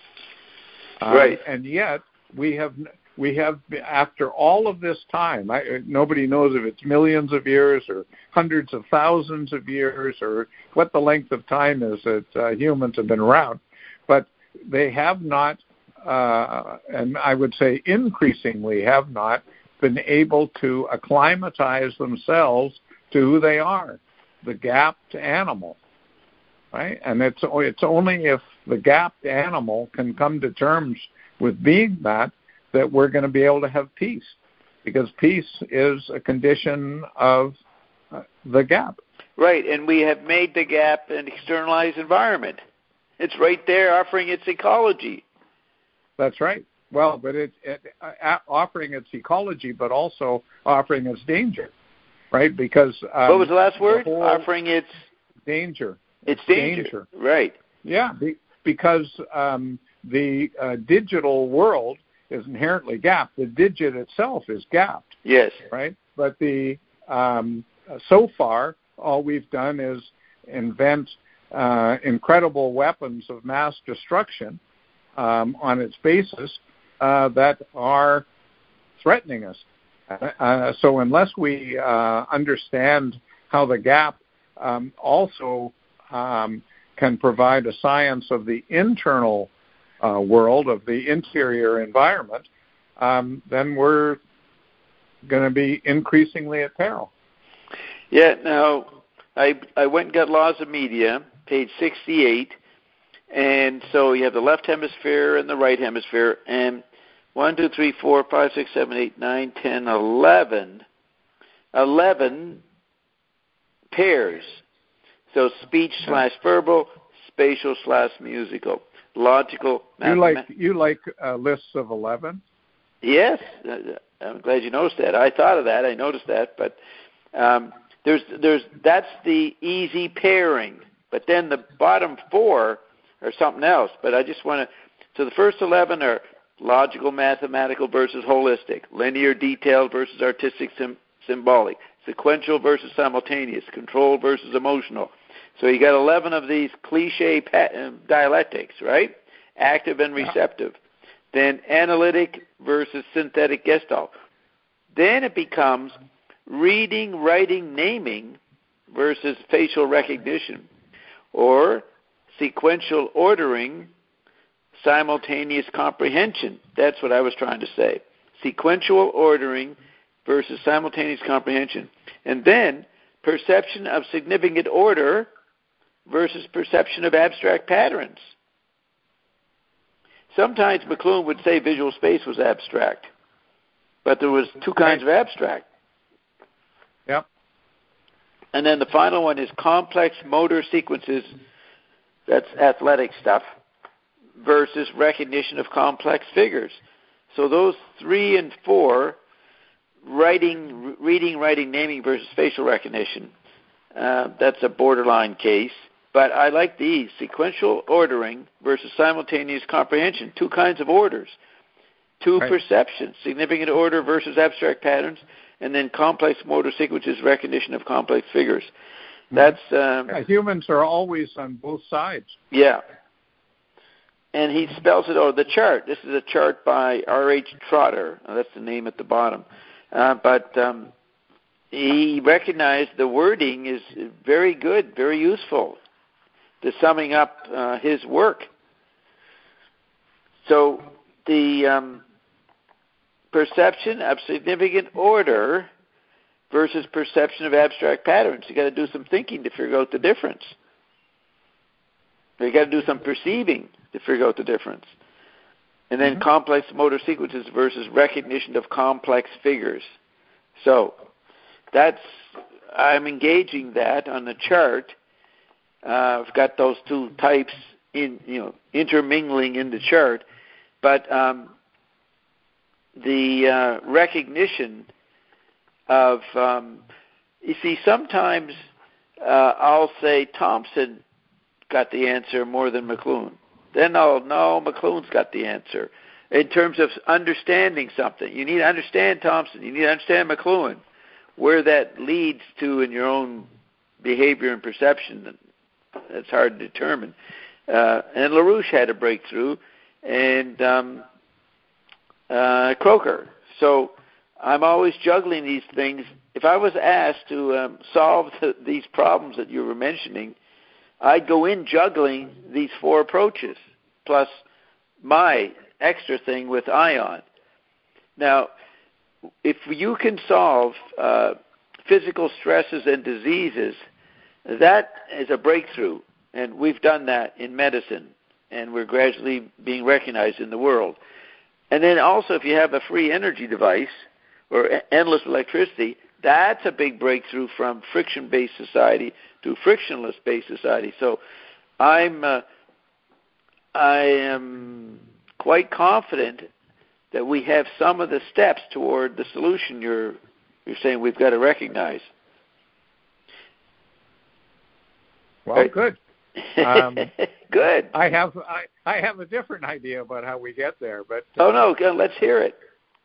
Um, right. And yet we have we have after all of this time. I, nobody knows if it's millions of years or hundreds of thousands of years or what the length of time is that uh, humans have been around, but they have not, uh, and I would say increasingly have not, been able to acclimatize themselves to who they are, the gapped animal, right? And it's it's only if the gapped animal can come to terms with being that, that we're going to be able to have peace, because peace is a condition of uh, the gap. Right, and we have made the gap an externalized environment. It's right there offering its ecology. That's right. Well, but it, it uh, offering its ecology, but also offering its danger, right? Because um, what was the last word? The offering its danger. Its danger. danger. Right. Yeah, be, because um, the uh, digital world is inherently gapped. The digit itself is gapped. Yes. Right. But the um, so far, all we've done is invent uh, incredible weapons of mass destruction um, on its basis uh, that are threatening us. Uh, so unless we uh, understand how the gap um, also um, can provide a science of the internal uh, world, of the interior environment, um, then we're going to be increasingly at peril. Yeah, now, I I went and got Laws of Media, page sixty-eight, and so you have the left hemisphere and the right hemisphere, and one, two, three, four, five, six, seven, eight, nine, ten, eleven, eleven pairs. So speech slash verbal, spatial slash musical, logical. You like you like uh, lists of eleven? Yes, I'm glad you noticed that. I thought of that. I noticed that, but um, there's there's that's the easy pairing. But then the bottom four are something else. But I just want to. So the first eleven are logical, mathematical versus holistic, linear, detailed versus artistic, sim- symbolic, sequential versus simultaneous, controlled versus emotional. So you got eleven of these cliche pa- dialectics, right? Active and receptive. Then analytic versus synthetic gestalt. Then it becomes reading, writing, naming versus facial recognition, or sequential ordering, simultaneous comprehension. That's what I was trying to say. Sequential ordering versus simultaneous comprehension. And then perception of significant order versus perception of abstract patterns. Sometimes McLuhan would say visual space was abstract, but there was two kinds of abstract. Yep. And then the final one is complex motor sequences, that's athletic stuff, versus recognition of complex figures. So those three and four, writing, reading, writing, naming versus facial recognition, uh, that's a borderline case. But I like these, sequential ordering versus simultaneous comprehension, two kinds of orders, two right. perceptions, significant order versus abstract patterns, and then complex motor sequences, recognition of complex figures. That's um, yeah, humans are always on both sides. Yeah. And he spells it, oh, the chart. This is a chart by R H Trotter. Oh, that's the name at the bottom. Uh, but um, he recognized the wording is very good, very useful to summing up uh, his work. So the um, perception of significant order versus perception of abstract patterns. You got to do some thinking to figure out the difference. You got to do some perceiving to figure out the difference. And then mm-hmm. complex motor sequences versus recognition of complex figures. So that's I'm engaging that on the chart. Uh, I've got those two types in, you know, intermingling in the chart, but um, the uh, recognition of, um, you see, sometimes uh, I'll say Thompson got the answer more than McLuhan. Then I'll no, McLuhan's got the answer. In terms of understanding something, you need to understand Thompson. You need to understand McLuhan, where that leads to in your own behavior and perception. That's hard to determine. Uh, and LaRouche had a breakthrough, and um, uh, Croker. So I'm always juggling these things. If I was asked to um, solve the, these problems that you were mentioning, I'd go in juggling these four approaches, plus my extra thing with ION. Now, if you can solve uh, physical stresses and diseases, that is a breakthrough, and we've done that in medicine, and we're gradually being recognized in the world. And then also, if you have a free energy device or endless electricity, that's a big breakthrough from friction-based society to frictionless-based society. So I'm, uh, I am quite confident that we have some of the steps toward the solution you're you're saying we've got to recognize. Well, right? Good. Um, good. I have I, I have a different idea about how we get there, but uh, oh no, let's hear it.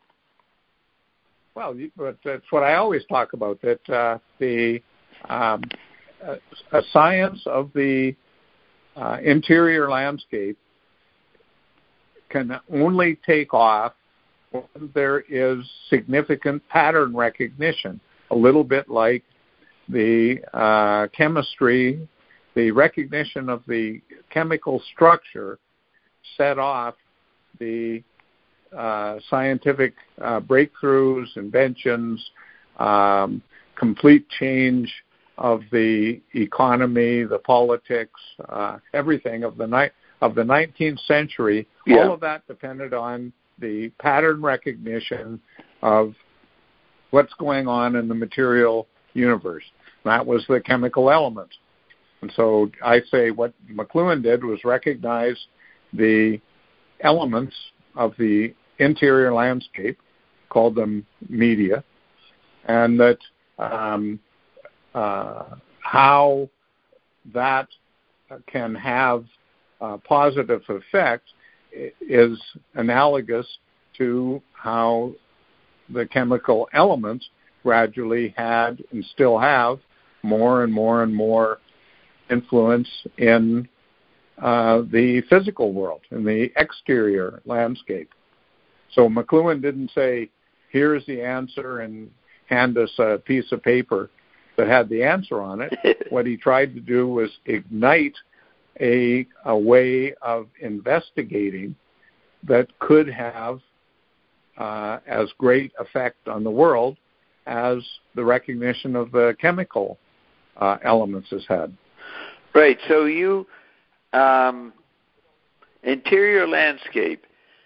Well, but that's what I always talk about. That uh, the um, a, a science of the uh, interior landscape can only take off when there is significant pattern recognition. A little bit like the uh, chemistry. The recognition of the chemical structure set off the uh, scientific uh, breakthroughs, inventions, um, complete change of the economy, the politics, uh, everything of the ni- of the nineteenth century. Yeah. All of that depended on the pattern recognition of what's going on in the material universe. That was the chemical elements. And so I say what McLuhan did was recognize the elements of the interior landscape, called them media, and that um, uh, how that can have a positive effect is analogous to how the chemical elements gradually had and still have more and more and more influence in uh, the physical world, in the exterior landscape. So McLuhan didn't say, here's the answer, and hand us a piece of paper that had the answer on it. What he tried to do was ignite a, a way of investigating that could have uh, as great effect on the world as the recognition of the chemical uh, elements has had. Right. So you, um, interior landscape,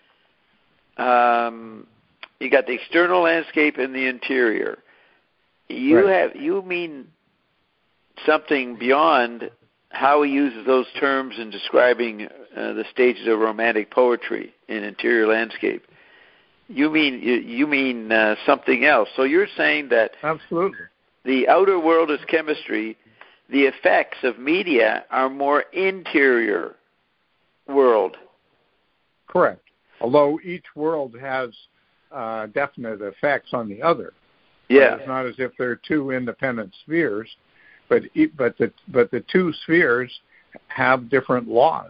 um, you got the external landscape and the interior. You right. have you mean something beyond how he uses those terms in describing uh, the stages of romantic poetry in interior landscape. You mean you, you mean uh, something else. So you're saying that absolutely the outer world is chemistry. The effects of media are more interior world. Correct. Although each world has uh, definite effects on the other. Yeah. It's not as if they're two independent spheres, but but the but the two spheres have different laws.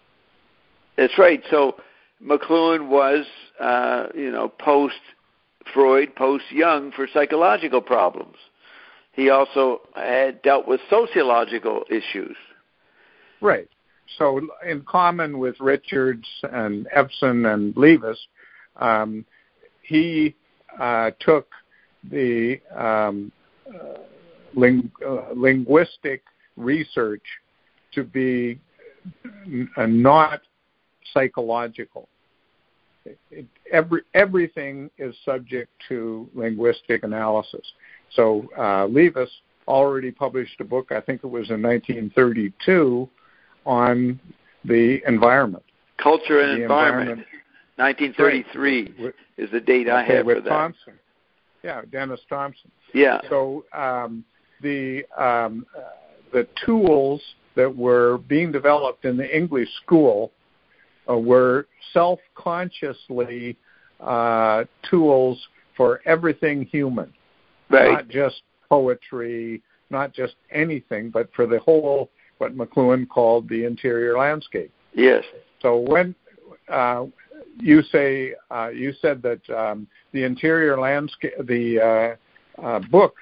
That's right. So McLuhan was, uh, you know, post Freud, post Jung for psychological problems. He also had dealt with sociological issues. Right. So in common with Richards and Epson and Leavis, um, he uh, took the um, uh, ling- uh, linguistic research to be n- uh, not psychological. It, it, every, everything is subject to linguistic analysis. So uh, Leavis already published a book, I think it was in nineteen thirty-two, on the environment. Culture and the Environment. environment. nineteen thirty-three with, is the date I okay, have with for that. Thompson. Yeah, Dennis Thompson. Yeah. So um, the um, uh, the tools that were being developed in the English school uh, were self-consciously uh, tools for everything human. Right. Not just poetry, not just anything, but for the whole, what McLuhan called the interior landscape. Yes. So when uh, you say, uh, you said that um, the interior landscape, the uh, uh, book,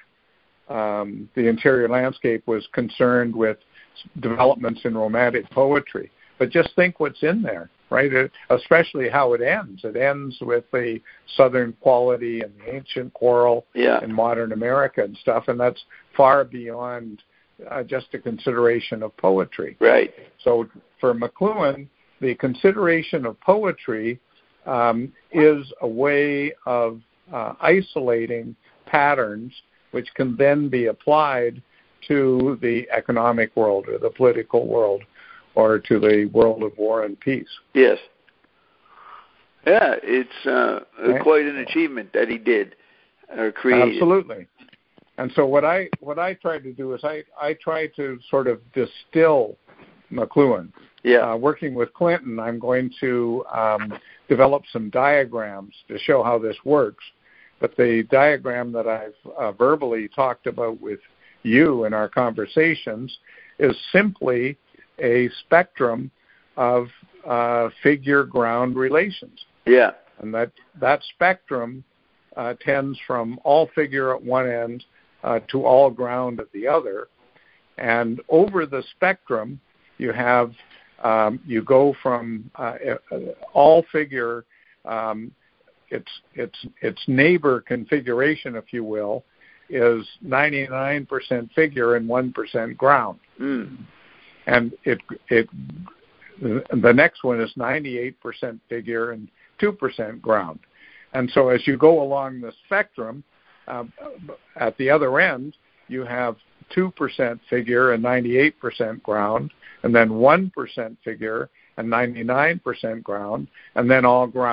um, the interior landscape was concerned with developments in romantic poetry. But just think what's in there, right? It, especially how it ends. It ends with the Southern quality and the ancient quarrel yeah. in modern America and stuff, and that's far beyond uh, just a consideration of poetry. Right. So for McLuhan, the consideration of poetry um, is a way of uh, isolating patterns which can then be applied to the economic world or the political world or to the world of war and peace. Yes. Yeah, it's uh, right. quite an achievement that he did or created. Absolutely. And so what I what I try to do is I, I try to sort of distill McLuhan. Yeah. Uh, working with Clinton, I'm going to um, develop some diagrams to show how this works. But the diagram that I've uh, verbally talked about with you in our conversations is simply a spectrum of uh, figure-ground relations. Yeah. And that, that spectrum uh, tends from all figure at one end uh, to all ground at the other. And over the spectrum, you have, um, you go from uh, all figure, um, its, its, its neighbor configuration, if you will, is ninety-nine percent figure and one percent ground. Mm. And it it the next one is ninety-eight percent figure and two percent ground. And so as you go along the spectrum, uh, at the other end, you have two percent figure and ninety-eight percent ground, and then one percent figure and ninety-nine percent ground, and then all ground.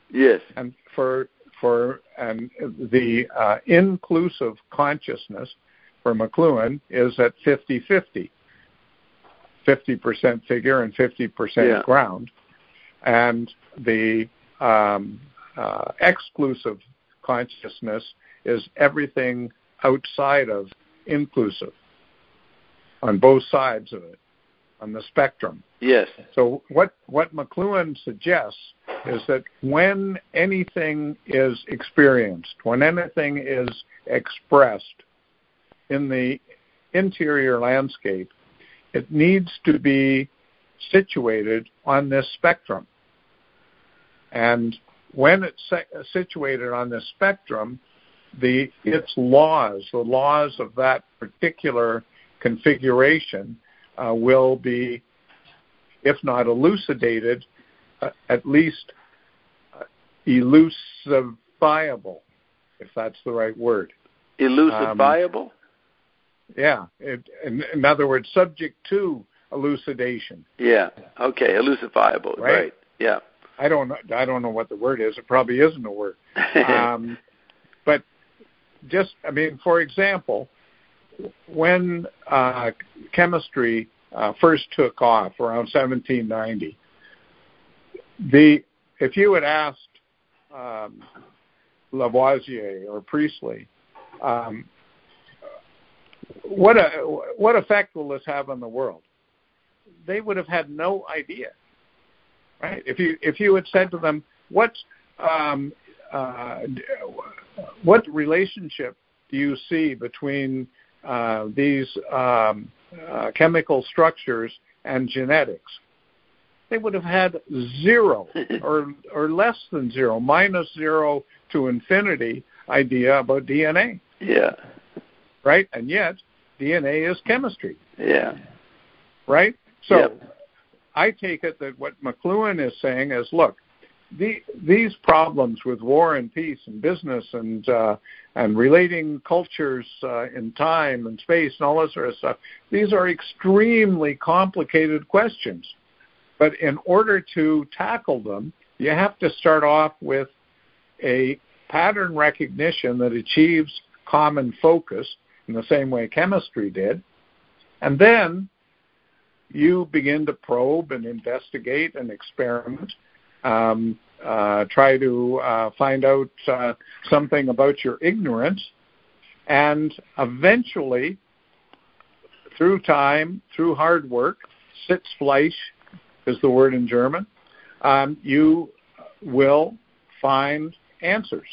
Yes. And for for and the uh, inclusive consciousness for McLuhan is at fifty-fifty. fifty percent figure and fifty percent yeah. ground. And the um, uh, exclusive consciousness is everything outside of inclusive on both sides of it, on the spectrum. Yes. So what, what McLuhan suggests is that when anything is experienced, when anything is expressed in the interior landscape, it needs to be situated on this spectrum. And when it's situated on this spectrum, the its laws, the laws of that particular configuration uh, will be, if not elucidated, uh, at least uh, elucifiable, if that's the right word. Elucifiable? Um, Yeah, it, in, in other words, subject to elucidation. Yeah. Okay. Elucifiable. Right. right. Yeah. I don't know. I don't know what the word is. It probably isn't a word. um, but just, I mean, for example, when uh, chemistry uh, first took off around seventeen ninety, the if you had asked um, Lavoisier or Priestley, um, What a what effect will this have on the world? They would have had no idea, right? If you if you had said to them, what um, uh, what relationship do you see between uh, these um, uh, chemical structures and genetics? They would have had zero or or less than zero, minus zero to infinity idea about D N A. Yeah. Right? And yet, D N A is chemistry. Yeah. Right? So, yep. I take it that what McLuhan is saying is, look, the, these problems with war and peace and business and uh, and relating cultures uh, in time and space and all that sort of stuff, these are extremely complicated questions. But in order to tackle them, you have to start off with a pattern recognition that achieves common focus in the same way chemistry did. And then you begin to probe and investigate and experiment, um, uh, try to uh, find out uh, something about your ignorance, and eventually, through time, through hard work, Sitzfleisch is the word in German, um, you will find answers.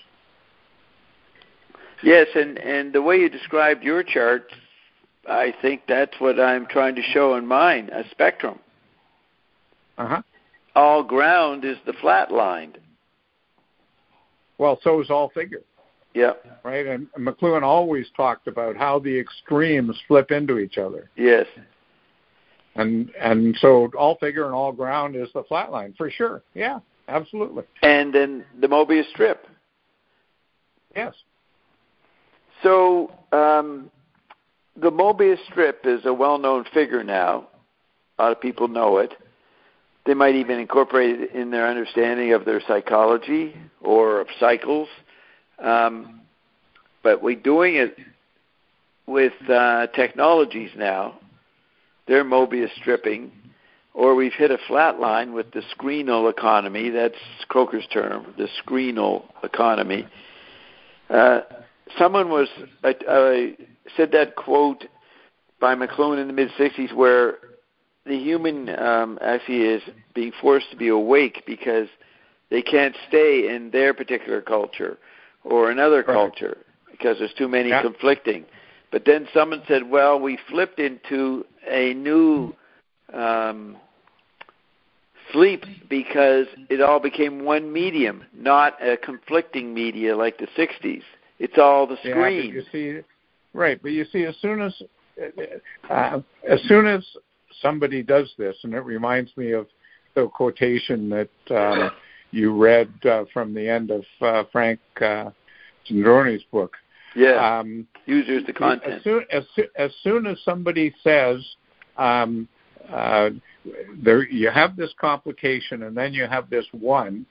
Yes, and, and the way you described your chart, I think that's what I'm trying to show in mine, a spectrum. Uh-huh. All ground is the flat line. Well, so is all figure. Yeah. Right? And McLuhan always talked about how the extremes flip into each other. Yes. And and so all figure and all ground is the flat line, for sure. Yeah, absolutely. And then the Mobius strip. Yes. So um, the Mobius strip is a well-known figure now. A lot of people know it. They might even incorporate it in their understanding of their psychology or of cycles. Um, but we're doing it with uh, technologies now. They're Mobius stripping, or we've hit a flat line with the screenal economy. That's Croker's term, the screenal economy. Uh, someone was uh, uh, said that quote by McLuhan in the mid-sixties where the human um, actually is being forced to be awake because they can't stay in their particular culture or another right. culture because there's too many yeah. conflicting. But then someone said, well, we flipped into a new um, sleep because it all became one medium, not a conflicting media like the sixties. It's all the screen. Yeah, but you see, right, but you see, as soon as uh, as soon as somebody does this, and it reminds me of the quotation that um, you read uh, from the end of uh, Frank uh, Gendroni's book. Yeah, um, users the content. As soon as, as soon as somebody says, um, uh, there you have this complication and then you have this one,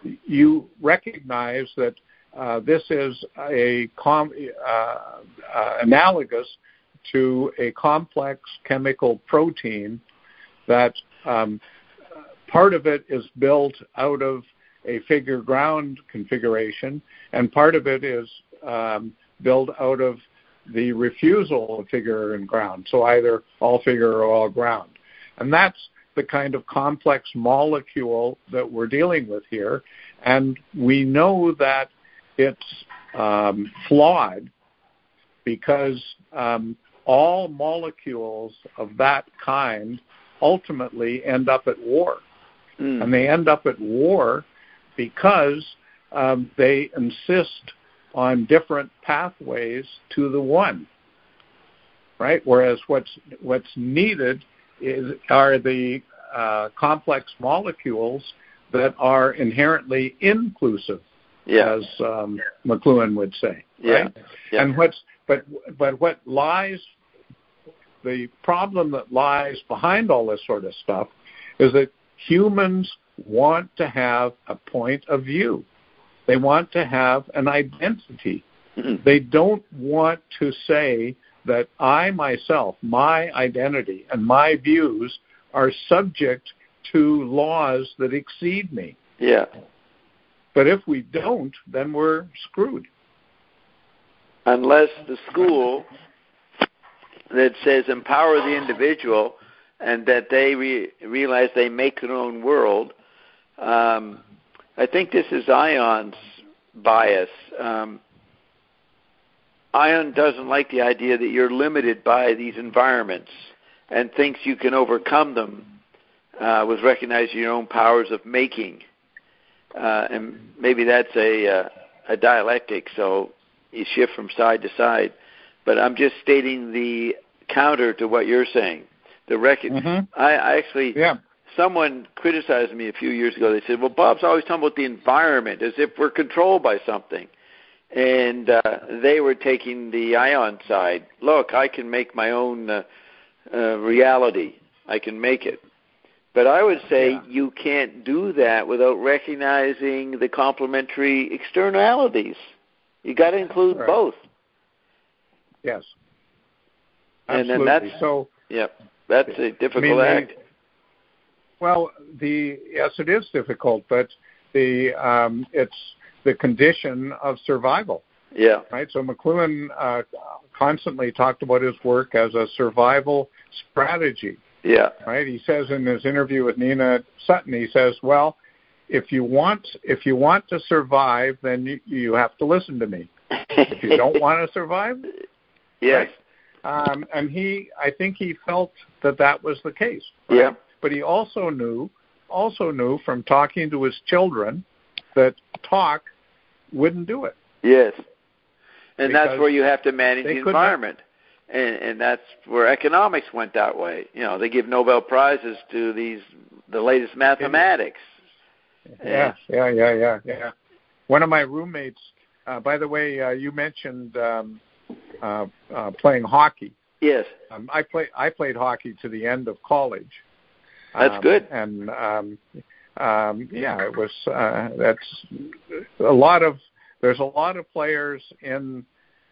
you recognize that uh, this is a com- uh, uh, analogous to a complex chemical protein that um, part of it is built out of a figure ground configuration, and part of it is um, built out of the refusal of figure and ground, so either all figure or all ground. And that's the kind of complex molecule that we're dealing with here, and we know that it's um, flawed because um, all molecules of that kind ultimately end up at war. Mm. And they end up at war because um, they insist on different pathways to the one, right? Whereas what's what's needed is are the uh, complex molecules that are inherently inclusive, yeah. as um, McLuhan would say, right? Yeah. Yeah. And what's but but what lies the problem that lies behind all this sort of stuff is that humans want to have a point of view. They want to have an identity. Mm-hmm. They don't want to say that I myself, my identity and my views are subject to laws that exceed me. Yeah. But if we don't, then we're screwed. Unless the school that says empower the individual and that they re- realize they make their own world. Um, I think this is Ion's bias. Um, Ion doesn't like the idea that you're limited by these environments and thinks you can overcome them uh, with recognizing your own powers of making. Uh, and maybe that's a, uh, a dialectic, so you shift from side to side. But I'm just stating the counter to what you're saying. The rec- mm-hmm. I, I actually... Yeah. Someone criticized me a few years ago. They said, well, Bob's always talking about the environment as if we're controlled by something. And uh, they were taking the Ion side. Look, I can make my own uh, uh, reality. I can make it. But I would say yeah. you can't do that without recognizing the complementary externalities. You got to include right. both. Yes. Absolutely. And then that's, so, yeah, that's a difficult I mean, act. They, Well, the yes, it is difficult, but the um, it's the condition of survival. Yeah. Right. So McLuhan uh, constantly talked about his work as a survival strategy. Yeah. Right. He says in his interview with Nina Sutton, he says, "Well, if you want if you want to survive, then you, you have to listen to me. If you don't want to survive, yes." Right? Um, and he, I think he felt that that was the case. Right? Yeah. But he also knew, also knew from talking to his children that talk wouldn't do it. Yes, and that's where you have to manage the environment, and, and that's where economics went that way. You know, they give Nobel Prizes to these the latest mathematics. Yeah, yeah, yeah, yeah, yeah. One of my roommates, uh, by the way, uh, you mentioned um, uh, uh, playing hockey. Yes, um, I play. I played hockey to the end of college. That's um, good. And um, um, yeah, it was. Uh, that's a lot of. There's a lot of players in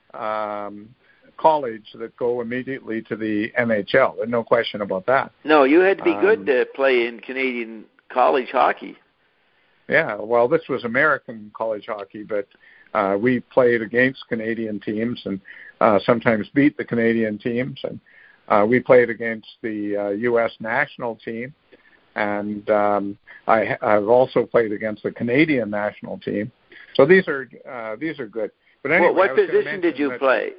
um, college that go immediately to the N H L. There's no question about that. No, you had to be um, good to play in Canadian college hockey. Yeah, well, this was American college hockey, but uh, we played against Canadian teams and uh, sometimes beat the Canadian teams. And uh, we played against the uh, U S national team. And um, I, I've also played against the Canadian national team. So these are uh, these are good. But anyway, what, what position did you that, play?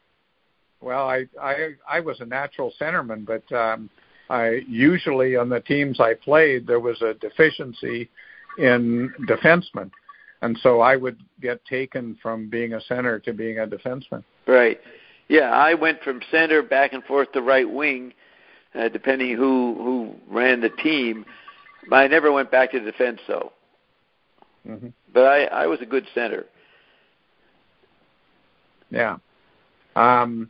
Well, I, I I was a natural centerman, but um, I usually on the teams I played there was a deficiency in defensemen, and so I would get taken from being a center to being a defenseman. Right. Yeah, I went from center back and forth to right wing, uh, depending who who ran the team. But I never went back to defense, though. Mm-hmm. But I, I was a good center. Yeah. Um,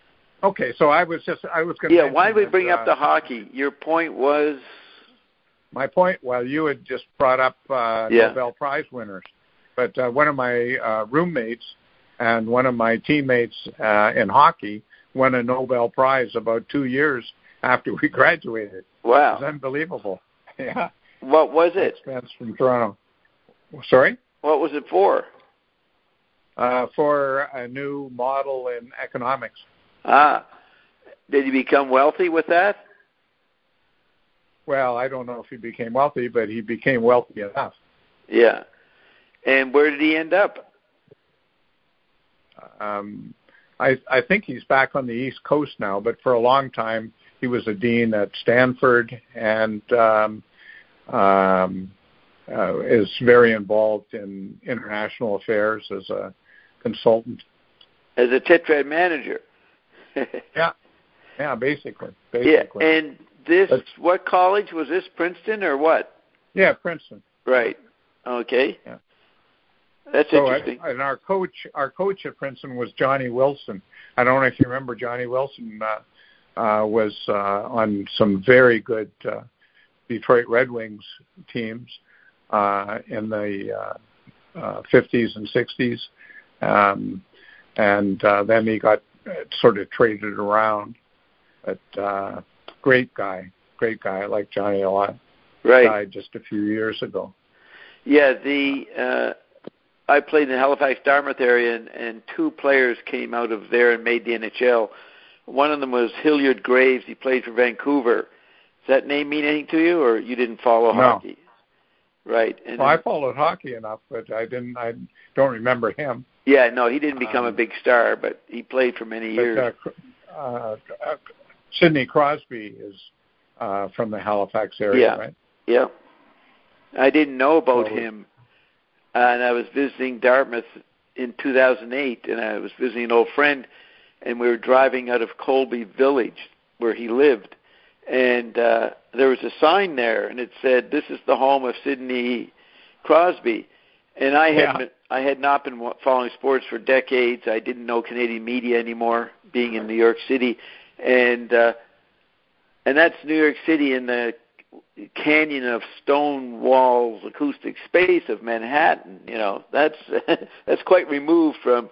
okay, so I was just I was going to. Yeah. Why did we that, bring uh, up the hockey? Your point was. my point, well, you had just brought up uh, yeah. Nobel Prize winners, but uh, one of my uh, roommates and one of my teammates uh, in hockey won a Nobel Prize about two years after we graduated. Wow. It was unbelievable. Yeah. What was it? That's from Toronto. Sorry? What was it for? Uh, for a new model in economics. Ah. Did he become wealthy with that? Well, I don't know if he became wealthy, but he became wealthy enough. Yeah. And where did he end up? Um, I, I think he's back on the East Coast now, but for a long time he was a dean at Stanford and um, um, uh, is very involved in international affairs as a consultant. As a tetrad manager. yeah, yeah, basically. basically. Yeah, and this, but, what college was this, Princeton or what? Yeah, Princeton. Right. Okay. Yeah. That's so interesting. I, and our coach, our coach at Princeton was Johnny Wilson. I don't know if you remember Johnny Wilson uh, uh, was uh, on some very good uh, Detroit Red Wings teams uh, in the uh, uh, fifties and sixties, um, and uh, then he got sort of traded around. But uh, great guy, great guy. I like Johnny a lot. Right. Died just a few years ago. Yeah, the uh, I played in the Halifax Dartmouth area, and, and two players came out of there and made the N H L. One of them was Hilliard Graves. He played for Vancouver. Does that name mean anything to you, or you didn't follow no. hockey? Right. And well, I followed hockey enough, but I didn't. I don't remember him. Yeah, no, he didn't become um, a big star, but he played for many but, years. Uh, uh, uh, Sidney Crosby is uh, from the Halifax area, yeah. right? Yeah. I didn't know about so, him, uh, and I was visiting Dartmouth in two thousand eight, and I was visiting an old friend, and we were driving out of Colby Village, where he lived, and uh, there was a sign there, and it said, "This is the home of Sidney Crosby." And I had yeah. been, I had not been following sports for decades. I didn't know Canadian media anymore, being in New York City, and uh, and that's New York City in the canyon of stone walls, acoustic space of Manhattan. You know, that's that's quite removed from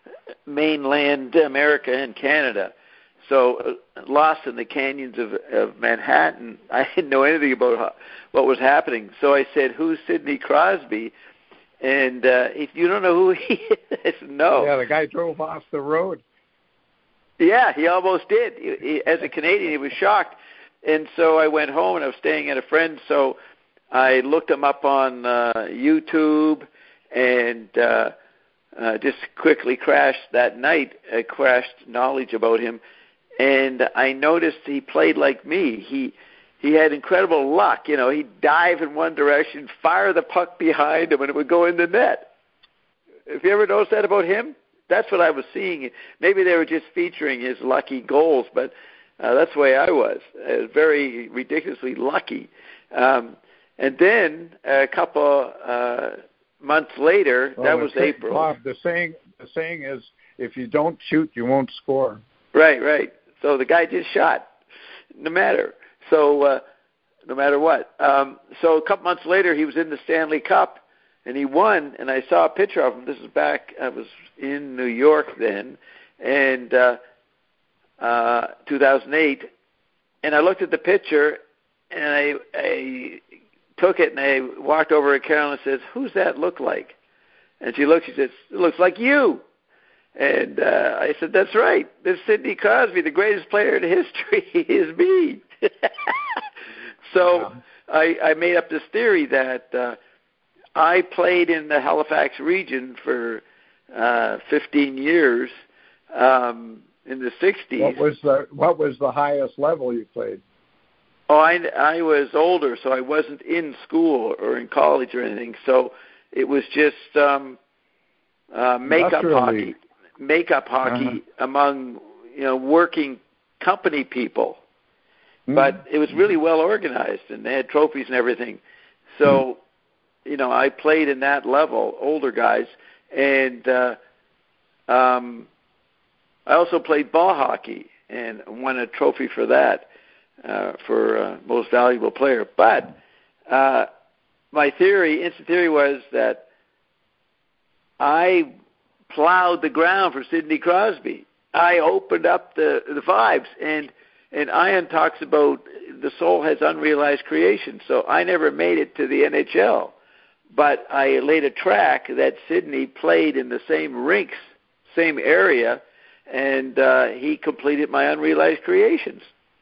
mainland America and Canada. So uh, lost in the canyons of, of Manhattan, I didn't know anything about how, what was happening. So I said, "Who's Sidney Crosby?" And uh, if you don't know who he is, I said, no. Yeah, the guy drove off the road. Yeah, he almost did. He, he, as a Canadian, he was shocked. And so I went home, and I was staying at a friend's, so I looked him up on uh, YouTube and uh, uh, just quickly crashed that night, uh, crashed knowledge about him. And I noticed he played like me. He he had incredible luck. You know, he'd dive in one direction, fire the puck behind him, and it would go in the net. Have you ever noticed that about him? That's what I was seeing. Maybe they were just featuring his lucky goals, but uh, that's the way I was. I was very ridiculously lucky. Um, and then a couple uh, months later, well, that was saying, April. Bob, the saying, the saying is, if you don't shoot, you won't score. Right, right. So the guy just shot, no matter. So uh, no matter what. Um, so a couple months later, he was in the Stanley Cup, and he won, and I saw a picture of him. This is back, I was in New York then, and uh, uh, two thousand eight, and I looked at the picture, and I, I took it, and I walked over to Carol and says, "Who's that look like?" And she looked, she says, "It looks like you." And uh, I said, "That's right. This Sidney Crosby, the greatest player in history, is me." So yeah. I, I made up this theory that uh, I played in the Halifax region for uh, fifteen years um, in the sixties. What was the What was the highest level you played? Oh, I, I was older, so I wasn't in school or in college or anything. So it was just um, uh, makeup hockey. Makeup hockey uh-huh. among you know working company people, mm-hmm. but it was really well organized, and they had trophies and everything. So, mm-hmm. you know, I played in that level, older guys, and uh, um, I also played ball hockey and won a trophy for that uh, for uh, most valuable player. But uh, my theory, instant theory, was that I plowed the ground for Sidney Crosby. I opened up the, the vibes, and and Ian talks about the soul has unrealized creation. So I never made it to the N H L, but I laid a track that Sidney played in the same rinks, same area, and uh, he completed my unrealized creations.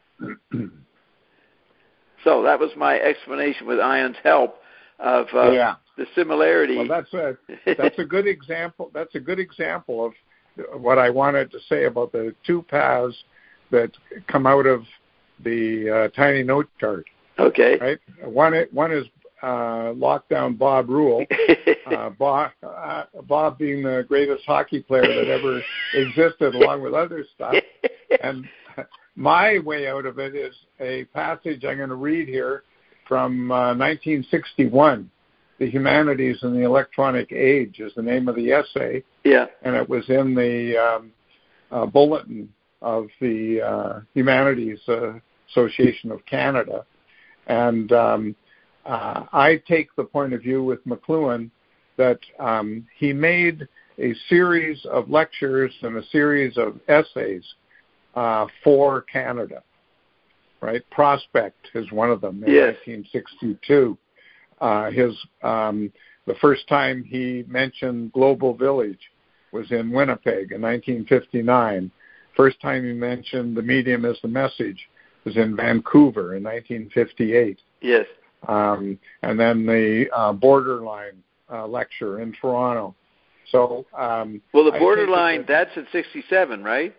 So that was my explanation with Ian's help of uh, yeah. the similarity. Well, that's a that's a good example. That's a good example of what I wanted to say about the two paths that come out of the uh, tiny note chart. Okay. Right. One one is uh, lockdown Bob Rule. uh, Bob uh, Bob being the greatest hockey player that ever existed, along with other stuff. And my way out of it is a passage I'm going to read here from uh, nineteen sixty-one. The Humanities in the Electronic Age is the name of the essay. Yeah. And it was in the um, uh, bulletin of the uh, Humanities uh, Association of Canada. And um, uh, I take the point of view with McLuhan that um, he made a series of lectures and a series of essays uh, for Canada, right? Prospect is one of them in yes. nineteen sixty-two. Uh, his um, the first time he mentioned Global Village was in Winnipeg in nineteen fifty-nine. First time he mentioned the medium is the message was in Vancouver in nineteen fifty-eight. Yes. Um, and then the uh, Borderline uh, lecture in Toronto. So um, well, the Borderline that, that's in sixty-seven, right?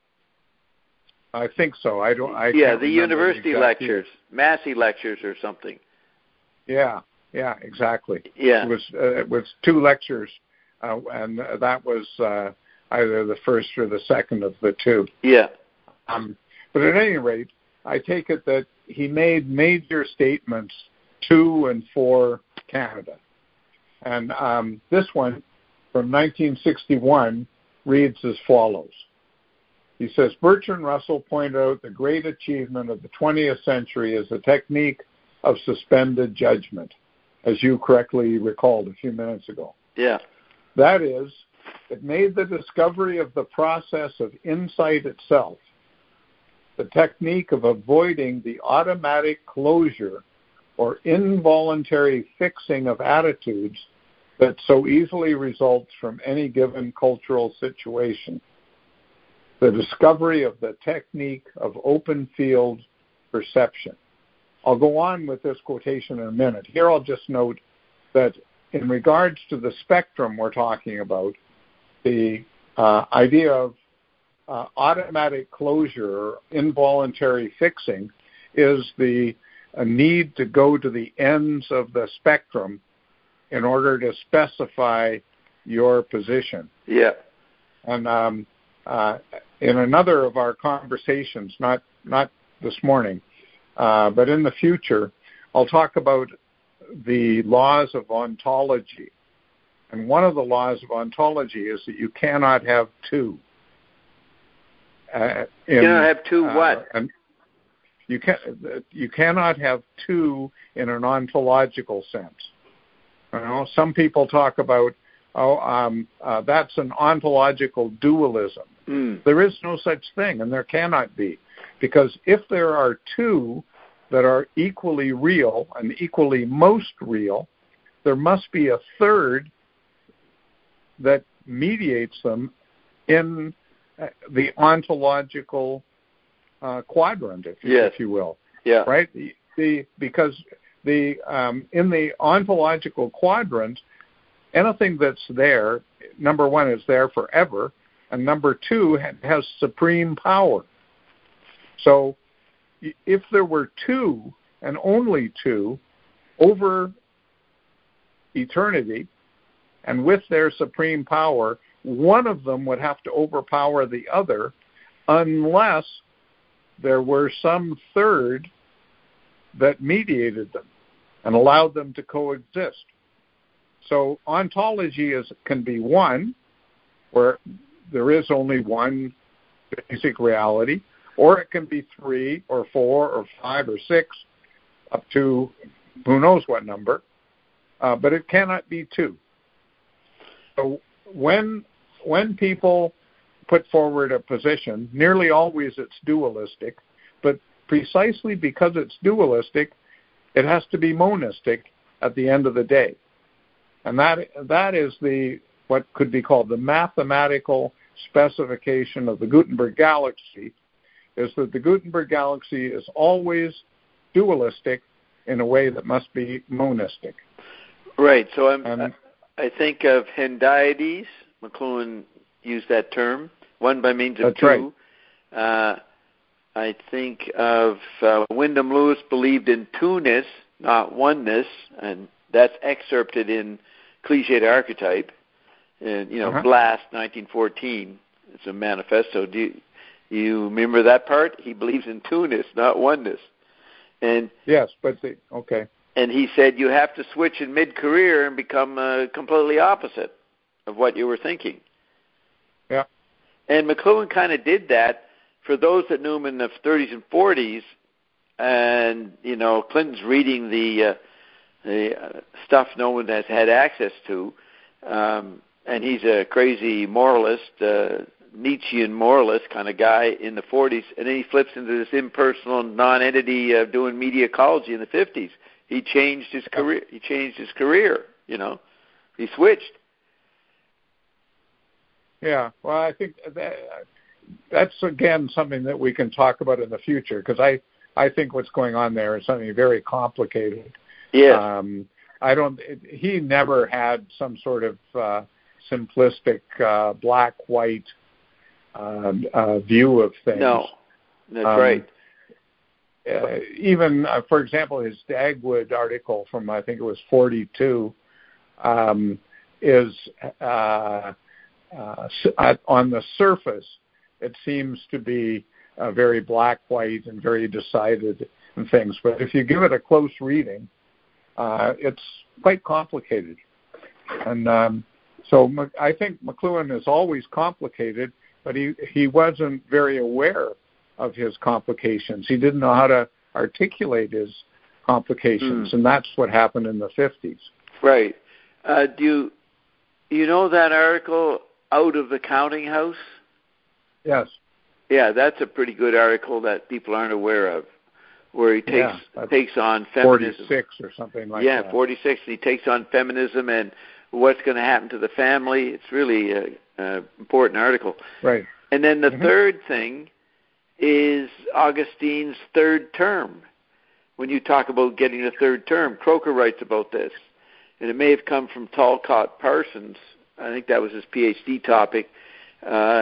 I think so. I don't. I yeah, can't the university exactly. lectures, Massey lectures, or something. Yeah, yeah, exactly. Yeah, it was uh, it was two lectures, uh, and that was uh, either the first or the second of the two. Yeah. Um, but at any rate, I take it that he made major statements to and for Canada, and um, this one from nineteen sixty-one reads as follows. He says, Bertrand Russell pointed out the great achievement of the twentieth century is the technique of suspended judgment, as you correctly recalled a few minutes ago. Yeah. That is, it made the discovery of the process of insight itself, the technique of avoiding the automatic closure or involuntary fixing of attitudes that so easily results from any given cultural situation. The discovery of the technique of open field perception. I'll go on with this quotation in a minute. Here I'll just note that in regards to the spectrum we're talking about, the uh, idea of uh, automatic closure or involuntary fixing is the uh, need to go to the ends of the spectrum in order to specify your position. Yeah. And um, uh, in another of our conversations, not not this morning, uh, but in the future, I'll talk about the laws of ontology. And one of the laws of ontology is that you cannot have two. Uh, in, you cannot have two what? Uh, you, can, you cannot have two in an ontological sense. You know, some people talk about, oh, um, uh, that's an ontological dualism. Mm. There is no such thing, and there cannot be. Because if there are two that are equally real and equally most real, there must be a third that mediates them in the ontological uh, quadrant, if, yes. if you will. Yeah. Right? The, the, because the um, in the ontological quadrant, anything that's there, number one, is there forever, and number two, has supreme power. So if there were two, and only two, over eternity, and with their supreme power, one of them would have to overpower the other unless there were some third that mediated them and allowed them to coexist. So ontology is can be one, where there is only one basic reality, or it can be three or four or five or six, up to who knows what number, uh, but it cannot be two. So when when people put forward a position, nearly always it's dualistic, but precisely because it's dualistic, it has to be monistic at the end of the day. And that that is the what could be called the mathematical specification of the Gutenberg galaxy, is that the Gutenberg galaxy is always dualistic in a way that must be monistic. Right. So I'm, and, I think of hendiadys. McLuhan used that term, one by means of that's two. Right. Uh, I think of uh, Wyndham Lewis believed in two-ness, not oneness, and that's excerpted in Cliched Archetype. And, you know, uh-huh. Blast, nineteen fourteen. It's a manifesto. Do you, you remember that part? He believes in two-ness, not oneness. And yes, but the, okay. And he said you have to switch in mid-career and become uh, completely opposite of what you were thinking. Yeah. And McLuhan kind of did that for those that knew him in the thirties and forties. And, you know, Clinton's reading the, uh, the uh, stuff no one has had access to. Um, and he's a crazy moralist, uh, Nietzschean moralist kind of guy in the forties. And then he flips into this impersonal non-entity of doing media ecology in the fifties. He changed his career. He changed his career, you know. He switched. Yeah, well, I think that, that's, again, something that we can talk about in the future, because I, I think what's going on there is something very complicated. Yes. Um, I don't. It, he never had some sort of uh, simplistic uh, black-white uh, uh, view of things. No, that's um, right. Uh, even, uh, for example, his Dagwood article from, I think it was forty-two, um, is uh, uh, on the surface, it seems to be uh, very black-white and very decided and things. But if you give it a close reading, uh, it's quite complicated. And um, so I think McLuhan is always complicated, but he, he wasn't very aware of his complications. He didn't know how to articulate his complications, mm. and that's what happened in the fifties. Right. Uh, do you, you know that article, Out of the Counting House? Yes. Yeah, that's a pretty good article that people aren't aware of, where he takes yeah, takes on feminism. forty-six or something like yeah, that. Yeah, forty-six. He takes on feminism and what's going to happen to the family. It's really an important article. Right. And then the mm-hmm. third thing is Augustine's third term. When you talk about getting a third term, Croker writes about this. And it may have come from Talcott Parsons. I think that was his PhD topic, uh,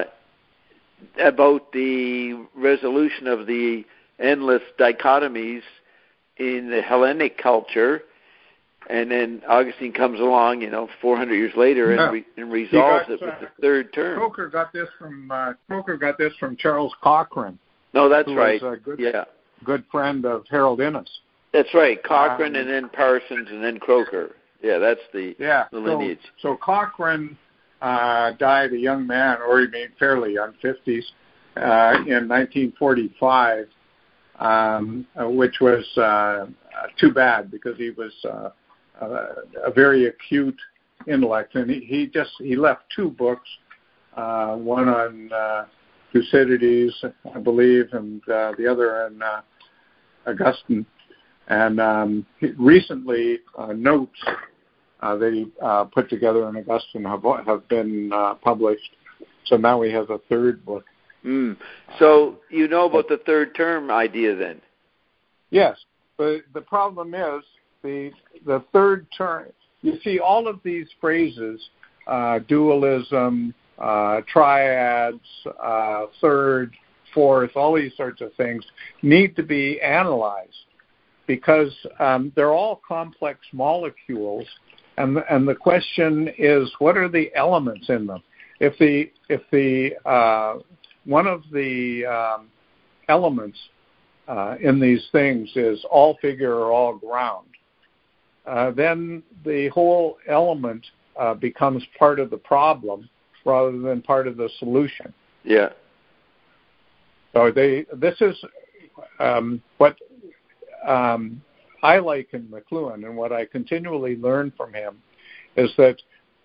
about the resolution of the endless dichotomies in the Hellenic culture. And then Augustine comes along, you know, four hundred years later and, yeah. re- and resolves got, it with uh, the third term. Croker got this from uh, Croker got this from Charles Cochrane. No, that's who right. Was a good, yeah, good friend of Harold Innes. That's right. Cochrane um, and then Parsons and then Croker. Yeah, that's the, yeah, the lineage. So, so Cochrane uh, died a young man, or he made fairly young, fifties, uh, in nineteen forty-five, um, uh, which was uh, too bad because he was uh, uh, a very acute intellect, and he, he just he left two books, uh, one on uh, Thucydides, I believe, and uh, the other on uh, Augustine. And um, recently, uh, notes uh, that he uh, put together in Augustine have, have been uh, published. So now we have a third book. Mm. So you know about the third term idea then? Yes, but the problem is the the third term. You see, all of these phrases, uh, dualism, uh, triads, uh, third, fourth, all these sorts of things need to be analyzed, because um, they're all complex molecules, and and the question is, what are the elements in them? If the if the uh, one of the um, elements uh, in these things is all figure or all ground, uh, then the whole element uh, becomes part of the problem rather than part of the solution. Yeah. So they this is um, what. Um, I like in McLuhan and what I continually learn from him is that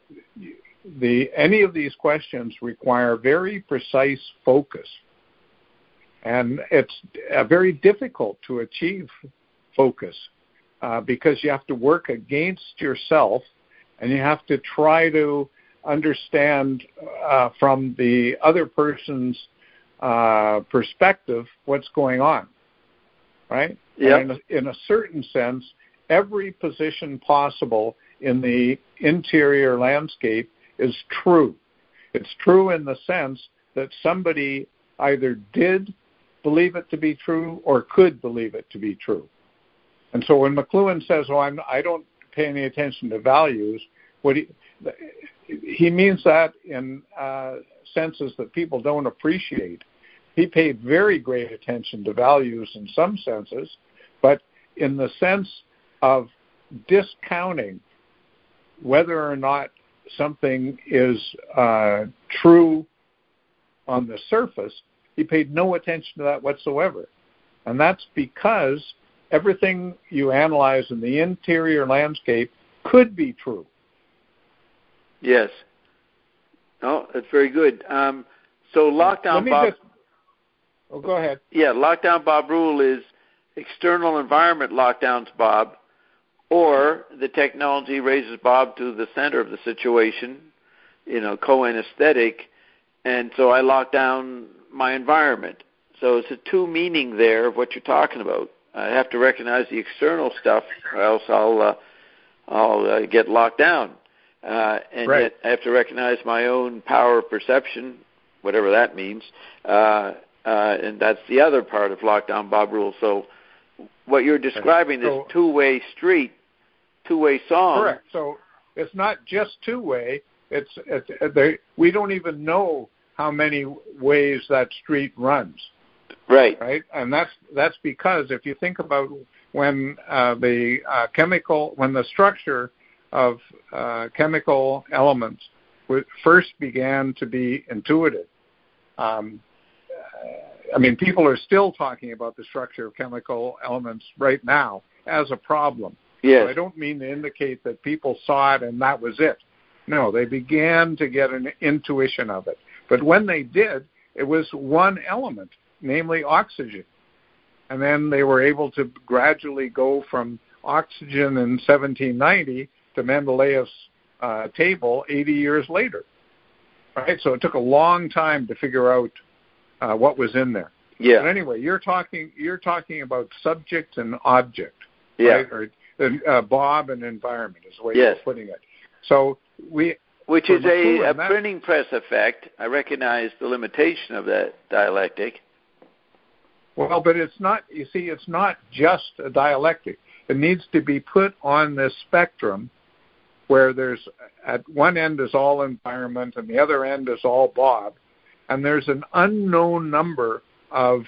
the any of these questions require very precise focus. And it's uh, very difficult to achieve focus uh, because you have to work against yourself and you have to try to understand uh, from the other person's uh, perspective what's going on, right? Yep. And in a, in a certain sense, every position possible in the interior landscape is true. It's true in the sense that somebody either did believe it to be true or could believe it to be true. And so when McLuhan says, oh, I'm, I don't pay any attention to values, what he, he means that in uh, senses that people don't appreciate. He paid very great attention to values in some senses, but in the sense of discounting whether or not something is uh, true on the surface, he paid no attention to that whatsoever. And that's because everything you analyze in the interior landscape could be true. Yes. Oh, that's very good. Um, so lockdown, Bob. Just, oh, go ahead. Yeah, lockdown, Bob rule is external environment lockdowns, Bob, or the technology raises Bob to the center of the situation, you know, co-anesthetic, and so I lock down my environment. So it's a two meaning there of what you're talking about. I have to recognize the external stuff, or else I'll uh, I'll uh, get locked down. Uh, and right. yet I have to recognize my own power of perception, whatever that means. Uh, uh, and that's the other part of lockdown, Bob rule. So what you're describing so, is two-way street, two-way song. Correct. So it's not just two-way. It's, it's they, we don't even know how many ways that street runs. Right. Right. And that's that's because if you think about when uh, the uh, chemical, when the structure of uh, chemical elements w- first began to be intuited, um, I mean, people are still talking about the structure of chemical elements right now as a problem. Yes. So I don't mean to indicate that people saw it and that was it. No, they began to get an intuition of it. But when they did, it was one element, namely oxygen. And then they were able to gradually go from oxygen in seventeen ninety to Mendeleev's uh, table eighty years later. Right? So it took a long time to figure out uh, what was in there. Yeah. But anyway, you're talking you're talking about subject and object. Yeah. Right? Or uh, Bob and environment is the way yes. you're putting it. So we Which is a, a that, printing press effect. I recognize the limitation of that dialectic. Well, but it's not, you see, it's not just a dialectic. It needs to be put on this spectrum where there's, at one end is all environment and the other end is all Bob. And there's an unknown number of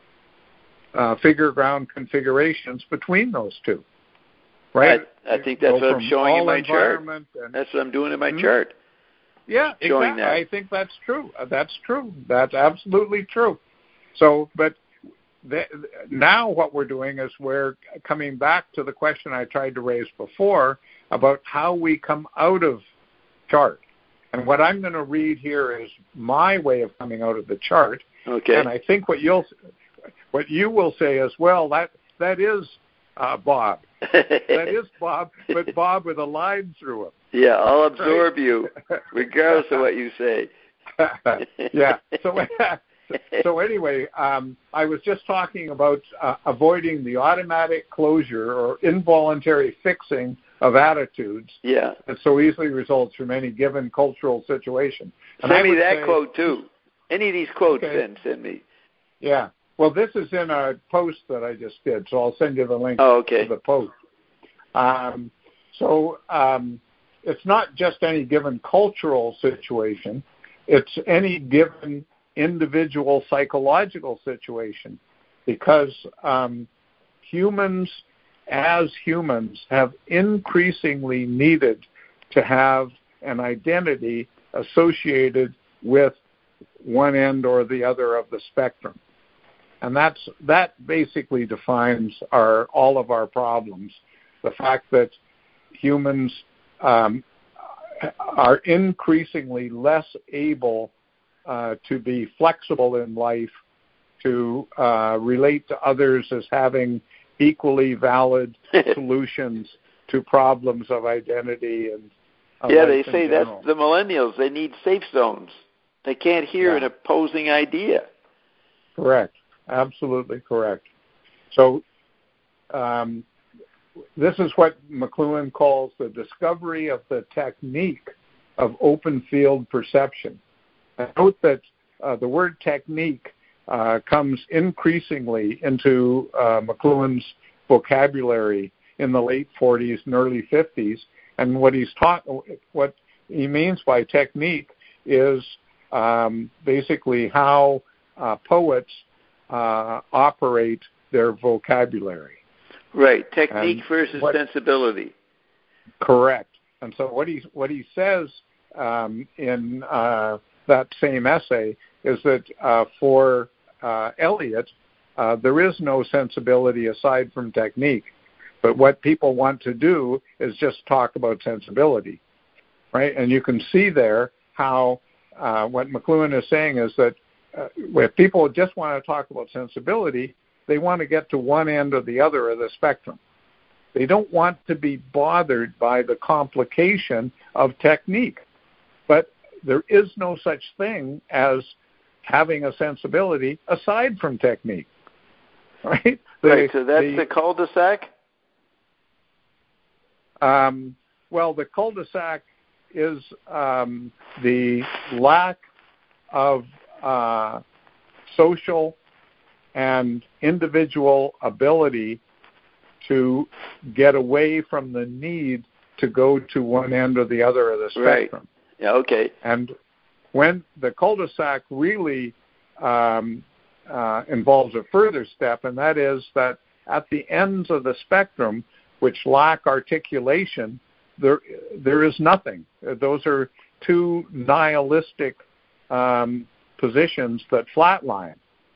uh, figure ground configurations between those two. Right? I, I think that's what I'm showing in my chart. And, that's what I'm doing in my hmm? chart. Yeah, showing exactly. that. I think that's true. That's true. That's absolutely true. So, but the, now what we're doing is we're coming back to the question I tried to raise before about how we come out of chart. And what I'm going to read here is my way of coming out of the chart. Okay. And I think what you'll, what you will say as well, that that is uh, Bob. That is Bob, but Bob with a line through him. Yeah, I'll absorb right? you, regardless of what you say. yeah. So, so anyway, um, I was just talking about uh, avoiding the automatic closure or involuntary fixing of attitudes yeah. that so easily results from any given cultural situation. And send me that say, quote, too. Any of these quotes, okay. then send me. Yeah. Well, this is in a post that I just did, so I'll send you the link oh, okay. to the post. Um, so um, it's not just any given cultural situation. It's any given individual psychological situation, because um, humans, as humans, have increasingly needed to have an identity associated with one end or the other of the spectrum. And that's that basically defines our all of our problems. The fact that humans um, are increasingly less able uh, to be flexible in life, to uh, relate to others as having equally valid solutions to problems of identity and uh, yeah, they say general. that's the millennials. They need safe zones. They can't hear yeah. an opposing idea. Correct. Absolutely correct. So um, this is what McLuhan calls the discovery of the technique of open field perception. And note that uh, the word technique uh, comes increasingly into uh, McLuhan's vocabulary in the late forties and early fifties. And what he's taught, what he means by technique is um, basically how uh, poets uh, operate their vocabulary. Right, technique and versus what, sensibility. Correct. And so what he what he says um, in uh, that same essay is that uh, for uh, Eliot, uh, there is no sensibility aside from technique. But what people want to do is just talk about sensibility, right? And you can see there how uh, what McLuhan is saying is that uh, if people just want to talk about sensibility, they want to get to one end or the other of the spectrum. They don't want to be bothered by the complication of technique. But there is no such thing as having a sensibility aside from technique, right? The, right, so that's the, the cul-de-sac? Um, well, the cul-de-sac is um, the lack of uh, social and individual ability to get away from the need to go to one end or the other of the spectrum. Right. Yeah, okay. And when the cul-de-sac really um, uh, involves a further step, and that is that at the ends of the spectrum, which lack articulation, there there is nothing. Those are two nihilistic um, positions that flatline,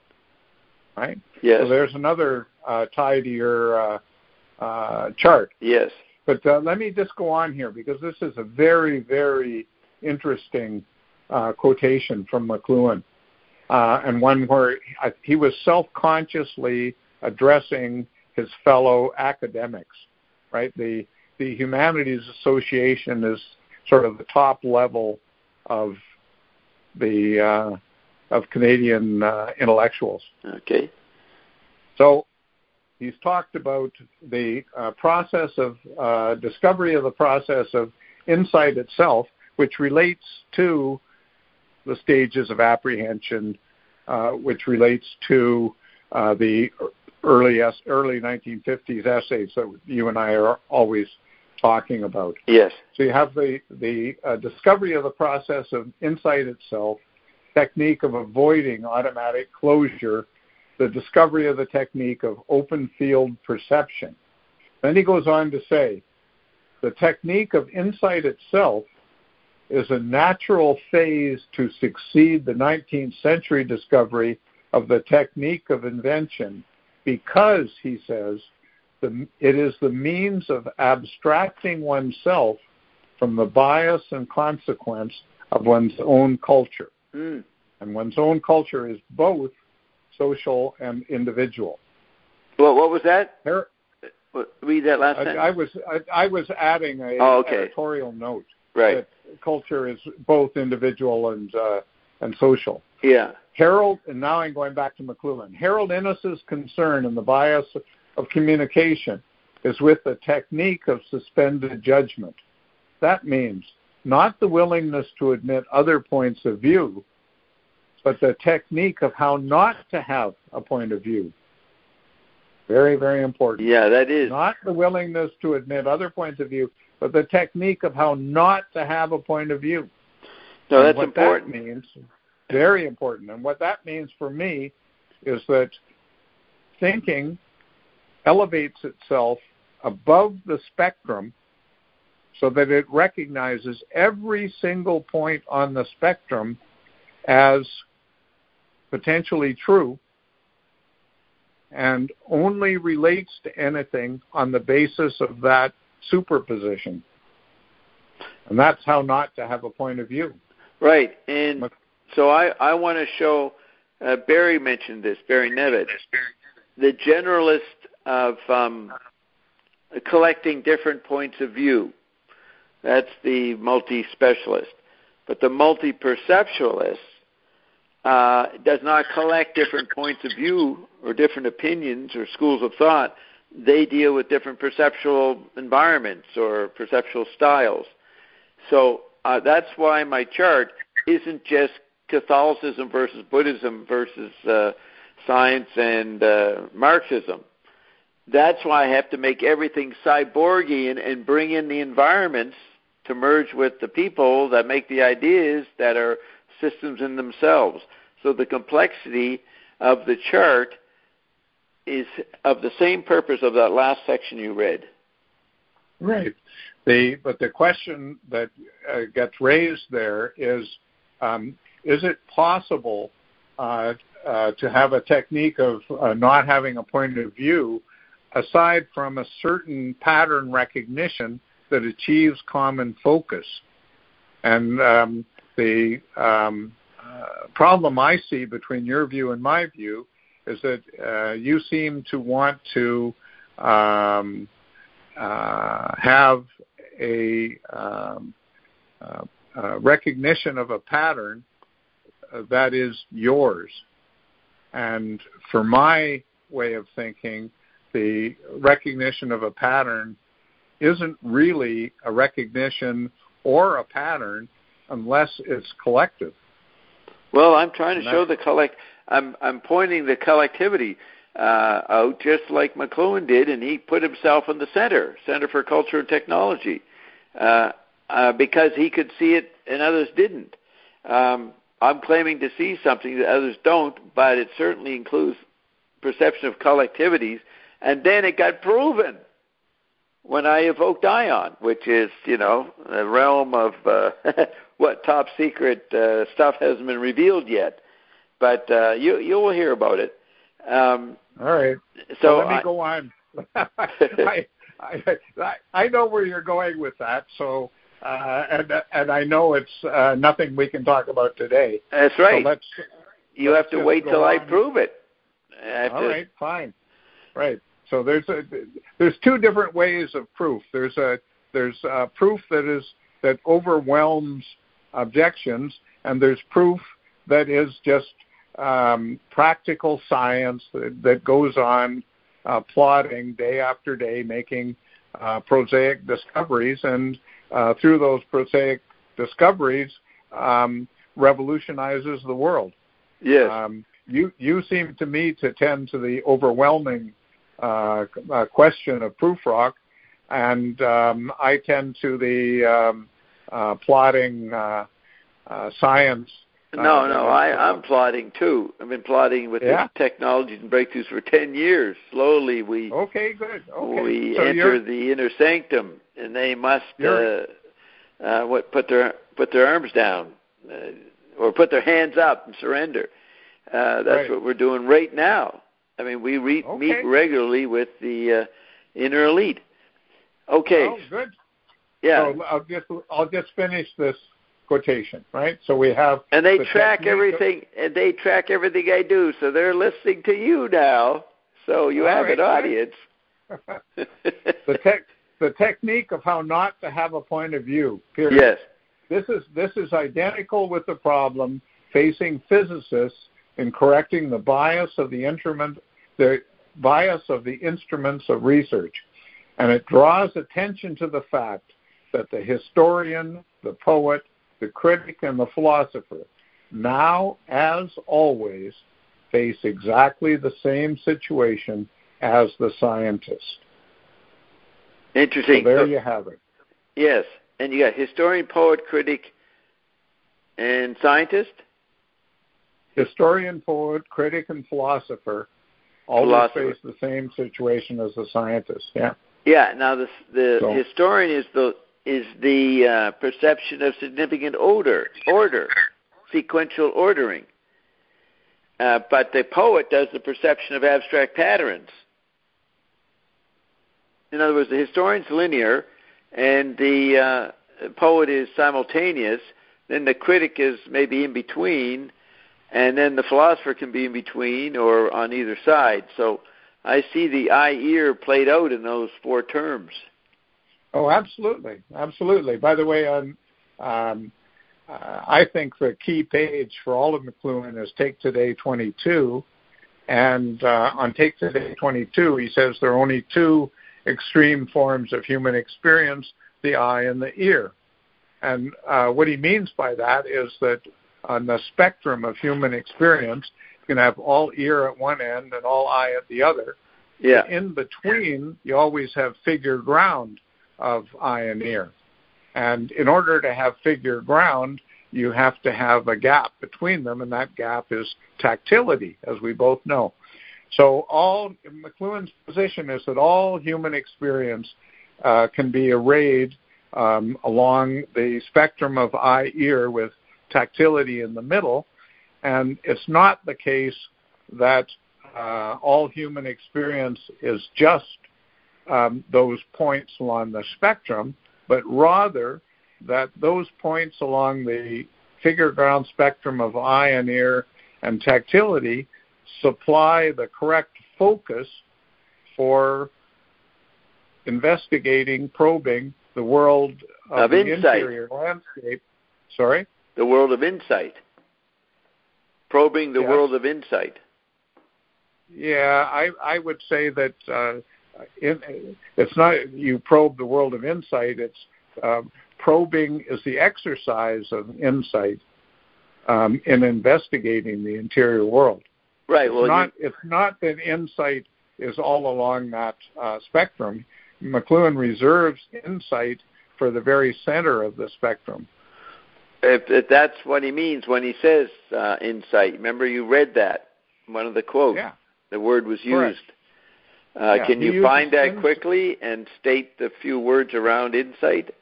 right? Yes. So there's another uh, tie to your uh, uh, chart. Yes. But uh, let me just go on here because this is a very, very interesting uh, quotation from McLuhan, uh, and one where he was self-consciously addressing his fellow academics. Right, the the Humanities Association is sort of the top level of the uh, of Canadian uh, intellectuals. Okay. So he's talked about the uh, process of uh, discovery of the process of insight itself, which relates to the stages of apprehension, uh, which relates to uh, the early early nineteen fifties essays that you and I are always talking about. Yes. So you have the, the uh, discovery of the process of insight itself, technique of avoiding automatic closure, the discovery of the technique of open field perception. Then he goes on to say, the technique of insight itself is a natural phase to succeed the nineteenth century discovery of the technique of invention, because, he says, the, it is the means of abstracting oneself from the bias and consequence of one's own culture. Mm. And one's own culture is both social and individual. Well, what was that? Her, Read that last I, sentence. I was I, I was adding a oh, okay. editorial note right. that culture is both individual and uh, and social. Yeah. Harold, and now I'm going back to McLuhan. Harold Innis's concern in the bias of communication is with the technique of suspended judgment. That means not the willingness to admit other points of view, but the technique of how not to have a point of view. Very, very important. Yeah, that is. Not the willingness to admit other points of view, but the technique of how not to have a point of view. No, and that's what important. That means, very important. And what that means for me is that thinking elevates itself above the spectrum so that it recognizes every single point on the spectrum as potentially true and only relates to anything on the basis of that superposition. And that's how not to have a point of view. Right. And so I, I want to show, uh, Barry mentioned this, Barry Nevitz, the generalist of um, collecting different points of view. That's the multi-specialist. But the multi-perceptualist uh, does not collect different points of view or different opinions or schools of thought. They deal with different perceptual environments or perceptual styles. So uh, that's why my chart isn't just Catholicism versus Buddhism versus uh, science and uh, Marxism. That's why I have to make everything cyborgian and bring in the environments to merge with the people that make the ideas that are systems in themselves. So the complexity of the chart is of the same purpose of that last section you read. Right. The, but the question that uh, gets raised there is, um, is it possible uh, uh, to have a technique of uh, not having a point of view aside from a certain pattern recognition that achieves common focus? And um, the um, uh, problem I see between your view and my view is that uh, you seem to want to um, uh, have a, um, uh, uh, recognition of a pattern uh, that is yours. And for my way of thinking, the recognition of a pattern isn't really a recognition or a pattern unless it's collective. Well, I'm trying to show the collect. I'm I'm pointing the collectivity uh, out, just like McLuhan did, and he put himself in the center, Center for Culture and Technology, uh, uh, because he could see it and others didn't. Um, I'm claiming to see something that others don't, but it certainly includes perception of collectivities, and then it got proven when I evoked ION, which is, you know, a realm of uh, what top secret uh, stuff hasn't been revealed yet. But uh, you you will hear about it. Um, All right. So well, let me I, go on. I, I I know where you're going with that. So uh, and and I know it's uh, nothing we can talk about today. That's right. So let's, you let's have to wait till on. I prove it. I All to, right. Fine. Right. So there's a, there's two different ways of proof. There's a there's a proof that is that overwhelms objections, and there's proof that is just um, practical science that, that goes on uh, plodding day after day, making uh, prosaic discoveries, and uh, through those prosaic discoveries, um, revolutionizes the world. Yes. Um, you you seem to me to tend to the overwhelming Uh, uh, question of proof rock, and um, I tend to the um, uh, plotting uh, uh, science. No, uh, no, I, I'm plotting too. I've been plotting with yeah? the technologies and breakthroughs for ten years. Slowly, we okay, good. Okay. we so enter the inner sanctum, and they must uh, uh, what put their put their arms down uh, or put their hands up and surrender. Uh, that's right. what we're doing right now. I mean, we re- okay. meet regularly with the uh, inner elite. Okay. Oh, good. Yeah. So I'll just I'll just finish this quotation, right? So we have and they the track everything, of, and they track everything I do. So they're listening to you now. So you have right, an audience. the tech the technique of how not to have a point of view. Period. Yes. This is this is identical with the problem facing physicists in correcting the bias of the instrument, the bias of the instruments of research, and it draws attention to the fact that the historian, the poet, the critic, and the philosopher now, as always, face exactly the same situation as the scientist. Interesting. So there so, you have it. Yes, and you got historian, poet, critic, and scientist. Historian, poet, critic, and philosopher always philosopher. face the same situation as the scientist. Yeah. Yeah. Now, the the so. historian is the is the uh, perception of significant order, order, sequential ordering. uh, but the poet does the perception of abstract patterns. In other words, the historian's linear, and the uh, poet is simultaneous. Then the critic is maybe in between, and then the philosopher can be in between or on either side. So I see the eye-ear played out in those four terms. Oh, absolutely, absolutely. By the way, on um, uh, I think the key page for all of McLuhan is Take Today twenty-two, and uh, on Take Today twenty-two, he says there are only two extreme forms of human experience, the eye and the ear. And uh, what he means by that is that on the spectrum of human experience, you can have all ear at one end and all eye at the other. Yeah. In between, you always have figure ground of eye and ear. And in order to have figure ground, you have to have a gap between them, and that gap is tactility, as we both know. So all McLuhan's position is that all human experience uh, can be arrayed um, along the spectrum of eye-ear with tactility in the middle, and it's not the case that uh, all human experience is just um, those points along the spectrum, but rather that those points along the figure ground spectrum of eye and ear and tactility supply the correct focus for investigating, probing the world of, of the insight. Interior landscape. Sorry? The world of insight. Probing the yes. world of insight. Yeah, I, I would say that uh, in, it's not you probe the world of insight. It's uh, probing is the exercise of insight um, in investigating the interior world. Right. Well, it's not, you... it's not that insight is all along that uh, spectrum. McLuhan reserves insight for the very center of the spectrum. If, if that's what he means when he says uh, insight. Remember, you read that, one of the quotes. Yeah. The word was used. Uh, yeah, can you find that ins- quickly and state the few words around insight?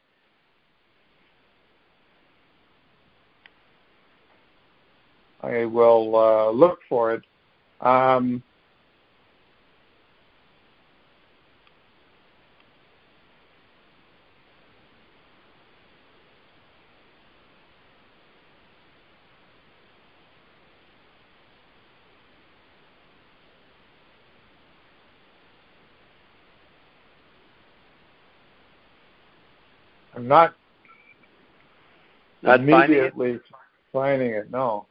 I will uh, look for it. Um, I'm not, not immediately finding it? finding it. No.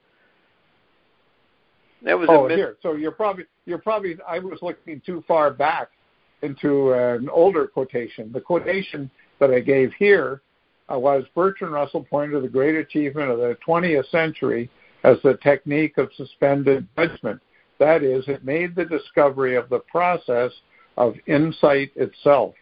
That was oh, a mis- here. So you're probably you're probably. I was looking too far back into an older quotation. The quotation that I gave here uh, was Bertrand Russell pointed to the great achievement of the twentieth century as the technique of suspended judgment. That is, it made the discovery of the process of insight itself.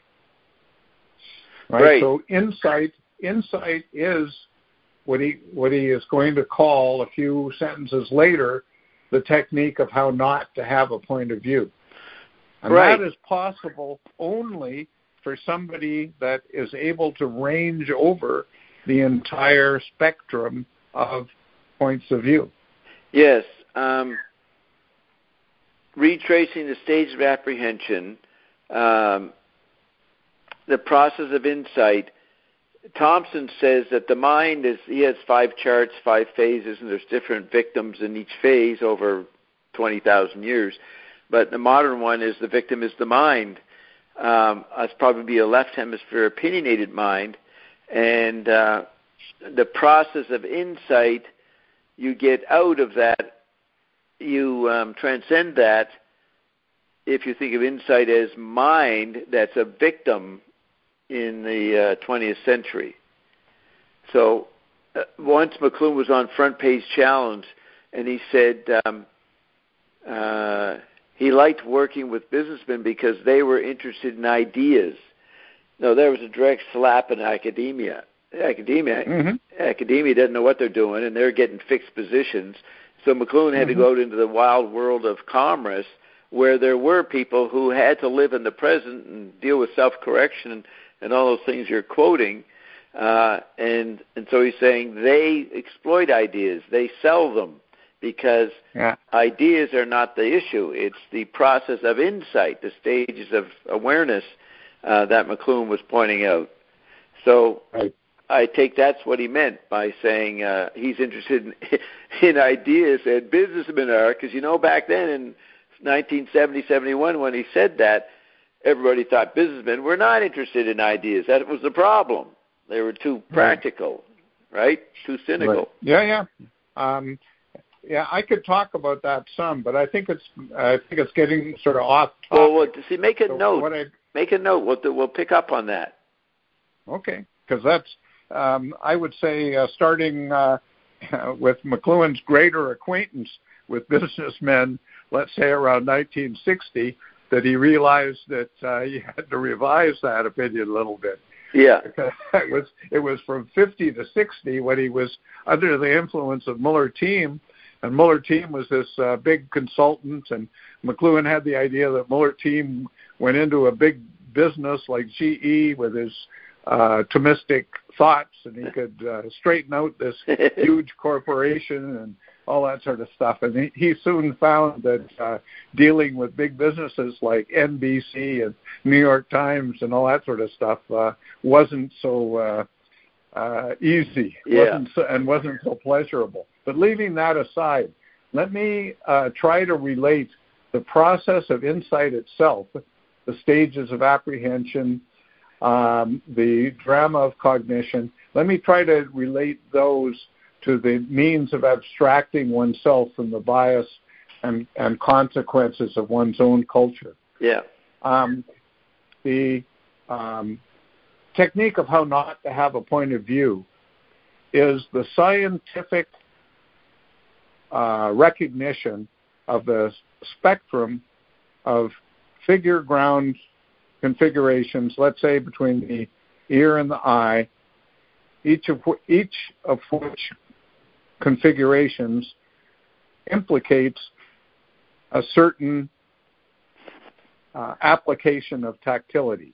Right? Right. So insight, insight is what he what he is going to call a few sentences later the technique of how not to have a point of view, and right. that is possible only for somebody that is able to range over the entire spectrum of points of view. Yes. Um, retracing the stage of apprehension. Um, the process of insight, Thompson says that the mind is, he has five charts, five phases, and there's different victims in each phase over twenty thousand years. But the modern one is the victim is the mind. Um, that's probably a left hemisphere opinionated mind. And uh, the process of insight, you get out of that, you um, transcend that if you think of insight as mind that's a victim in the uh, twentieth century. So uh, once McLuhan was on Front Page Challenge, and he said um, uh, he liked working with businessmen because they were interested in ideas. No, there was a direct slap in academia. Academia, mm-hmm. academia doesn't know what they're doing, and they're getting fixed positions. So McLuhan had mm-hmm. to go out into the wild world of commerce, where there were people who had to live in the present and deal with self-correction and, and all those things you're quoting. Uh, and, and so he's saying they exploit ideas. They sell them. because yeah. ideas are not the issue. It's the process of insight, the stages of awareness uh, that McLuhan was pointing out. So right. I take that's what he meant by saying uh, he's interested in, in ideas, and businessmen are, because, you know, back then in nineteen seventy, seventy-one, when he said that, everybody thought businessmen were not interested in ideas. That was the problem. They were too practical, right? right? Too cynical. Right. Yeah, yeah. Um, yeah, I could talk about that some, but I think it's I think it's getting sort of off topic. Well, well see, make a so note. I, make a note. We'll, we'll pick up on that. Okay, because that's, um, I would say, uh, starting uh, with McLuhan's greater acquaintance with businessmen, let's say around nineteen sixty, that he realized that uh, he had to revise that opinion a little bit. Yeah. it was it was from fifty to sixty when he was under the influence of Muller Thiem, and Muller Thiem was this uh, big consultant, and McLuhan had the idea that Muller Thiem went into a big business like G E with his uh, Thomistic thoughts, and he could uh, straighten out this huge corporation and all that sort of stuff. And he, he soon found that uh, dealing with big businesses like N B C and New York Times and all that sort of stuff uh, wasn't so uh, uh, easy yeah. wasn't so, and wasn't so pleasurable. But leaving that aside, let me uh, try to relate the process of insight itself, the stages of apprehension, um, the drama of cognition. Let me try to relate those to the means of abstracting oneself from the bias and, and consequences of one's own culture. Yeah. Um, the um, technique of how not to have a point of view is the scientific uh, recognition of the spectrum of figure ground configurations, let's say between the ear and the eye, each of wh- each of which configurations implicates a certain uh, application of tactility,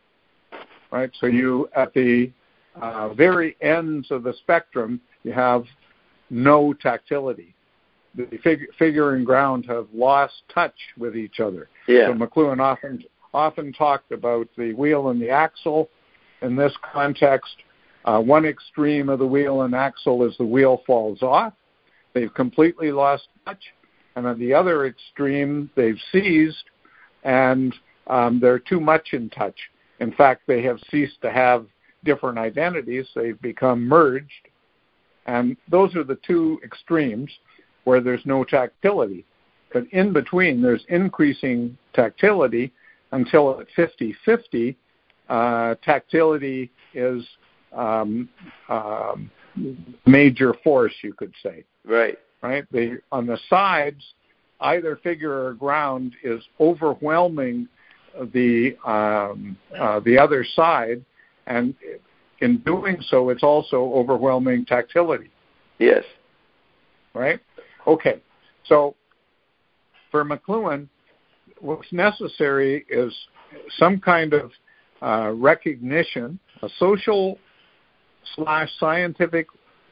right? So you, at the uh, very ends of the spectrum, you have no tactility. The fig- figure and ground have lost touch with each other. Yeah. So McLuhan often often talked about the wheel and the axle. In this context, uh, one extreme of the wheel and axle is the wheel falls off. They've completely lost touch. And on the other extreme, they've seized, and um, they're too much in touch. In fact, they have ceased to have different identities. They've become merged. And those are the two extremes where there's no tactility. But in between, there's increasing tactility until at fifty-fifty, uh, tactility is um, um, major force, you could say. Right. Right. The, on the sides, either figure or ground is overwhelming the um, uh, the other side, and in doing so, it's also overwhelming tactility. Yes. Right. Okay. So for McLuhan, what's necessary is some kind of uh, recognition, a social slash scientific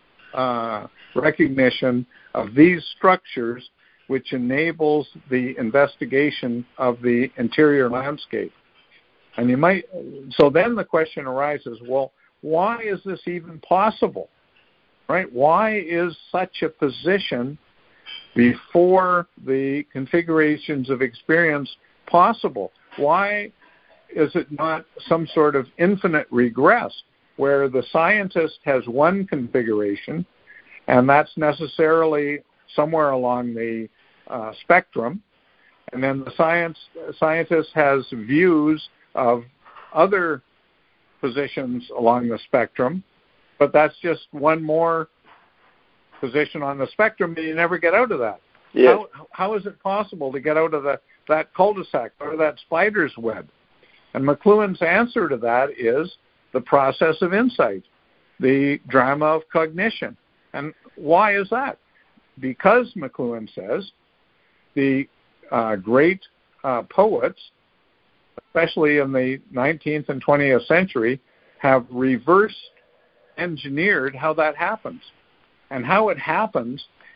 uh, recognition of these structures, which enables the investigation of the interior landscape. And you might, so then the question arises, well, why is this even possible? Right? Why is such a position before the configurations of experience possible? Why is it not some sort of infinite regress where the scientist has one configuration, and that's necessarily somewhere along the uh, spectrum, and then the science scientist has views of other positions along the spectrum, but that's just one more position on the spectrum, and you never get out of that. Yes. How, how is it possible to get out of the, that cul-de-sac, out of that spider's web? And McLuhan's answer to that is the process of insight, the drama of cognition. And why is that? Because, McLuhan says, the uh, great uh, poets, especially in the nineteenth and twentieth century, have reverse engineered how that happens. And how it happens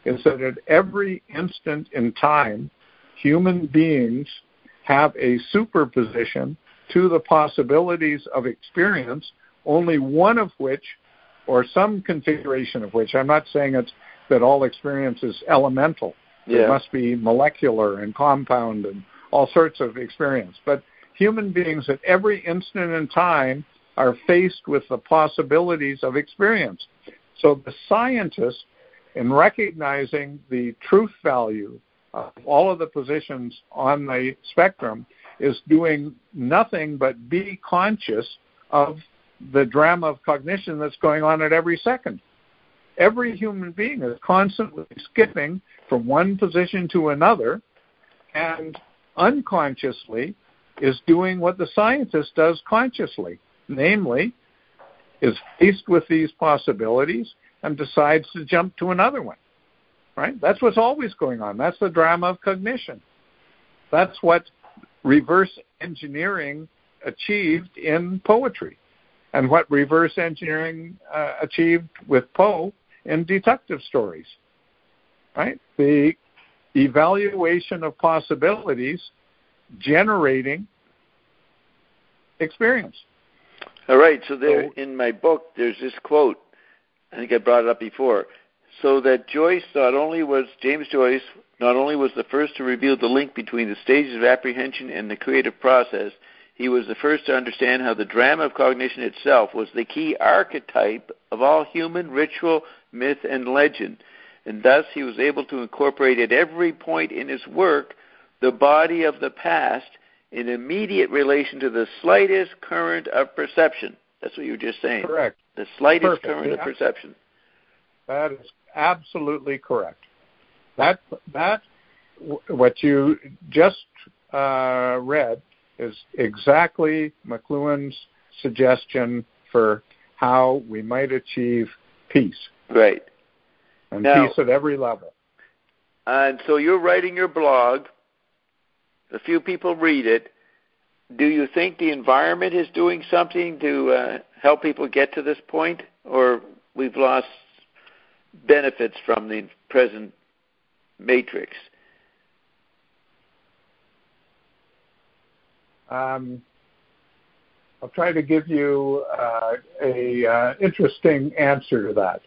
is that at every instant in time, human beings have a superposition to the possibilities of experience, only one of which, or some configuration of which, I'm not saying it's that all experience is elemental. Yeah. There must be molecular and compound and all sorts of experience. But human beings at every instant in time are faced with the possibilities of experience. So the scientist, in recognizing the truth value of all of the positions on the spectrum, is doing nothing but be conscious of the drama of cognition that's going on at every second. Every human being is constantly skipping from one position to another and unconsciously is doing what the scientist does consciously, namely, is faced with these possibilities and decides to jump to another one, right? That's what's always going on. That's the drama of cognition. That's what reverse engineering achieved in poetry and what reverse engineering uh, achieved with Poe in detective stories, right? The evaluation of possibilities generating experience. All right, so there in my book, there's this quote. I think I brought it up before. So that Joyce not only was, James Joyce, not only was the first to reveal the link between the stages of apprehension and the creative process, he was the first to understand how the drama of cognition itself was the key archetype of all human ritual, myth, and legend. And thus he was able to incorporate at every point in his work the body of the past in immediate relation to the slightest current of perception. That's what you were just saying. Correct. The slightest Perfect. current Yeah. of perception. That is absolutely correct. That that what you just uh, read is exactly McLuhan's suggestion for how we might achieve peace. Right. And now, peace at every level. And so you're writing your blog. A few people read it. Do you think the environment is doing something to uh, help people get to this point, or we've lost benefits from the present matrix? Um, I'll try to give you uh, a uh, interesting answer to that.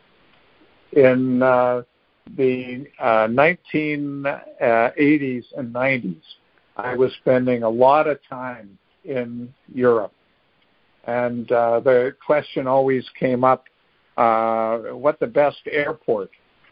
In uh, the uh, nineteen eighties and nineties, I was spending a lot of time in Europe. And uh, the question always came up, uh, what the best airport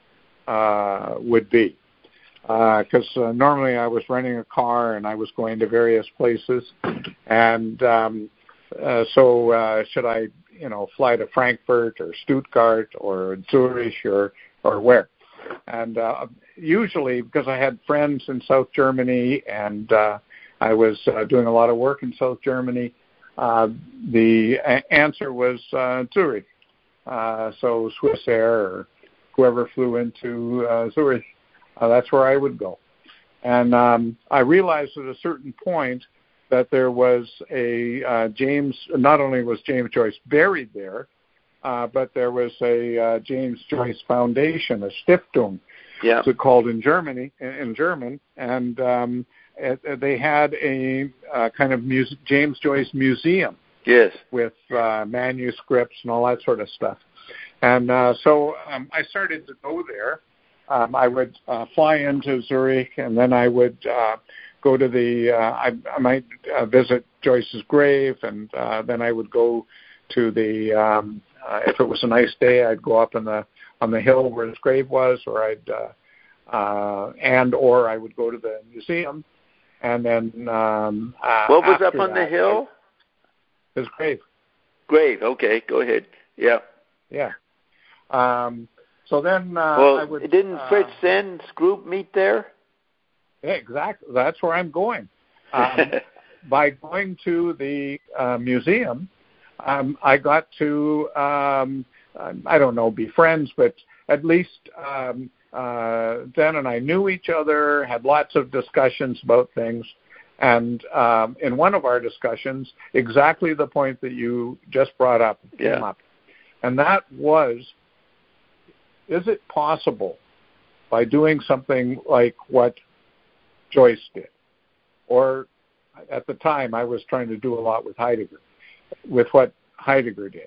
uh, would be. Because uh, uh, normally I was renting a car and I was going to various places. And um, uh, so uh, should I, you know, fly to Frankfurt or Stuttgart or Zurich or, or where? And uh, usually, because I had friends in South Germany and uh, I was uh, doing a lot of work in South Germany, uh, the a- answer was uh, Zurich. Uh, so Swiss Air or whoever flew into uh, Zurich, uh, that's where I would go. And um, I realized at a certain point that there was a uh, James, not only was James Joyce buried there, Uh, but there was a uh, James Joyce Foundation, a Stiftung, yeah. so called in Germany, in, in German, and um, it, they had a uh, kind of muse- James Joyce museum. Yes. With uh, manuscripts and all that sort of stuff. And uh, so um, I started to go there. Um, I would uh, fly into Zurich, and then I would uh, go to the, uh, I, I might uh, visit Joyce's grave, and uh, then I would go to the, um, uh, if it was a nice day, I'd go up on the on the hill where his grave was, or I'd, uh, uh, and or I would go to the museum, and then um, uh, what was up on that, the hill? His grave. Grave. Okay, go ahead. Yeah. Yeah. Um, so then, uh, well, I would, didn't Fritz uh, Senn's group meet there? Yeah, exactly. That's where I'm going. Um, by going to the uh, museum, um, I got to, um, I don't know, be friends, but at least um, uh, then and I knew each other, had lots of discussions about things. And um, in one of our discussions, exactly the point that you just brought up came yeah. up. And that was, is it possible by doing something like what Joyce did. Or at the time, I was trying to do a lot with Heidegger, with what Heidegger did,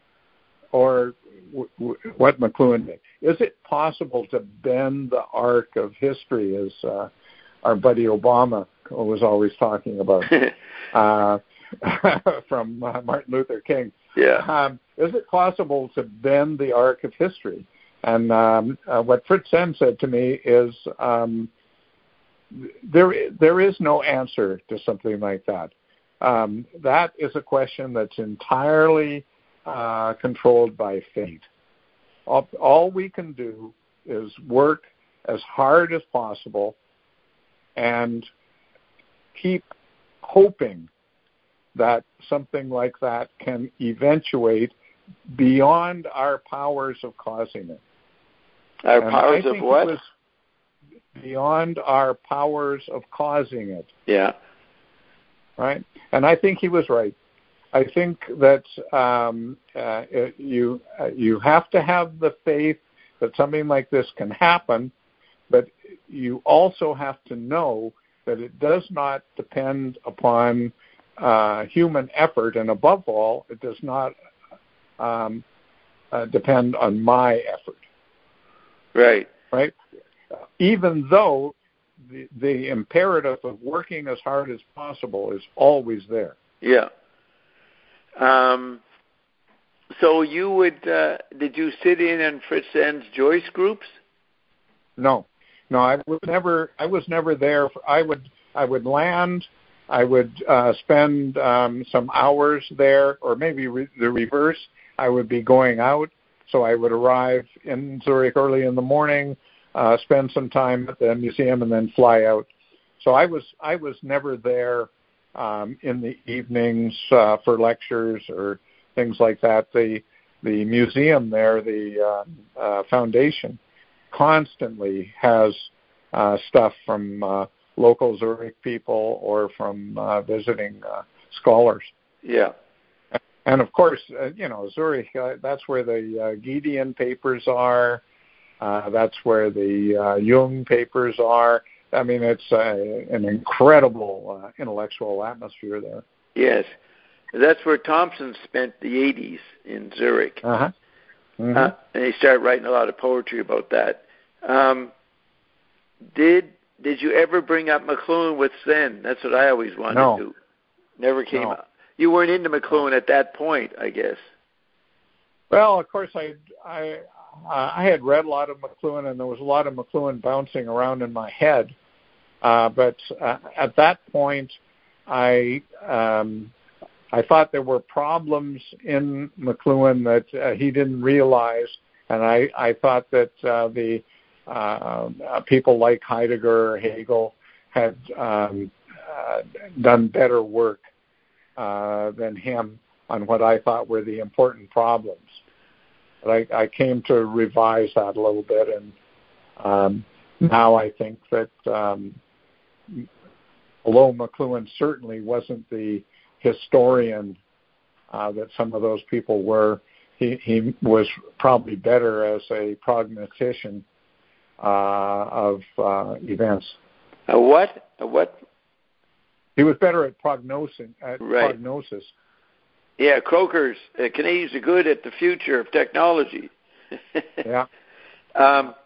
or w- w- what McLuhan did. Is it possible to bend the arc of history, as uh, our buddy Obama was always talking about, uh, from uh, Martin Luther King? Yeah. Um, is it possible to bend the arc of history? And um, uh, what Fritz Senn said to me is, um, there there is no answer to something like that. Um, that is a question that's entirely uh, controlled by fate. All, all we can do is work as hard as possible and keep hoping that something like that can eventuate beyond our powers of causing it. Our and powers of what? It was beyond our powers of causing it. Yeah. Right? And I think he was right. I think that um, uh, it, you uh, you have to have the faith that something like this can happen, but you also have to know that it does not depend upon uh, human effort, and above all, it does not um, uh, depend on my effort. Right. Right? Even though the, the imperative of working as hard as possible is always there. Yeah. Um, so you would, uh, did you sit in on Fritz Senn's Joyce groups? No, no, I was never, I was never there. For, I would, I would land, I would uh, spend um, some hours there, or maybe re- the reverse. I would be going out, so I would arrive in Zurich early in the morning, uh, spend some time at the museum, and then fly out. So I was, I was never there um, in the evenings uh, for lectures or things like that. The the museum there, the uh, uh, foundation, constantly has uh, stuff from uh, local Zurich people or from uh, visiting uh, scholars. Yeah. And of course, uh, you know, Zurich, uh, that's where the uh, Giedian papers are. Uh, that's where the uh, Jung papers are. I mean, it's uh, an incredible uh, intellectual atmosphere there. Yes. That's where Thompson spent the eighties in Zurich. Uh-huh. Mm-hmm. Uh, and he started writing a lot of poetry about that. Um, did did you ever bring up McLuhan with Senn? That's what I always wanted no. to do. Never came no. up. You weren't into McLuhan no. at that point, I guess. Well, of course, I I uh, I had read a lot of McLuhan, and there was a lot of McLuhan bouncing around in my head. Uh, but uh, at that point, I um, I thought there were problems in McLuhan that uh, he didn't realize, and I, I thought that uh, the uh, uh, people like Heidegger or Hegel had um, uh, done better work uh, than him on what I thought were the important problems. But I, I came to revise that a little bit, and um, now I think that um, although McLuhan certainly wasn't the historian uh, that some of those people were, he, he was probably better as a prognostication uh, of uh, events. A what? A what? He was better at prognosing, at right. prognosis. Yeah, Croker's uh, Canadians are good at the future of technology. yeah. Um.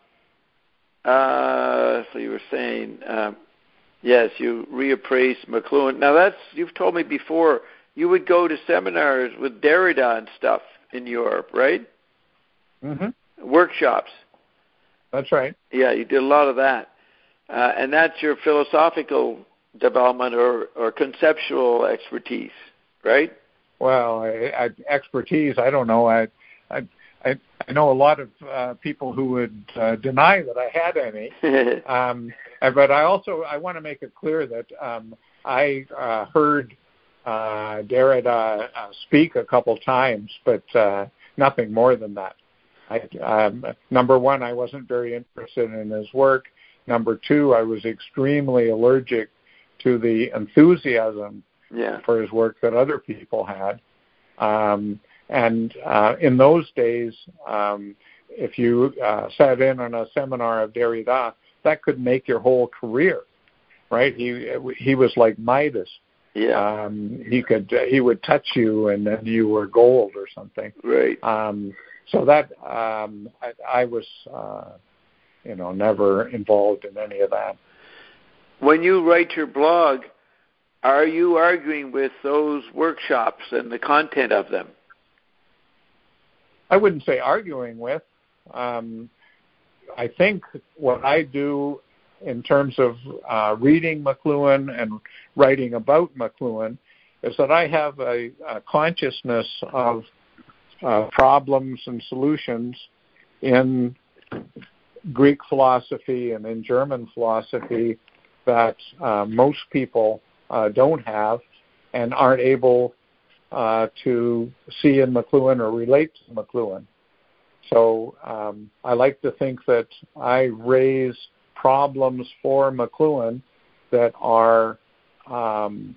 Uh. So you were saying, um, yes, you reappraised McLuhan. Now that's you've told me before. You would go to seminars with Derrida and stuff in Europe, right? Mm-hmm. Workshops. That's right. Yeah, you did a lot of that, uh, and that's your philosophical development or, or conceptual expertise, right? Well, I, I, expertise, I don't know. I, I, I know a lot of uh, people who would uh, deny that I had any. um, but I also I want to make it clear that um, I uh, heard uh, Derrida uh, speak a couple times, but uh, nothing more than that. I, um, number one, I wasn't very interested in his work. Number two, I was extremely allergic to the enthusiasm yeah. for his work that other people had. Um, and uh, in those days, um, if you uh, sat in on a seminar of Derrida, that could make your whole career, right? He he was like Midas. Yeah. Um, he could he would touch you and then you were gold or something. Right. Um, so that um, I, I was uh, you know never involved in any of that. When you write your blog, are you arguing with those workshops and the content of them? I wouldn't say arguing with. Um, I think what I do in terms of uh, reading McLuhan and writing about McLuhan is that I have a, a consciousness of uh, problems and solutions in Greek philosophy and in German philosophy that uh, most people uh, don't have and aren't able uh, to see in McLuhan or relate to McLuhan. So um, I like to think that I raise problems for McLuhan that are um,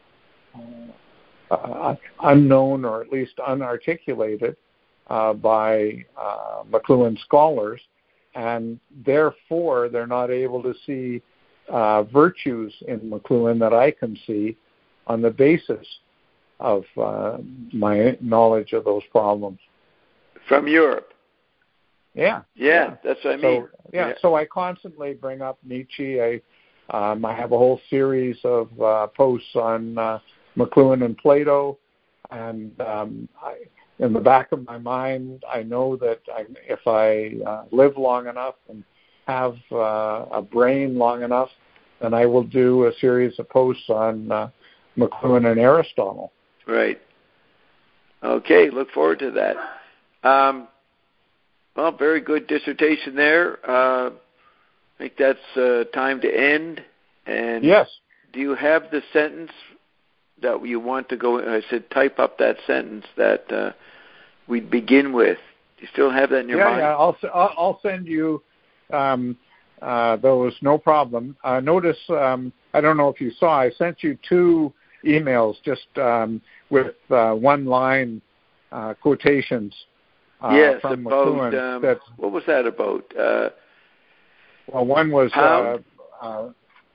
uh, unknown or at least unarticulated uh, by uh, McLuhan scholars, and therefore they're not able to see uh, virtues in McLuhan that I can see on the basis of uh, my knowledge of those problems. From Europe. Yeah, yeah, yeah, that's what I mean. So, yeah, yeah, so I constantly bring up Nietzsche. I, um, I have a whole series of uh, posts on uh, McLuhan and Plato, and um, I, in the back of my mind, I know that I, if I uh, live long enough and have uh, a brain long enough, then I will do a series of posts on uh, McLuhan and Aristotle. Right. Okay, look forward to that. Um, Well, very good dissertation there. Uh, I think that's uh, time to end. And yes. Do you have the sentence that you want to go? I said type up that sentence that uh, we'd begin with. Do you still have that in your yeah, mind? Yeah, I'll I'll send you um, uh, those. No problem. Uh, notice, um, I don't know if you saw, I sent you two emails just um, with uh, one line uh, quotations. Uh, yes, from about, um, that, what was that about? Uh, well, one was uh, uh,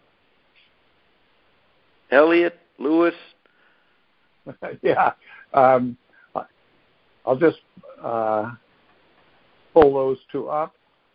Eliot, Lewis. yeah. Um, I'll just uh, pull those two up.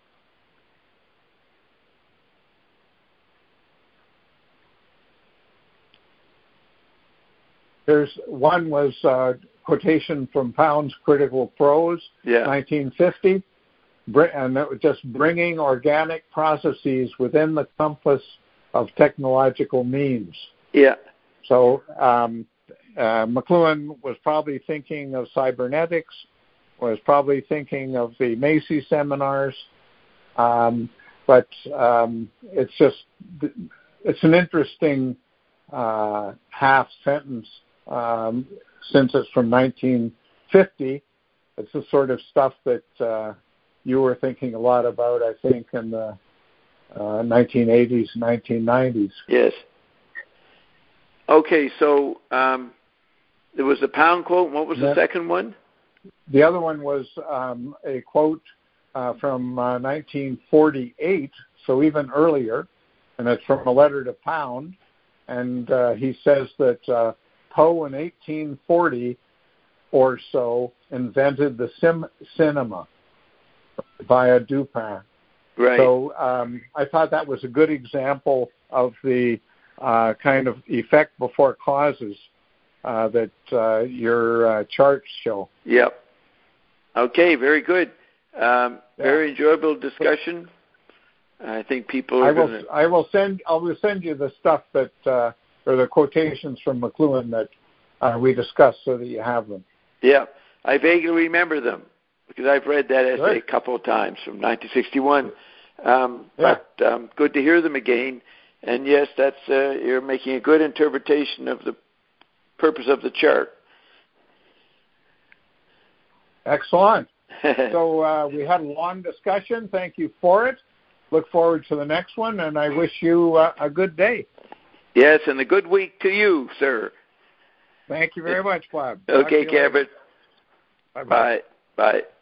There's one was uh, quotation from Pound's Critical Prose, yeah. nineteen fifty, and that was just bringing organic processes within the compass of technological means. Yeah. So um, uh, McLuhan was probably thinking of cybernetics, was probably thinking of the Macy seminars, um, but um, it's just it's an interesting uh, half sentence. Um, since it's from nineteen fifty, it's the sort of stuff that uh, you were thinking a lot about, I think, in the uh, nineteen eighties, nineteen nineties. Yes. Okay, so um, there was a Pound quote. What was the second one? The other one was um, a quote uh, from uh, nineteen forty-eight, so even earlier, and it's from a letter to Pound, and uh, he says that uh, Poe in eighteen forty or so invented the sim- cinema via Dupin. Right. So um, I thought that was a good example of the uh, kind of effect before causes uh, that uh, your uh, charts show. Yep. Okay, very good. Um, yeah. Very enjoyable discussion. I think people are I will. Gonna... I will send. I will send you the stuff that. Uh, or the quotations from McLuhan that uh, we discussed so that you have them. Yeah, I vaguely remember them because I've read that essay Good. a couple of times from nineteen sixty-one. Um, yeah. But um, good to hear them again. And yes, that's uh, you're making a good interpretation of the purpose of the chart. Excellent. So uh, we had a long discussion. Thank you for it. Look forward to the next one, and I wish you uh, a good day. Yes, and a good week to you, sir. Thank you very much, Bob. Okay, Cabot. Bye-bye. Bye. Bye.